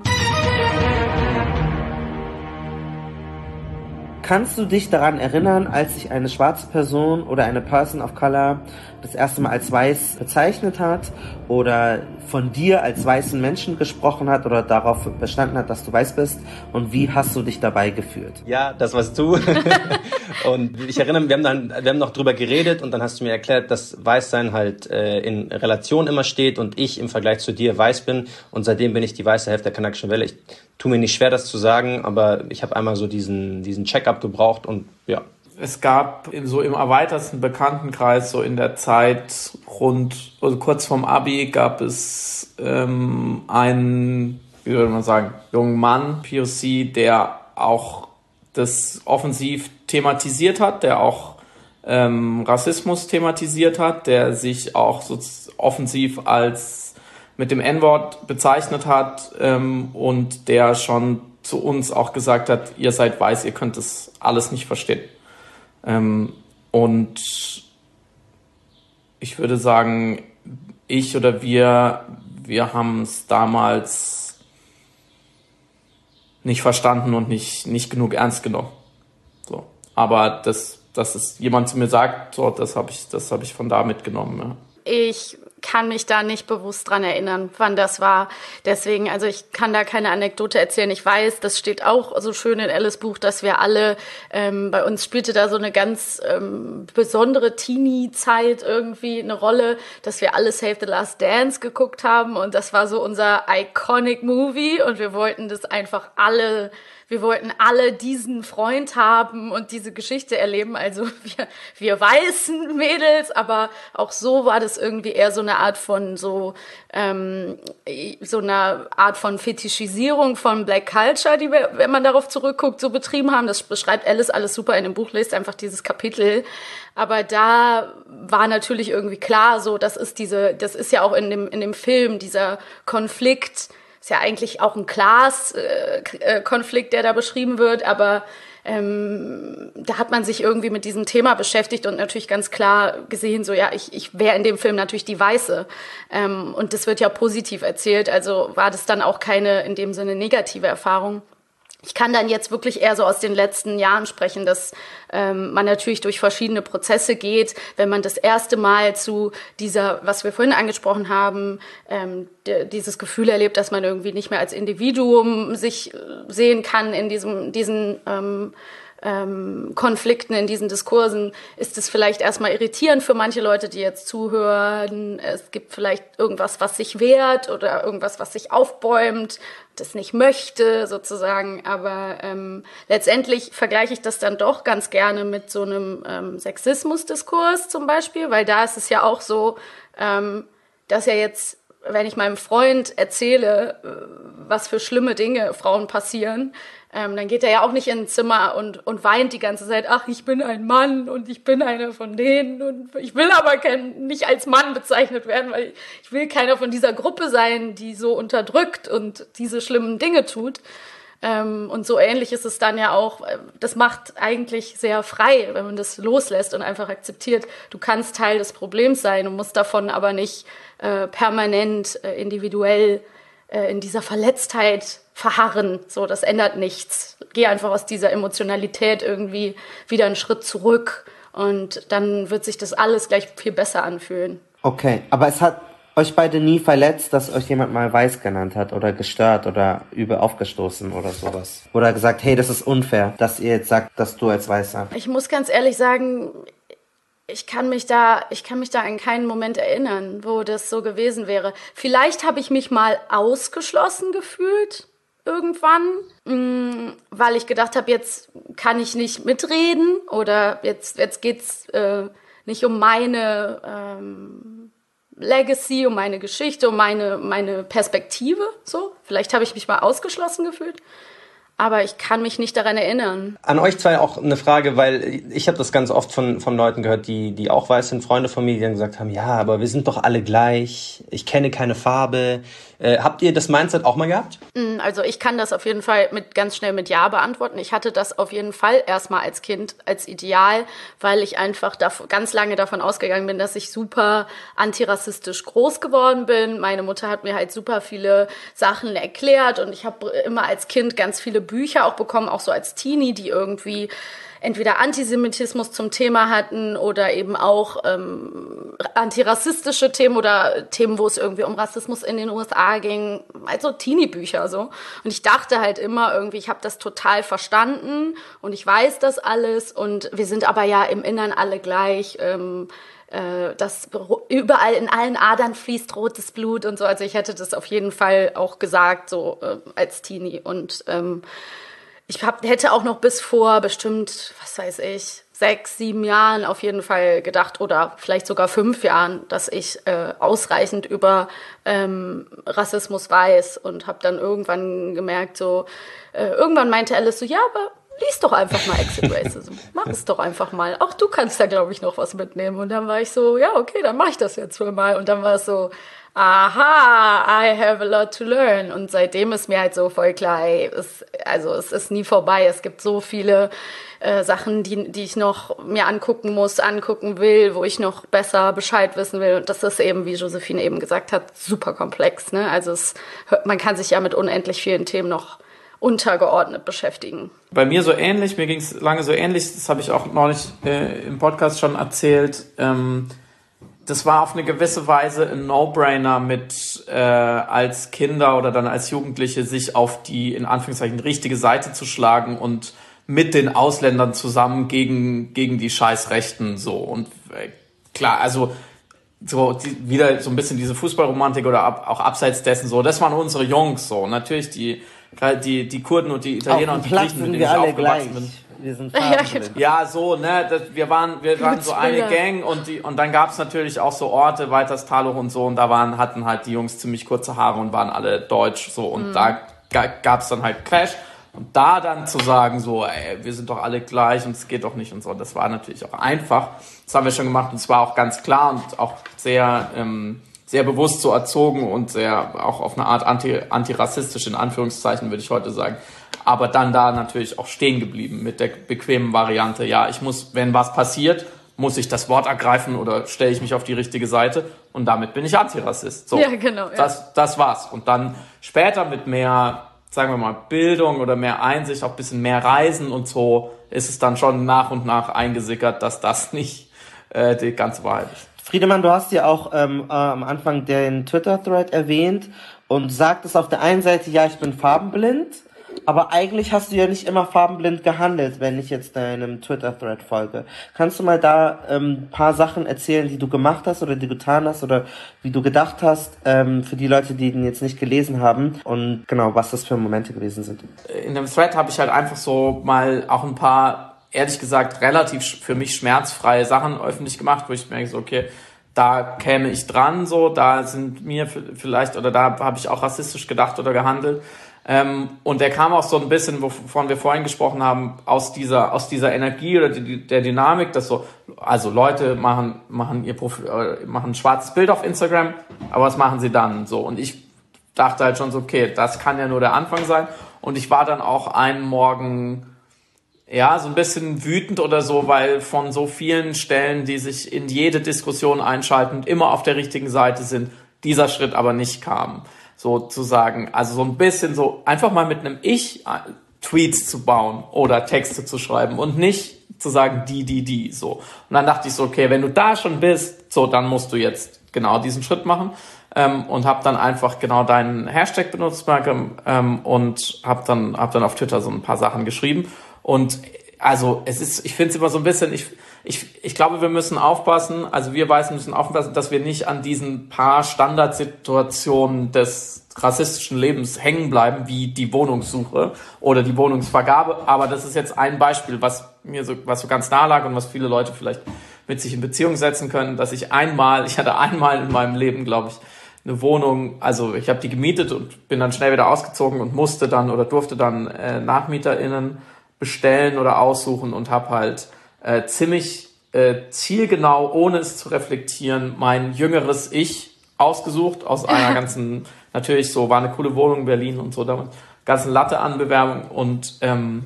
Kannst du dich daran erinnern, als sich eine schwarze Person oder eine Person of Color das erste Mal als weiß bezeichnet hat oder von dir als weißen Menschen gesprochen hat oder darauf bestanden hat, dass du weiß bist? Und wie hast du dich dabei gefühlt?
Ja, das warst du. Und ich erinnere mich, wir haben dann, wir haben noch drüber geredet und dann hast du mir erklärt, dass Weißsein halt äh, in Relation immer steht und ich im Vergleich zu dir weiß bin und seitdem bin ich die weiße Hälfte der Kanakischen Welle. Ich tue mir nicht schwer, das zu sagen, aber ich habe einmal so diesen, diesen Check-up gebraucht und ja.
Es gab in so im erweiterten Bekanntenkreis, so in der Zeit rund, also kurz vorm Abi, gab es ähm, einen, wie würde man sagen, jungen Mann, P O C, der auch das offensiv thematisiert hat, der auch ähm, Rassismus thematisiert hat, der sich auch so offensiv als mit dem N-Wort bezeichnet hat ähm, und der schon zu uns auch gesagt hat, ihr seid weiß, ihr könnt das alles nicht verstehen. Ähm, und ich würde sagen, ich oder wir, wir haben es damals nicht verstanden und nicht, nicht genug ernst genommen. So. Aber das, dass es jemand zu mir sagt, so, das habe ich, das habe ich von da mitgenommen. Ja.
Ich kann mich da nicht bewusst dran erinnern, wann das war. Deswegen, also ich kann da keine Anekdote erzählen. Ich weiß, das steht auch so schön in Alice Buch, dass wir alle, ähm, bei uns spielte da so eine ganz ähm, besondere Teenie-Zeit irgendwie eine Rolle, dass wir alle Save the Last Dance geguckt haben und das war so unser iconic Movie und wir wollten das einfach alle Wir wollten alle diesen Freund haben und diese Geschichte erleben, also wir, wir weißen Mädels, aber auch so war das irgendwie eher so eine Art von so ähm, so eine Art von Fetischisierung von Black Culture, die wir, wenn man darauf zurückguckt, so betrieben haben. Das beschreibt Alice alles super in dem Buch, lest einfach dieses Kapitel. Aber da war natürlich irgendwie klar, so das ist diese, das ist ja auch in dem in dem Film dieser Konflikt. Ist ja eigentlich auch ein Class-Konflikt, der da beschrieben wird, aber ähm, da hat man sich irgendwie mit diesem Thema beschäftigt und natürlich ganz klar gesehen, so ja, ich, ich wäre in dem Film natürlich die Weiße. Ähm, und das wird ja positiv erzählt, also war das dann auch keine in dem Sinne negative Erfahrung. Ich kann dann jetzt wirklich eher so aus den letzten Jahren sprechen, dass ähm, man natürlich durch verschiedene Prozesse geht, wenn man das erste Mal zu dieser, was wir vorhin angesprochen haben, ähm, d- dieses Gefühl erlebt, dass man irgendwie nicht mehr als Individuum sich sehen kann in diesem, diesen ähm, ähm, Konflikten, in diesen Diskursen, ist es vielleicht erstmal irritierend für manche Leute, die jetzt zuhören. Es gibt vielleicht irgendwas, was sich wehrt oder irgendwas, was sich aufbäumt, das nicht möchte sozusagen, aber ähm, letztendlich vergleiche ich das dann doch ganz gerne mit so einem ähm, Sexismusdiskurs zum Beispiel, weil da ist es ja auch so, ähm, dass ja jetzt, wenn ich meinem Freund erzähle, was für schlimme Dinge Frauen passieren, ähm, dann geht er ja auch nicht in ein Zimmer und, und weint die ganze Zeit, ach, ich bin ein Mann und ich bin einer von denen und ich will aber kein, nicht als Mann bezeichnet werden, weil ich will keiner von dieser Gruppe sein, die so unterdrückt und diese schlimmen Dinge tut. Ähm, und so ähnlich ist es dann ja auch, das macht eigentlich sehr frei, wenn man das loslässt und einfach akzeptiert, du kannst Teil des Problems sein und musst davon aber nicht äh, permanent, äh, individuell äh, in dieser Verletztheit verharren. So, das ändert nichts. Geh einfach aus dieser Emotionalität irgendwie wieder einen Schritt zurück und dann wird sich das alles gleich viel besser anfühlen.
Okay, aber es hat euch beide nie verletzt, dass euch jemand mal weiß genannt hat oder gestört oder übel aufgestoßen oder sowas? Oder gesagt, hey, das ist unfair, dass ihr jetzt sagt, dass du als Weißer.
Ich muss ganz ehrlich sagen, ich kann mich da, ich kann mich da an keinen Moment erinnern, wo das so gewesen wäre. Vielleicht habe ich mich mal ausgeschlossen gefühlt irgendwann, mh, weil ich gedacht habe, jetzt kann ich nicht mitreden oder jetzt, jetzt geht's äh, nicht um meine ähm, Legacy, um meine Geschichte, um meine, meine Perspektive, so. Vielleicht habe ich mich mal ausgeschlossen gefühlt, aber ich kann mich nicht daran erinnern.
An euch zwei auch eine Frage, weil ich habe das ganz oft von, von Leuten gehört, die, die auch weiß sind, Freunde von mir, die dann gesagt haben, ja, aber wir sind doch alle gleich, ich kenne keine Farbe. Äh, habt ihr das Mindset auch mal gehabt?
Also ich kann das auf jeden Fall mit ganz schnell mit Ja beantworten. Ich hatte das auf jeden Fall erstmal als Kind als Ideal, weil ich einfach dav- ganz lange davon ausgegangen bin, dass ich super antirassistisch groß geworden bin. Meine Mutter hat mir halt super viele Sachen erklärt und ich habe immer als Kind ganz viele Bücher auch bekommen, auch so als Teenie, die irgendwie entweder Antisemitismus zum Thema hatten oder eben auch ähm, antirassistische Themen oder Themen, wo es irgendwie um Rassismus in den U S A ging, also Teenie-Bücher so. Und ich dachte halt immer irgendwie, ich habe das total verstanden und ich weiß das alles und wir sind aber ja im Innern alle gleich. Ähm, äh, das überall in allen Adern fließt rotes Blut und so. Also ich hätte das auf jeden Fall auch gesagt, so äh, als Teenie und ähm, ich hab, hätte auch noch bis vor bestimmt, was weiß ich, sechs, sieben Jahren auf jeden Fall gedacht oder vielleicht sogar fünf Jahren, dass ich äh, ausreichend über ähm, Rassismus weiß und habe dann irgendwann gemerkt, so äh, irgendwann meinte Alice so, ja, aber lies doch einfach mal Exit Racism, mach es doch einfach mal. Auch du kannst da, glaube ich, noch was mitnehmen. Und dann war ich so, ja, okay, dann mache ich das jetzt wohl mal. Und dann war es so, aha, I have a lot to learn. Und seitdem ist mir halt so voll klar, ey, es, also es ist nie vorbei. Es gibt so viele äh, Sachen, die, die ich noch mir angucken muss, angucken will, wo ich noch besser Bescheid wissen will. Und das ist eben, wie Josephine eben gesagt hat, super komplex. Ne? Also es, man kann sich ja mit unendlich vielen Themen noch untergeordnet beschäftigen.
Bei mir so ähnlich, mir ging es lange so ähnlich, das habe ich auch neulich äh, im Podcast schon erzählt. Ähm, das war auf eine gewisse Weise ein No-Brainer mit äh, als Kinder oder dann als Jugendliche sich auf die, in Anführungszeichen, richtige Seite zu schlagen und mit den Ausländern zusammen gegen, gegen die Scheißrechten so. Und äh, klar, also so die, wieder so ein bisschen diese Fußballromantik oder ab, auch abseits dessen so, das waren unsere Jungs so. Natürlich die die die Kurden und die Italiener und die Griechen, mit denen ich aufgewachsen bin.
Wir sind
farbenblind. Ja, so, ne, das, wir waren wir waren so eine Gang und die und dann gab's natürlich auch so Orte, Weiterstaloch und so und da waren hatten halt die Jungs ziemlich kurze Haare und waren alle deutsch so und mhm. da g- gab's dann halt Clash und da dann zu sagen so, ey, wir sind doch alle gleich und es geht doch nicht und so, das war natürlich auch einfach. Das haben wir schon gemacht und es war auch ganz klar und auch sehr ähm, sehr bewusst so erzogen und sehr auch auf eine Art anti, antirassistisch in Anführungszeichen, würde ich heute sagen. Aber dann da natürlich auch stehen geblieben mit der bequemen Variante, ja, ich muss, wenn was passiert, muss ich das Wort ergreifen oder stelle ich mich auf die richtige Seite und damit bin ich Antirassist. So,
ja, genau. Ja.
Das, das war's. Und dann später mit mehr, sagen wir mal, Bildung oder mehr Einsicht, auch ein bisschen mehr Reisen und so, ist es dann schon nach und nach eingesickert, dass das nicht äh, die ganze Wahrheit ist.
Friedemann, du hast ja auch ähm, äh, am Anfang den Twitter-Thread erwähnt und sagtest auf der einen Seite, ja, ich bin farbenblind, aber eigentlich hast du ja nicht immer farbenblind gehandelt, wenn ich jetzt deinem Twitter-Thread folge. Kannst du mal da ähm, ein paar Sachen erzählen, die du gemacht hast oder die du getan hast oder wie du gedacht hast, ähm, für die Leute, die den jetzt nicht gelesen haben und genau, was das für Momente gewesen sind?
In dem Thread habe ich halt einfach so mal auch ein paar ehrlich gesagt relativ für mich schmerzfreie Sachen öffentlich gemacht, wo ich merke so, okay, da käme ich dran, so, da sind mir vielleicht, oder da habe ich auch rassistisch gedacht oder gehandelt. Ähm, und der kam auch so ein bisschen, wovon wir vorhin gesprochen haben, aus dieser, aus dieser Energie oder die, der Dynamik, dass so, also Leute machen, machen ihr Profil, äh, machen ein schwarzes Bild auf Instagram, aber was machen sie dann? So, und ich dachte halt schon so, okay, das kann ja nur der Anfang sein. Und ich war dann auch einen Morgen, ja, so ein bisschen wütend oder so, weil von so vielen Stellen, die sich in jede Diskussion einschalten und immer auf der richtigen Seite sind, dieser Schritt aber nicht kam. Sozusagen, also so ein bisschen so, einfach mal mit einem Ich Tweets zu bauen oder Texte zu schreiben und nicht zu sagen, die, die, die, so. Und dann dachte ich so, okay, wenn du da schon bist, so, dann musst du jetzt genau diesen Schritt machen. Ähm, und habe dann einfach genau deinen Hashtag benutzt, Malcolm, ähm, und habe dann, hab dann auf Twitter so ein paar Sachen geschrieben. Und also es ist, ich finde es immer so ein bisschen, ich, ich, ich glaube, wir müssen aufpassen, also wir Weißen müssen aufpassen, dass wir nicht an diesen paar Standardsituationen des rassistischen Lebens hängen bleiben, wie die Wohnungssuche oder die Wohnungsvergabe. Aber das ist jetzt ein Beispiel, was mir so, was so ganz nah lag und was viele Leute vielleicht mit sich in Beziehung setzen können, dass ich einmal, ich hatte einmal in meinem Leben, glaube ich, eine Wohnung, also ich habe die gemietet und bin dann schnell wieder ausgezogen und musste dann oder durfte dann äh, NachmieterInnen bestellen oder aussuchen und habe halt äh, ziemlich äh, zielgenau, ohne es zu reflektieren, mein jüngeres Ich ausgesucht aus einer ganzen, natürlich so, war eine coole Wohnung in Berlin und so, damals, ganzen Latte an Bewerbung und ähm,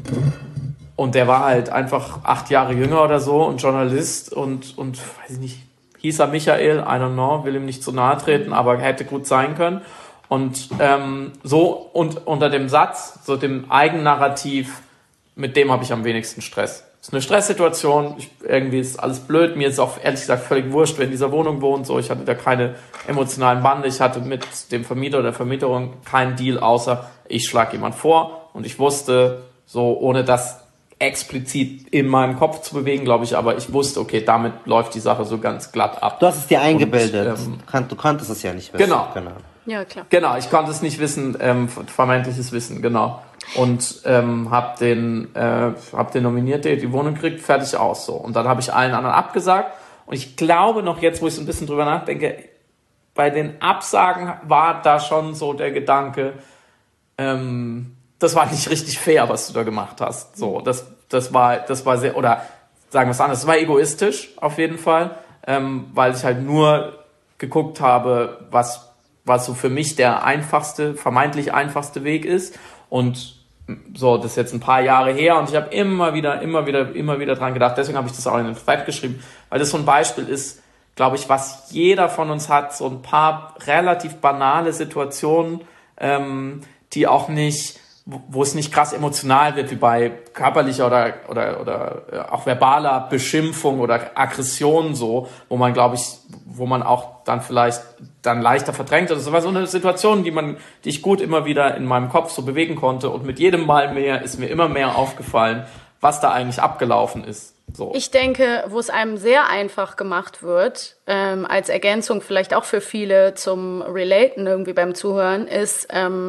und der war halt einfach acht Jahre jünger oder so und Journalist und und weiß ich nicht, hieß er Michael, I don't know, will ihm nicht zu nahe treten, aber hätte gut sein können. Und ähm, so und unter dem Satz, so dem Eigennarrativ, mit dem habe ich am wenigsten Stress. Es ist eine Stresssituation, ich, irgendwie ist alles blöd, mir ist auch ehrlich gesagt völlig wurscht, wer in dieser Wohnung wohnt, so, ich hatte da keine emotionalen Bande, ich hatte mit dem Vermieter oder der Vermieterin keinen Deal, außer ich schlage jemand vor und ich wusste, so ohne das explizit in meinem Kopf zu bewegen, glaube ich, aber ich wusste, okay, damit läuft die Sache so ganz glatt ab.
Du hast es dir eingebildet,
und, ähm,
du konntest es ja nicht wissen.
Genau.
genau.
Ja, klar.
Genau, ich konnte es nicht wissen, ähm, vermeintliches Wissen, genau. Und ähm, hab den, äh, hab den nominiert, der die Wohnung kriegt, fertig aus, so. Und dann habe ich allen anderen abgesagt. Und ich glaube noch jetzt, wo ich so ein bisschen drüber nachdenke, bei den Absagen war da schon so der Gedanke, ähm, das war nicht richtig fair, was du da gemacht hast. So, das, das war, das war sehr, oder sagen wir es anders, das war egoistisch auf jeden Fall, ähm, weil ich halt nur geguckt habe, was was so für mich der einfachste, vermeintlich einfachste Weg ist. Und so, das ist jetzt ein paar Jahre her und ich habe immer wieder, immer wieder, immer wieder dran gedacht. Deswegen habe ich das auch in den Thread geschrieben, weil das so ein Beispiel ist, glaube ich, was jeder von uns hat, so ein paar relativ banale Situationen, ähm, die auch nicht, wo es nicht krass emotional wird, wie bei körperlicher oder oder oder auch verbaler Beschimpfung oder Aggression, so, wo man, glaube ich, wo man auch dann vielleicht dann leichter verdrängt. Also das war so eine Situation, die man, die ich gut immer wieder in meinem Kopf so bewegen konnte und mit jedem Mal mehr ist mir immer mehr aufgefallen, was da eigentlich abgelaufen ist. So.
Ich denke, wo es einem sehr einfach gemacht wird, ähm, als Ergänzung vielleicht auch für viele zum Relaten irgendwie beim Zuhören, ist,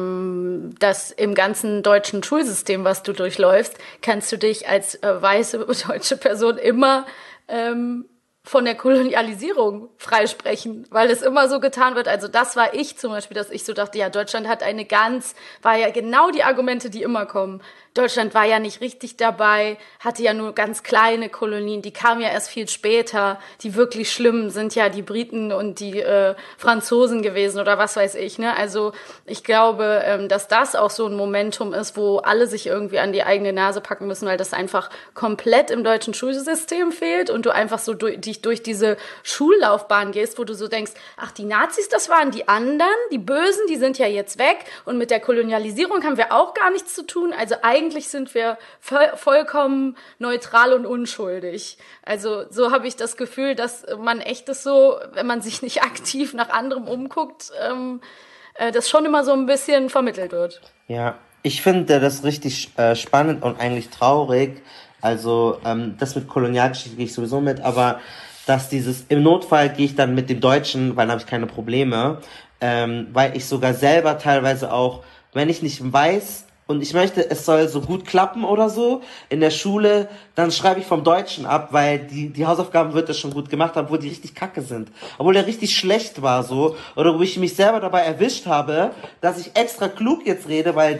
ähm, dass im ganzen deutschen Schulsystem, was du durchläufst, kannst du dich als äh, weiße deutsche Person immer ähm, von der Kolonialisierung freisprechen, weil es immer so getan wird. Also das war ich zum Beispiel, dass ich so dachte, ja, Deutschland hat eine ganz, war ja genau die Argumente, die immer kommen. Deutschland war ja nicht richtig dabei, hatte ja nur ganz kleine Kolonien, die kamen ja erst viel später. Die wirklich schlimmen sind ja die Briten und die äh, Franzosen gewesen oder was weiß ich. Ne? Also ich glaube, ähm, dass das auch so ein Momentum ist, wo alle sich irgendwie an die eigene Nase packen müssen, weil das einfach komplett im deutschen Schulsystem fehlt und du einfach so durch, dich durch diese Schullaufbahn gehst, wo du so denkst, ach, die Nazis, das waren die anderen, die Bösen, die sind ja jetzt weg und mit der Kolonialisierung haben wir auch gar nichts zu tun. Also eigentlich Eigentlich sind wir voll, vollkommen neutral und unschuldig. Also so habe ich das Gefühl, dass man echt das so, wenn man sich nicht aktiv nach anderem umguckt, ähm, äh, das schon immer so ein bisschen vermittelt wird.
Ja, ich finde das richtig äh, spannend und eigentlich traurig. Also ähm, das mit Kolonialgeschichte gehe ich sowieso mit, aber dass dieses, im Notfall gehe ich dann mit dem Deutschen, weil dann habe ich keine Probleme, ähm, weil ich sogar selber teilweise auch, wenn ich nicht weiß, und ich möchte, es soll so gut klappen oder so in der Schule, dann schreibe ich vom Deutschen ab, weil die die Hausaufgaben wird das schon gut gemacht haben, obwohl die richtig kacke sind. Obwohl der richtig schlecht war so. Oder wo ich mich selber dabei erwischt habe, dass ich extra klug jetzt rede, weil der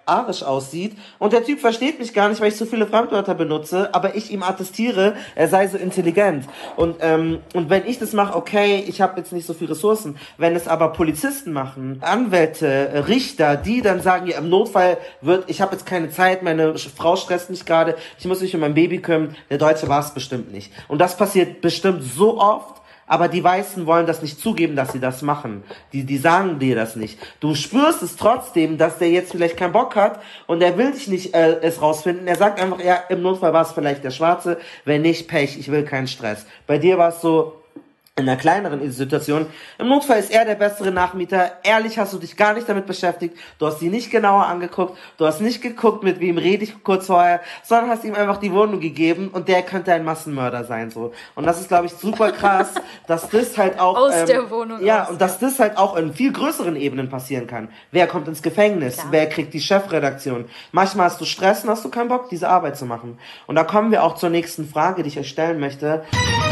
arisch aussieht und der Typ versteht mich gar nicht, weil ich so viele Fremdwörter benutze, aber ich ihm attestiere, er sei so intelligent. Und ähm, und wenn ich das mache, okay, ich habe jetzt nicht so viele Ressourcen. Wenn es aber Polizisten machen, Anwälte, Richter, die dann sagen, ja, im Notfall wird, ich habe jetzt keine Zeit, meine Frau stresst mich gerade, ich muss mich um mein Baby kümmern, der Deutsche war es bestimmt nicht. Und das passiert bestimmt so oft, aber die Weißen wollen das nicht zugeben, dass sie das machen. Die, die sagen dir das nicht. Du spürst es trotzdem, dass der jetzt vielleicht keinen Bock hat und er will dich nicht äh, es rausfinden. Er sagt einfach, ja, im Notfall war es vielleicht der Schwarze, wenn nicht, Pech, ich will keinen Stress. Bei dir war es so, in einer kleineren Situation, im Notfall ist er der bessere Nachmieter. Ehrlich hast du dich gar nicht damit beschäftigt. Du hast sie nicht genauer angeguckt. Du hast nicht geguckt, mit wem rede ich kurz vorher, sondern hast ihm einfach die Wohnung gegeben und der könnte ein Massenmörder sein, so. Und das ist, glaube ich, super krass, dass das halt auch,
aus
ähm,
der Wohnung
ja,
aus.
und dass das halt auch in viel größeren Ebenen passieren kann. Wer kommt ins Gefängnis? Klar. Wer kriegt die Chefredaktion? Manchmal hast du Stress und hast du keinen Bock, diese Arbeit zu machen. Und da kommen wir auch zur nächsten Frage, die ich euch stellen möchte.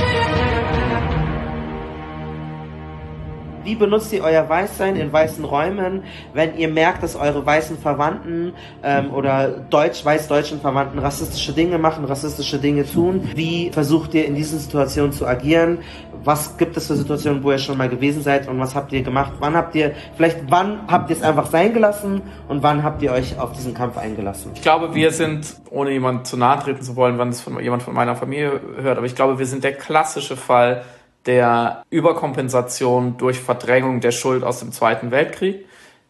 Wie benutzt ihr euer Weißsein in weißen Räumen, wenn ihr merkt, dass eure weißen Verwandten ähm, oder deutsch weiß-deutschen Verwandten rassistische Dinge machen, rassistische Dinge tun? Wie versucht ihr in diesen Situationen zu agieren? Was gibt es für Situationen, wo ihr schon mal gewesen seid und was habt ihr gemacht? Wann habt ihr, vielleicht wann habt ihr es einfach sein gelassen und wann habt ihr euch auf diesen Kampf eingelassen?
Ich glaube, wir sind, ohne jemand zu nahe treten zu wollen, wann das von jemand von meiner Familie hört, aber ich glaube, wir sind der klassische Fall der Überkompensation durch Verdrängung der Schuld aus dem Zweiten Weltkrieg.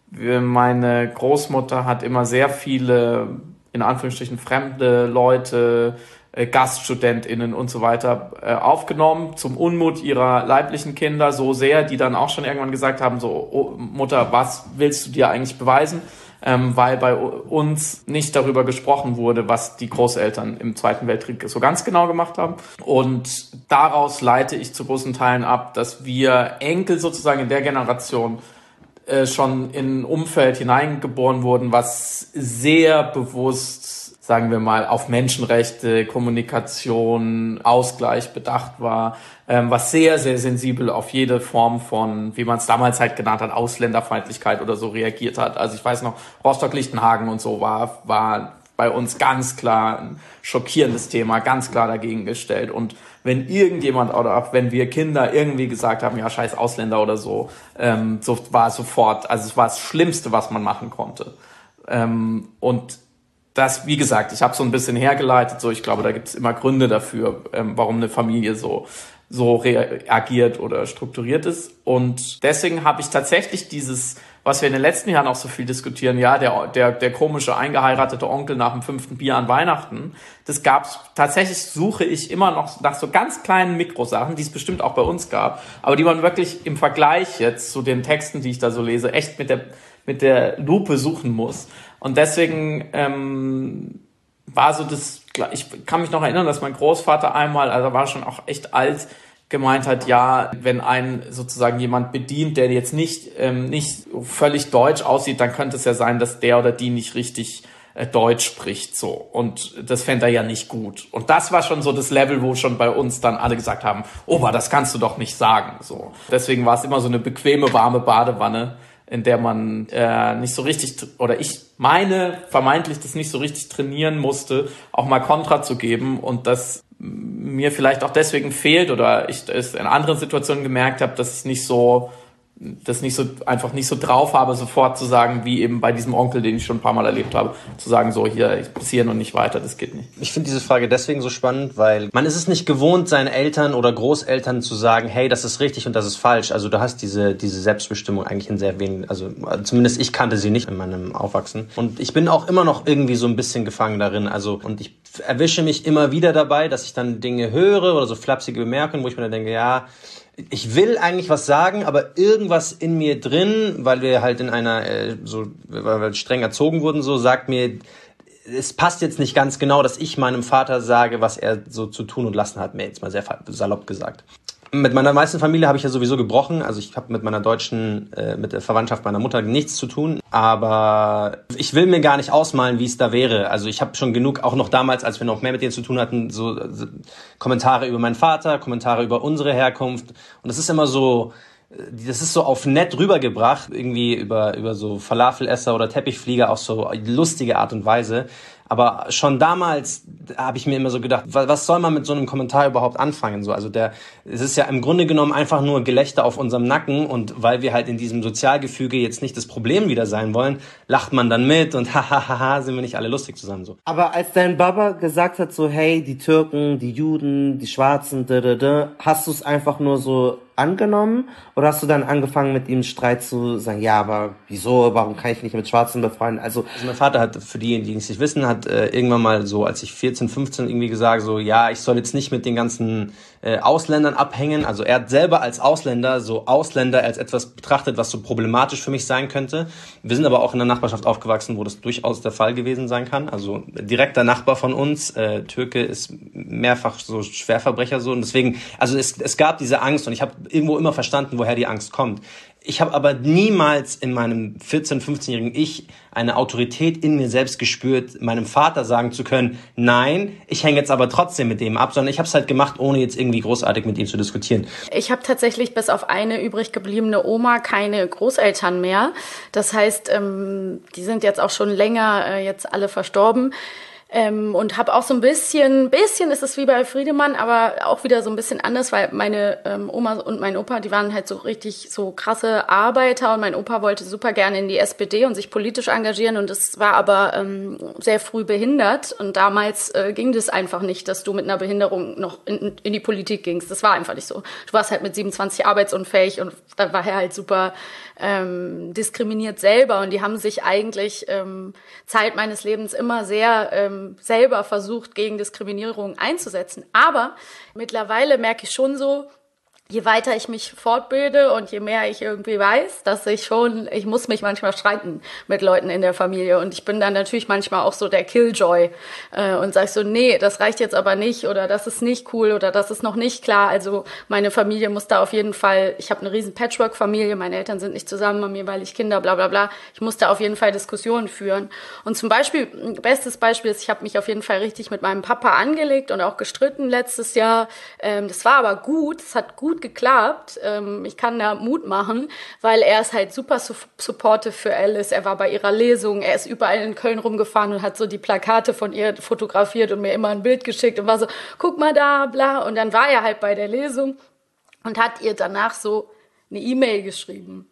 Meine Großmutter hat immer sehr viele, in Anführungsstrichen, fremde Leute, GaststudentInnen und so weiter aufgenommen, zum Unmut ihrer leiblichen Kinder so sehr, die dann auch schon irgendwann gesagt haben, so, oh, Mutter, was willst du dir eigentlich beweisen? Ähm, weil bei uns nicht darüber gesprochen wurde, was die Großeltern im Zweiten Weltkrieg so ganz genau gemacht haben. Und daraus leite ich zu großen Teilen ab, dass wir Enkel sozusagen in der Generation äh, schon in ein Umfeld hineingeboren wurden, was sehr bewusst, sagen wir mal, auf Menschenrechte, Kommunikation, Ausgleich bedacht war, ähm, was sehr, sehr sensibel auf jede Form von, wie man es damals halt genannt hat, Ausländerfeindlichkeit oder so reagiert hat. Also ich weiß noch, Rostock-Lichtenhagen und so war, war bei uns ganz klar ein schockierendes Thema, ganz klar dagegen gestellt. Und wenn irgendjemand oder auch wenn wir Kinder irgendwie gesagt haben, ja, scheiß Ausländer oder so, ähm, so war es sofort, also es war das Schlimmste, was man machen konnte. Ähm, und das, wie gesagt, ich habe so ein bisschen hergeleitet, so ich glaube, da gibt es immer Gründe dafür, ähm, warum eine Familie so so reagiert oder strukturiert ist. Und deswegen habe ich tatsächlich dieses, was wir in den letzten Jahren auch so viel diskutieren, ja, der der der komische eingeheiratete Onkel nach dem fünften Bier an Weihnachten, das gab's tatsächlich, suche ich immer noch nach so ganz kleinen Mikrosachen, die es bestimmt auch bei uns gab, aber die man wirklich im Vergleich jetzt zu den Texten, die ich da so lese, echt mit der mit der Lupe suchen muss. Und deswegen ähm, war so das, ich kann mich noch erinnern, dass mein Großvater einmal, also war schon auch echt alt, gemeint hat, ja, wenn ein sozusagen jemand bedient, der jetzt nicht ähm, nicht völlig deutsch aussieht, dann könnte es ja sein, dass der oder die nicht richtig äh, Deutsch spricht, so. Und das fände er ja nicht gut. Und das war schon so das Level, wo schon bei uns dann alle gesagt haben, Opa, das kannst du doch nicht sagen, so. Deswegen war es immer so eine bequeme, warme Badewanne, in der man äh, nicht so richtig, oder ich meine vermeintlich das nicht so richtig trainieren musste, auch mal Kontra zu geben und das mir vielleicht auch deswegen fehlt oder ich es in anderen Situationen gemerkt habe, dass ich nicht so das nicht so einfach nicht so drauf habe, sofort zu sagen, wie eben bei diesem Onkel, den ich schon ein paar Mal erlebt habe, zu sagen, so hier, ich bis hier und nicht weiter, das geht nicht.
Ich finde diese Frage deswegen so spannend, weil man ist es nicht gewohnt, seinen Eltern oder Großeltern zu sagen, hey, das ist richtig und das ist falsch. Also du hast diese diese Selbstbestimmung eigentlich in sehr wenigen, also zumindest ich kannte sie nicht in meinem Aufwachsen. Und ich bin auch immer noch irgendwie so ein bisschen gefangen darin. Also und ich erwische mich immer wieder dabei, dass ich dann Dinge höre oder so flapsige Bemerkungen, wo ich mir dann denke, ja, ich will eigentlich was sagen, aber irgendwas in mir drin, weil wir halt in einer, äh, so, weil wir streng erzogen wurden, so, sagt mir, es passt jetzt nicht ganz genau, dass ich meinem Vater sage, was er so zu tun und lassen hat, mir jetzt mal sehr salopp gesagt. Mit meiner meisten Familie habe ich ja sowieso gebrochen, also ich habe mit meiner deutschen, äh, mit der Verwandtschaft meiner Mutter nichts zu tun, aber ich will mir gar nicht ausmalen, wie es da wäre. Also ich habe schon genug, auch noch damals, als wir noch mehr mit denen zu tun hatten, so, so Kommentare über meinen Vater, Kommentare über unsere Herkunft und es ist immer so, das ist so auf nett rübergebracht, irgendwie über, über so Falafelesser oder Teppichflieger auf so lustige Art und Weise. Aber schon damals habe ich mir immer so gedacht, was soll man mit so einem Kommentar überhaupt anfangen? So, also der, es ist ja im Grunde genommen einfach nur Gelächter auf unserem Nacken, und weil wir halt in diesem Sozialgefüge jetzt nicht das Problem wieder sein wollen, lacht man dann mit und hahaha, sind wir nicht alle lustig zusammen so.
Aber als dein Baba gesagt hat so, hey, die Türken, die Juden, die Schwarzen, da, da, da, hast du es einfach nur so angenommen, oder hast du dann angefangen mit ihm Streit zu sagen, ja, aber wieso, warum kann ich nicht mit Schwarzen befreunden? Also,
also mein Vater hat, für diejenigen, die es nicht wissen, hat äh, irgendwann mal so, als ich vierzehn, fünfzehn irgendwie gesagt, so, ja, ich soll jetzt nicht mit den ganzen äh, Ausländern abhängen. Also er hat selber als Ausländer so Ausländer als etwas betrachtet, was so problematisch für mich sein könnte. Wir sind aber auch in einer Nachbarschaft aufgewachsen, wo das durchaus der Fall gewesen sein kann. Also direkter Nachbar von uns, äh, Türke, ist mehrfach so Schwerverbrecher so, und deswegen, also es, es gab diese Angst, und ich habe irgendwo immer verstanden, woher die Angst kommt. Ich habe aber niemals in meinem vierzehn-, fünfzehnjährigen Ich eine Autorität in mir selbst gespürt, meinem Vater sagen zu können, nein, ich hänge jetzt aber trotzdem mit dem ab, sondern ich habe es halt gemacht, ohne jetzt irgendwie großartig mit ihm zu diskutieren.
Ich habe tatsächlich bis auf eine übrig gebliebene Oma keine Großeltern mehr. Das heißt, ähm, die sind jetzt auch schon länger äh, jetzt alle verstorben. Ähm, und habe auch so ein bisschen, bisschen ist es wie bei Friedemann, aber auch wieder so ein bisschen anders, weil meine ähm, Oma und mein Opa, die waren halt so richtig so krasse Arbeiter, und mein Opa wollte super gerne in die S P D und sich politisch engagieren, und das war aber ähm, sehr früh behindert, und damals äh, ging das einfach nicht, dass du mit einer Behinderung noch in, in die Politik gingst. Das war einfach nicht so. Du warst halt mit siebenundzwanzig arbeitsunfähig, und dann war er halt super ähm, diskriminiert selber, und die haben sich eigentlich ähm, Zeit meines Lebens immer sehr ähm, selber versucht, gegen Diskriminierung einzusetzen. Aber mittlerweile merke ich schon so, je weiter ich mich fortbilde und je mehr ich irgendwie weiß, dass ich schon, ich muss mich manchmal streiten mit Leuten in der Familie, und ich bin dann natürlich manchmal auch so der Killjoy äh, und sag so, nee, das reicht jetzt aber nicht, oder das ist nicht cool, oder das ist noch nicht klar. Also meine Familie muss da auf jeden Fall, ich habe eine riesen Patchwork-Familie, meine Eltern sind nicht zusammen, haben jeweils Kinder, bla bla bla. Ich muss da auf jeden Fall Diskussionen führen. Und zum Beispiel, bestes Beispiel ist, ich habe mich auf jeden Fall richtig mit meinem Papa angelegt und auch gestritten letztes Jahr. Ähm, das war aber gut, es hat gut geklappt. Ähm, ich kann da Mut machen, weil er ist halt super su- supportive für Alice. Er war bei ihrer Lesung, er ist überall in Köln rumgefahren und hat so die Plakate von ihr fotografiert und mir immer ein Bild geschickt und war so, guck mal da, bla. Und dann war er halt bei der Lesung und hat ihr danach so eine E-Mail geschrieben.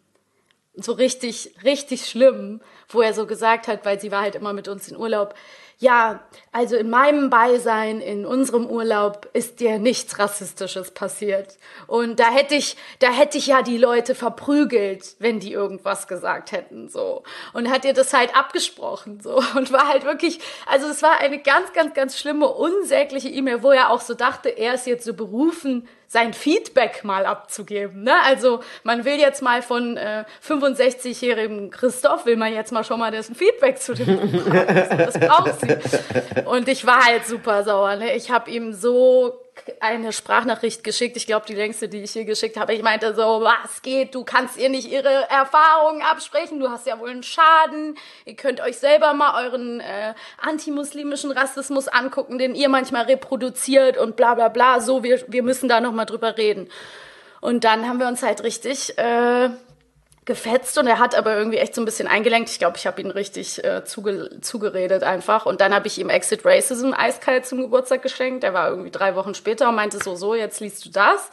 So richtig, richtig schlimm, wo er so gesagt hat, weil sie war halt immer mit uns in Urlaub, ja, also in meinem Beisein, in unserem Urlaub ist dir nichts Rassistisches passiert. Und da hätte ich, da hätte ich ja die Leute verprügelt, wenn die irgendwas gesagt hätten, so. Und hat ihr das halt abgesprochen, so. Und war halt wirklich, also es war eine ganz, ganz, ganz schlimme, unsägliche E-Mail, wo er auch so dachte, er ist jetzt so berufen, sein Feedback mal abzugeben, ne? Also man will jetzt mal von äh, fünfundsechzigjährigen Christoph, will man jetzt mal schon mal dessen Feedback zu dem Buch haben. Also, das braucht sie. Und ich war halt super sauer, ne? Ich habe ihm so eine Sprachnachricht geschickt, ich glaube die längste, die ich hier geschickt habe. Ich meinte so, was geht, du kannst ihr nicht ihre Erfahrungen absprechen, du hast ja wohl einen Schaden, ihr könnt euch selber mal euren äh, antimuslimischen Rassismus angucken, den ihr manchmal reproduziert und bla bla bla, so, wir, wir müssen da nochmal drüber reden. Und dann haben wir uns halt richtig äh, gefetzt, und er hat aber irgendwie echt so ein bisschen eingelenkt. Ich glaube, ich habe ihn richtig äh, zuge- zugeredet einfach. Und dann habe ich ihm Exit Racism eiskalt zum Geburtstag geschenkt. Der war irgendwie drei Wochen später und meinte so, so, jetzt liest du das.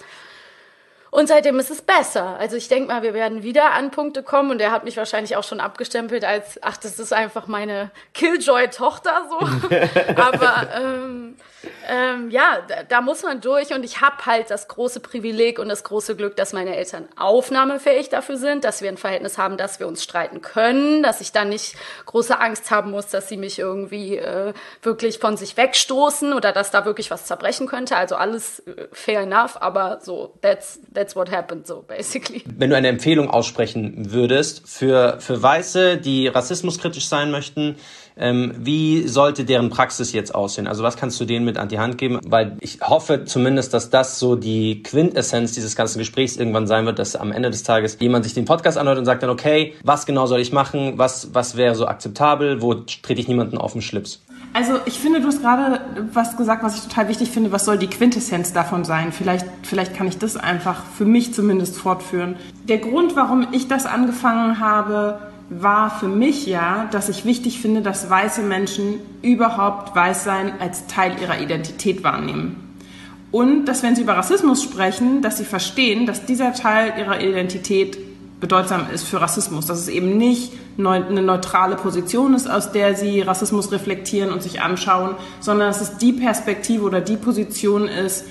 Und seitdem ist es besser. Also ich denke mal, wir werden wieder an Punkte kommen, und er hat mich wahrscheinlich auch schon abgestempelt als, ach, das ist einfach meine Killjoy-Tochter so. Aber ähm, ähm, ja, da, da muss man durch, und ich habe halt das große Privileg und das große Glück, dass meine Eltern aufnahmefähig dafür sind, dass wir ein Verhältnis haben, dass wir uns streiten können, dass ich dann nicht große Angst haben muss, dass sie mich irgendwie äh, wirklich von sich wegstoßen oder dass da wirklich was zerbrechen könnte. Also alles äh, fair enough, aber so, that's That's what happened, so basically.
Wenn du eine Empfehlung aussprechen würdest für, für Weiße, die rassismuskritisch sein möchten, ähm, wie sollte deren Praxis jetzt aussehen? Also was kannst du denen mit an die Hand geben? Weil ich hoffe zumindest, dass das so die Quintessenz dieses ganzen Gesprächs irgendwann sein wird, dass am Ende des Tages jemand sich den Podcast anhört und sagt dann, okay, was genau soll ich machen? Was, was wäre so akzeptabel? Wo trete ich niemanden auf den Schlips?
Also ich finde, du hast gerade was gesagt, was ich total wichtig finde. Was soll die Quintessenz davon sein? Vielleicht, vielleicht kann ich das einfach für mich zumindest fortführen. Der Grund, warum ich das angefangen habe, war für mich ja, dass ich wichtig finde, dass weiße Menschen überhaupt Weißsein als Teil ihrer Identität wahrnehmen. Und dass, wenn sie über Rassismus sprechen, dass sie verstehen, dass dieser Teil ihrer Identität bedeutsam ist für Rassismus, dass es eben nicht eine neutrale Position ist, aus der sie Rassismus reflektieren und sich anschauen, sondern dass es die Perspektive oder die Position ist,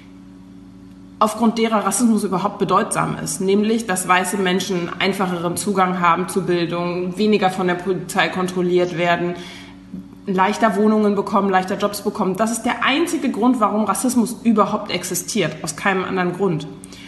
aufgrund derer Rassismus überhaupt bedeutsam ist, nämlich, dass weiße Menschen einfacheren Zugang haben zu Bildung, weniger von der Polizei kontrolliert werden, leichter Wohnungen bekommen, leichter Jobs bekommen. Das ist der einzige Grund, warum Rassismus überhaupt existiert, aus keinem anderen Grund.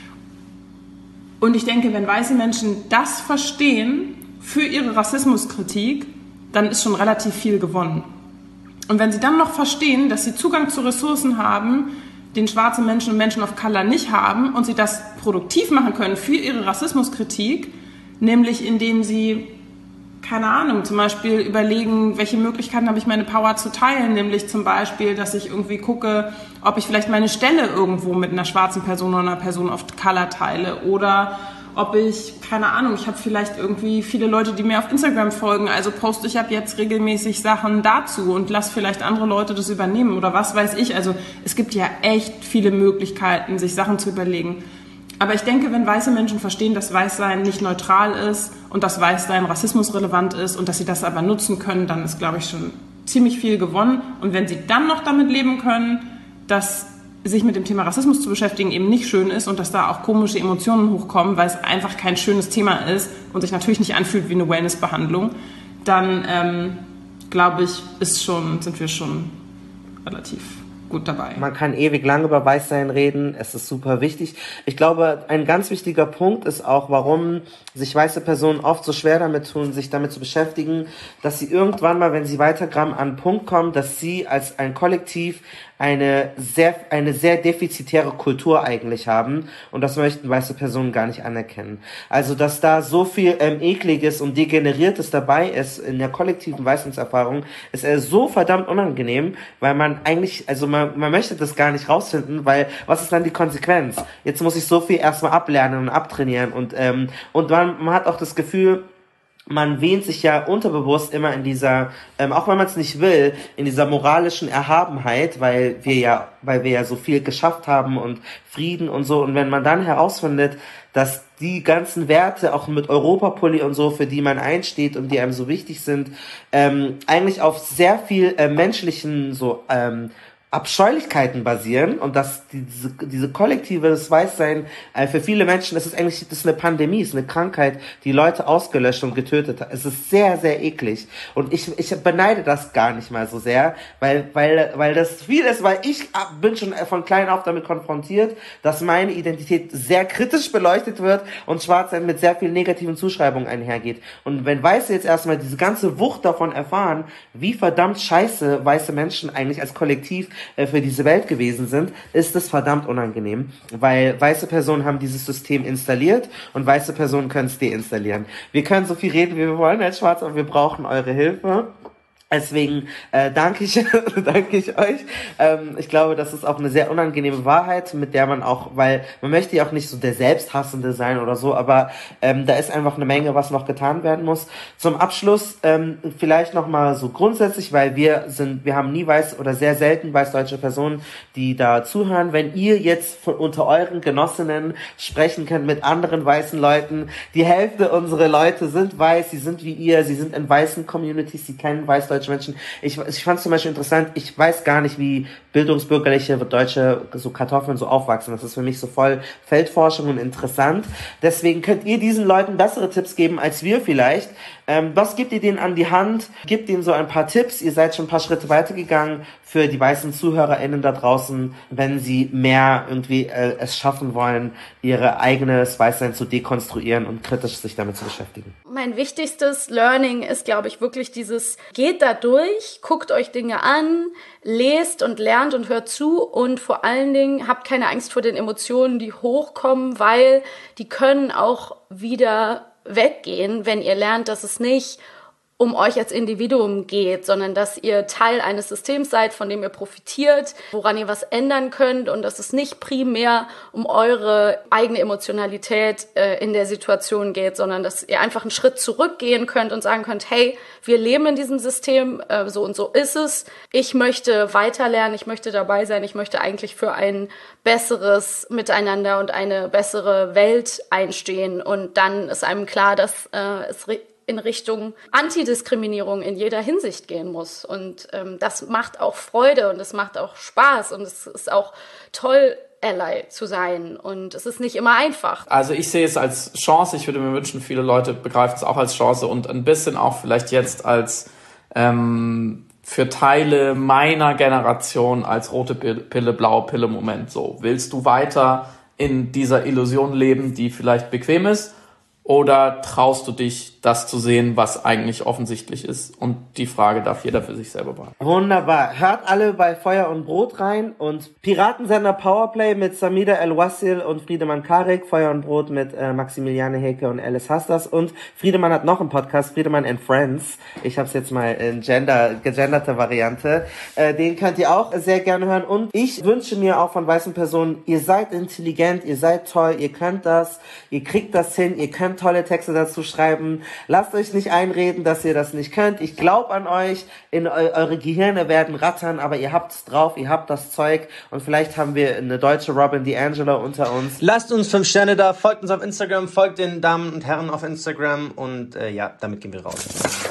Und ich denke, wenn weiße Menschen das verstehen für ihre Rassismuskritik, dann ist schon relativ viel gewonnen. Und wenn sie dann noch verstehen, dass sie Zugang zu Ressourcen haben, den schwarze Menschen und Menschen of Color nicht haben, und sie das produktiv machen können für ihre Rassismuskritik, nämlich indem sie, keine Ahnung, zum Beispiel überlegen, welche Möglichkeiten habe ich, meine Power zu teilen, nämlich zum Beispiel, dass ich irgendwie gucke, ob ich vielleicht meine Stelle irgendwo mit einer schwarzen Person oder einer Person of Color teile, oder ob ich, keine Ahnung, ich habe vielleicht irgendwie viele Leute, die mir auf Instagram folgen, also poste ich ab jetzt regelmäßig Sachen dazu und lass vielleicht andere Leute das übernehmen oder was weiß ich. Also es gibt ja echt viele Möglichkeiten, sich Sachen zu überlegen. Aber ich denke, wenn weiße Menschen verstehen, dass Weißsein nicht neutral ist und dass Weißsein rassismusrelevant ist und dass sie das aber nutzen können, dann ist, glaube ich, schon ziemlich viel gewonnen. Und wenn sie dann noch damit leben können, dass sich mit dem Thema Rassismus zu beschäftigen eben nicht schön ist und dass da auch komische Emotionen hochkommen, weil es einfach kein schönes Thema ist und sich natürlich nicht anfühlt wie eine Wellnessbehandlung, dann ähm, glaube ich, ist schon, sind wir schon relativ gut dabei.
Man kann ewig lang über Weißsein reden, es ist super wichtig. Ich glaube, ein ganz wichtiger Punkt ist auch, warum sich weiße Personen oft so schwer damit tun, sich damit zu beschäftigen, dass sie irgendwann mal, wenn sie weitergraben, an einen Punkt kommen, dass sie als ein Kollektiv eine sehr, eine sehr defizitäre Kultur eigentlich haben, und das möchten weiße Personen gar nicht anerkennen. Also, dass da so viel ähm, Ekliges und Degeneriertes dabei ist in der kollektiven Weißenserfahrung, ist äh, so verdammt unangenehm, weil man eigentlich, also man, man möchte das gar nicht rausfinden, weil was ist dann die Konsequenz? Jetzt muss ich so viel erstmal ablernen und abtrainieren, und ähm, und man, man hat auch das Gefühl, man wähnt sich ja unterbewusst immer in dieser, ähm, auch wenn man es nicht will, in dieser moralischen Erhabenheit, weil wir ja, weil wir ja so viel geschafft haben und Frieden und so. Und wenn man dann herausfindet, dass die ganzen Werte, auch mit Europapoli und so, für die man einsteht und die einem so wichtig sind, ähm, eigentlich auf sehr viel äh, menschlichen so ähm, Abscheulichkeiten basieren, und dass diese, diese kollektives Weißsein äh, für viele Menschen, das ist eigentlich, das ist eine Pandemie, ist eine Krankheit, die Leute ausgelöscht und getötet hat. Es ist sehr, sehr eklig, und ich, ich beneide das gar nicht mal so sehr, weil, weil, weil das viel ist, weil ich bin schon von klein auf damit konfrontiert, dass meine Identität sehr kritisch beleuchtet wird und Schwarzsein mit sehr vielen negativen Zuschreibungen einhergeht. Und wenn Weiße jetzt erstmal diese ganze Wucht davon erfahren, wie verdammt scheiße weiße Menschen eigentlich als Kollektiv für diese Welt gewesen sind, ist es verdammt unangenehm, weil weiße Personen haben dieses System installiert und weiße Personen können es deinstallieren. Wir können so viel reden, wie wir wollen als Schwarze, aber wir brauchen eure Hilfe. Deswegen äh, danke ich danke ich euch. Ähm, ich glaube, das ist auch eine sehr unangenehme Wahrheit, mit der man auch, weil man möchte ja auch nicht so der Selbsthassende sein oder so, aber ähm, da ist einfach eine Menge, was noch getan werden muss. Zum Abschluss ähm, vielleicht nochmal so grundsätzlich, weil wir sind, wir haben nie weiß oder sehr selten weißdeutsche Personen, die da zuhören. Wenn ihr jetzt von unter euren Genossinnen sprechen könnt mit anderen weißen Leuten, die Hälfte unserer Leute sind weiß, sie sind wie ihr, sie sind in weißen Communities, sie kennen weißdeutsche Menschen. Ich, ich fand es zum Beispiel interessant, ich weiß gar nicht, wie bildungsbürgerliche deutsche so Kartoffeln so aufwachsen. Das ist für mich so voll Feldforschung und interessant. Deswegen könnt ihr diesen Leuten bessere Tipps geben als wir vielleicht. Ähm, was gebt ihr denen an die Hand? Gebt ihnen so ein paar Tipps. Ihr seid schon ein paar Schritte weitergegangen für die weißen ZuhörerInnen da draußen, wenn sie mehr irgendwie äh, es schaffen wollen, ihre eigenes Weißsein zu dekonstruieren und kritisch sich damit zu beschäftigen.
Mein wichtigstes Learning ist, glaube ich, wirklich dieses, geht da durch, guckt euch Dinge an, lest und lernt und hört zu, und vor allen Dingen habt keine Angst vor den Emotionen, die hochkommen, weil die können auch wieder weggehen, wenn ihr lernt, dass es nicht um euch als Individuum geht, sondern dass ihr Teil eines Systems seid, von dem ihr profitiert, woran ihr was ändern könnt und dass es nicht primär um eure eigene Emotionalität äh, in der Situation geht, sondern dass ihr einfach einen Schritt zurückgehen könnt und sagen könnt, hey, wir leben in diesem System, äh, so und so ist es. Ich möchte weiterlernen, ich möchte dabei sein, ich möchte eigentlich für ein besseres Miteinander und eine bessere Welt einstehen. Und dann ist einem klar, dass äh, es in Richtung Antidiskriminierung in jeder Hinsicht gehen muss. Und ähm, das macht auch Freude und es macht auch Spaß und es ist auch toll, Ally zu sein. Und es ist nicht immer einfach.
Also ich sehe es als Chance. Ich würde mir wünschen, viele Leute begreifen es auch als Chance und ein bisschen auch vielleicht jetzt als ähm, für Teile meiner Generation als rote Pille, blaue Pille Moment. So, willst du weiter in dieser Illusion leben, die vielleicht bequem ist? Oder traust du dich, das zu sehen, was eigentlich offensichtlich ist? Und die Frage darf jeder für sich selber beantworten.
Wunderbar. Hört alle bei Feuer und Brot rein und Piratensender Powerplay mit Samida El-Wassil und Friedemann Karik, Feuer und Brot mit äh, Maximiliane Heke und Alice Hastas und Friedemann hat noch einen Podcast, Friedemann and Friends. Ich habe es jetzt mal in Gender, gegenderte Variante. Äh, den könnt ihr auch sehr gerne hören und ich wünsche mir auch von weißen Personen, ihr seid intelligent, ihr seid toll, ihr könnt das, ihr kriegt das hin, ihr könnt tolle Texte dazu schreiben. Lasst euch nicht einreden, dass ihr das nicht könnt. Ich glaube an euch. In eu- eure Gehirne werden rattern, aber ihr habt's drauf, ihr habt das Zeug und vielleicht haben wir eine deutsche Robin DiAngelo unter uns.
Lasst uns fünf Sterne da, folgt uns auf Instagram, folgt den Damen und Herren auf Instagram und äh, ja, damit gehen wir raus.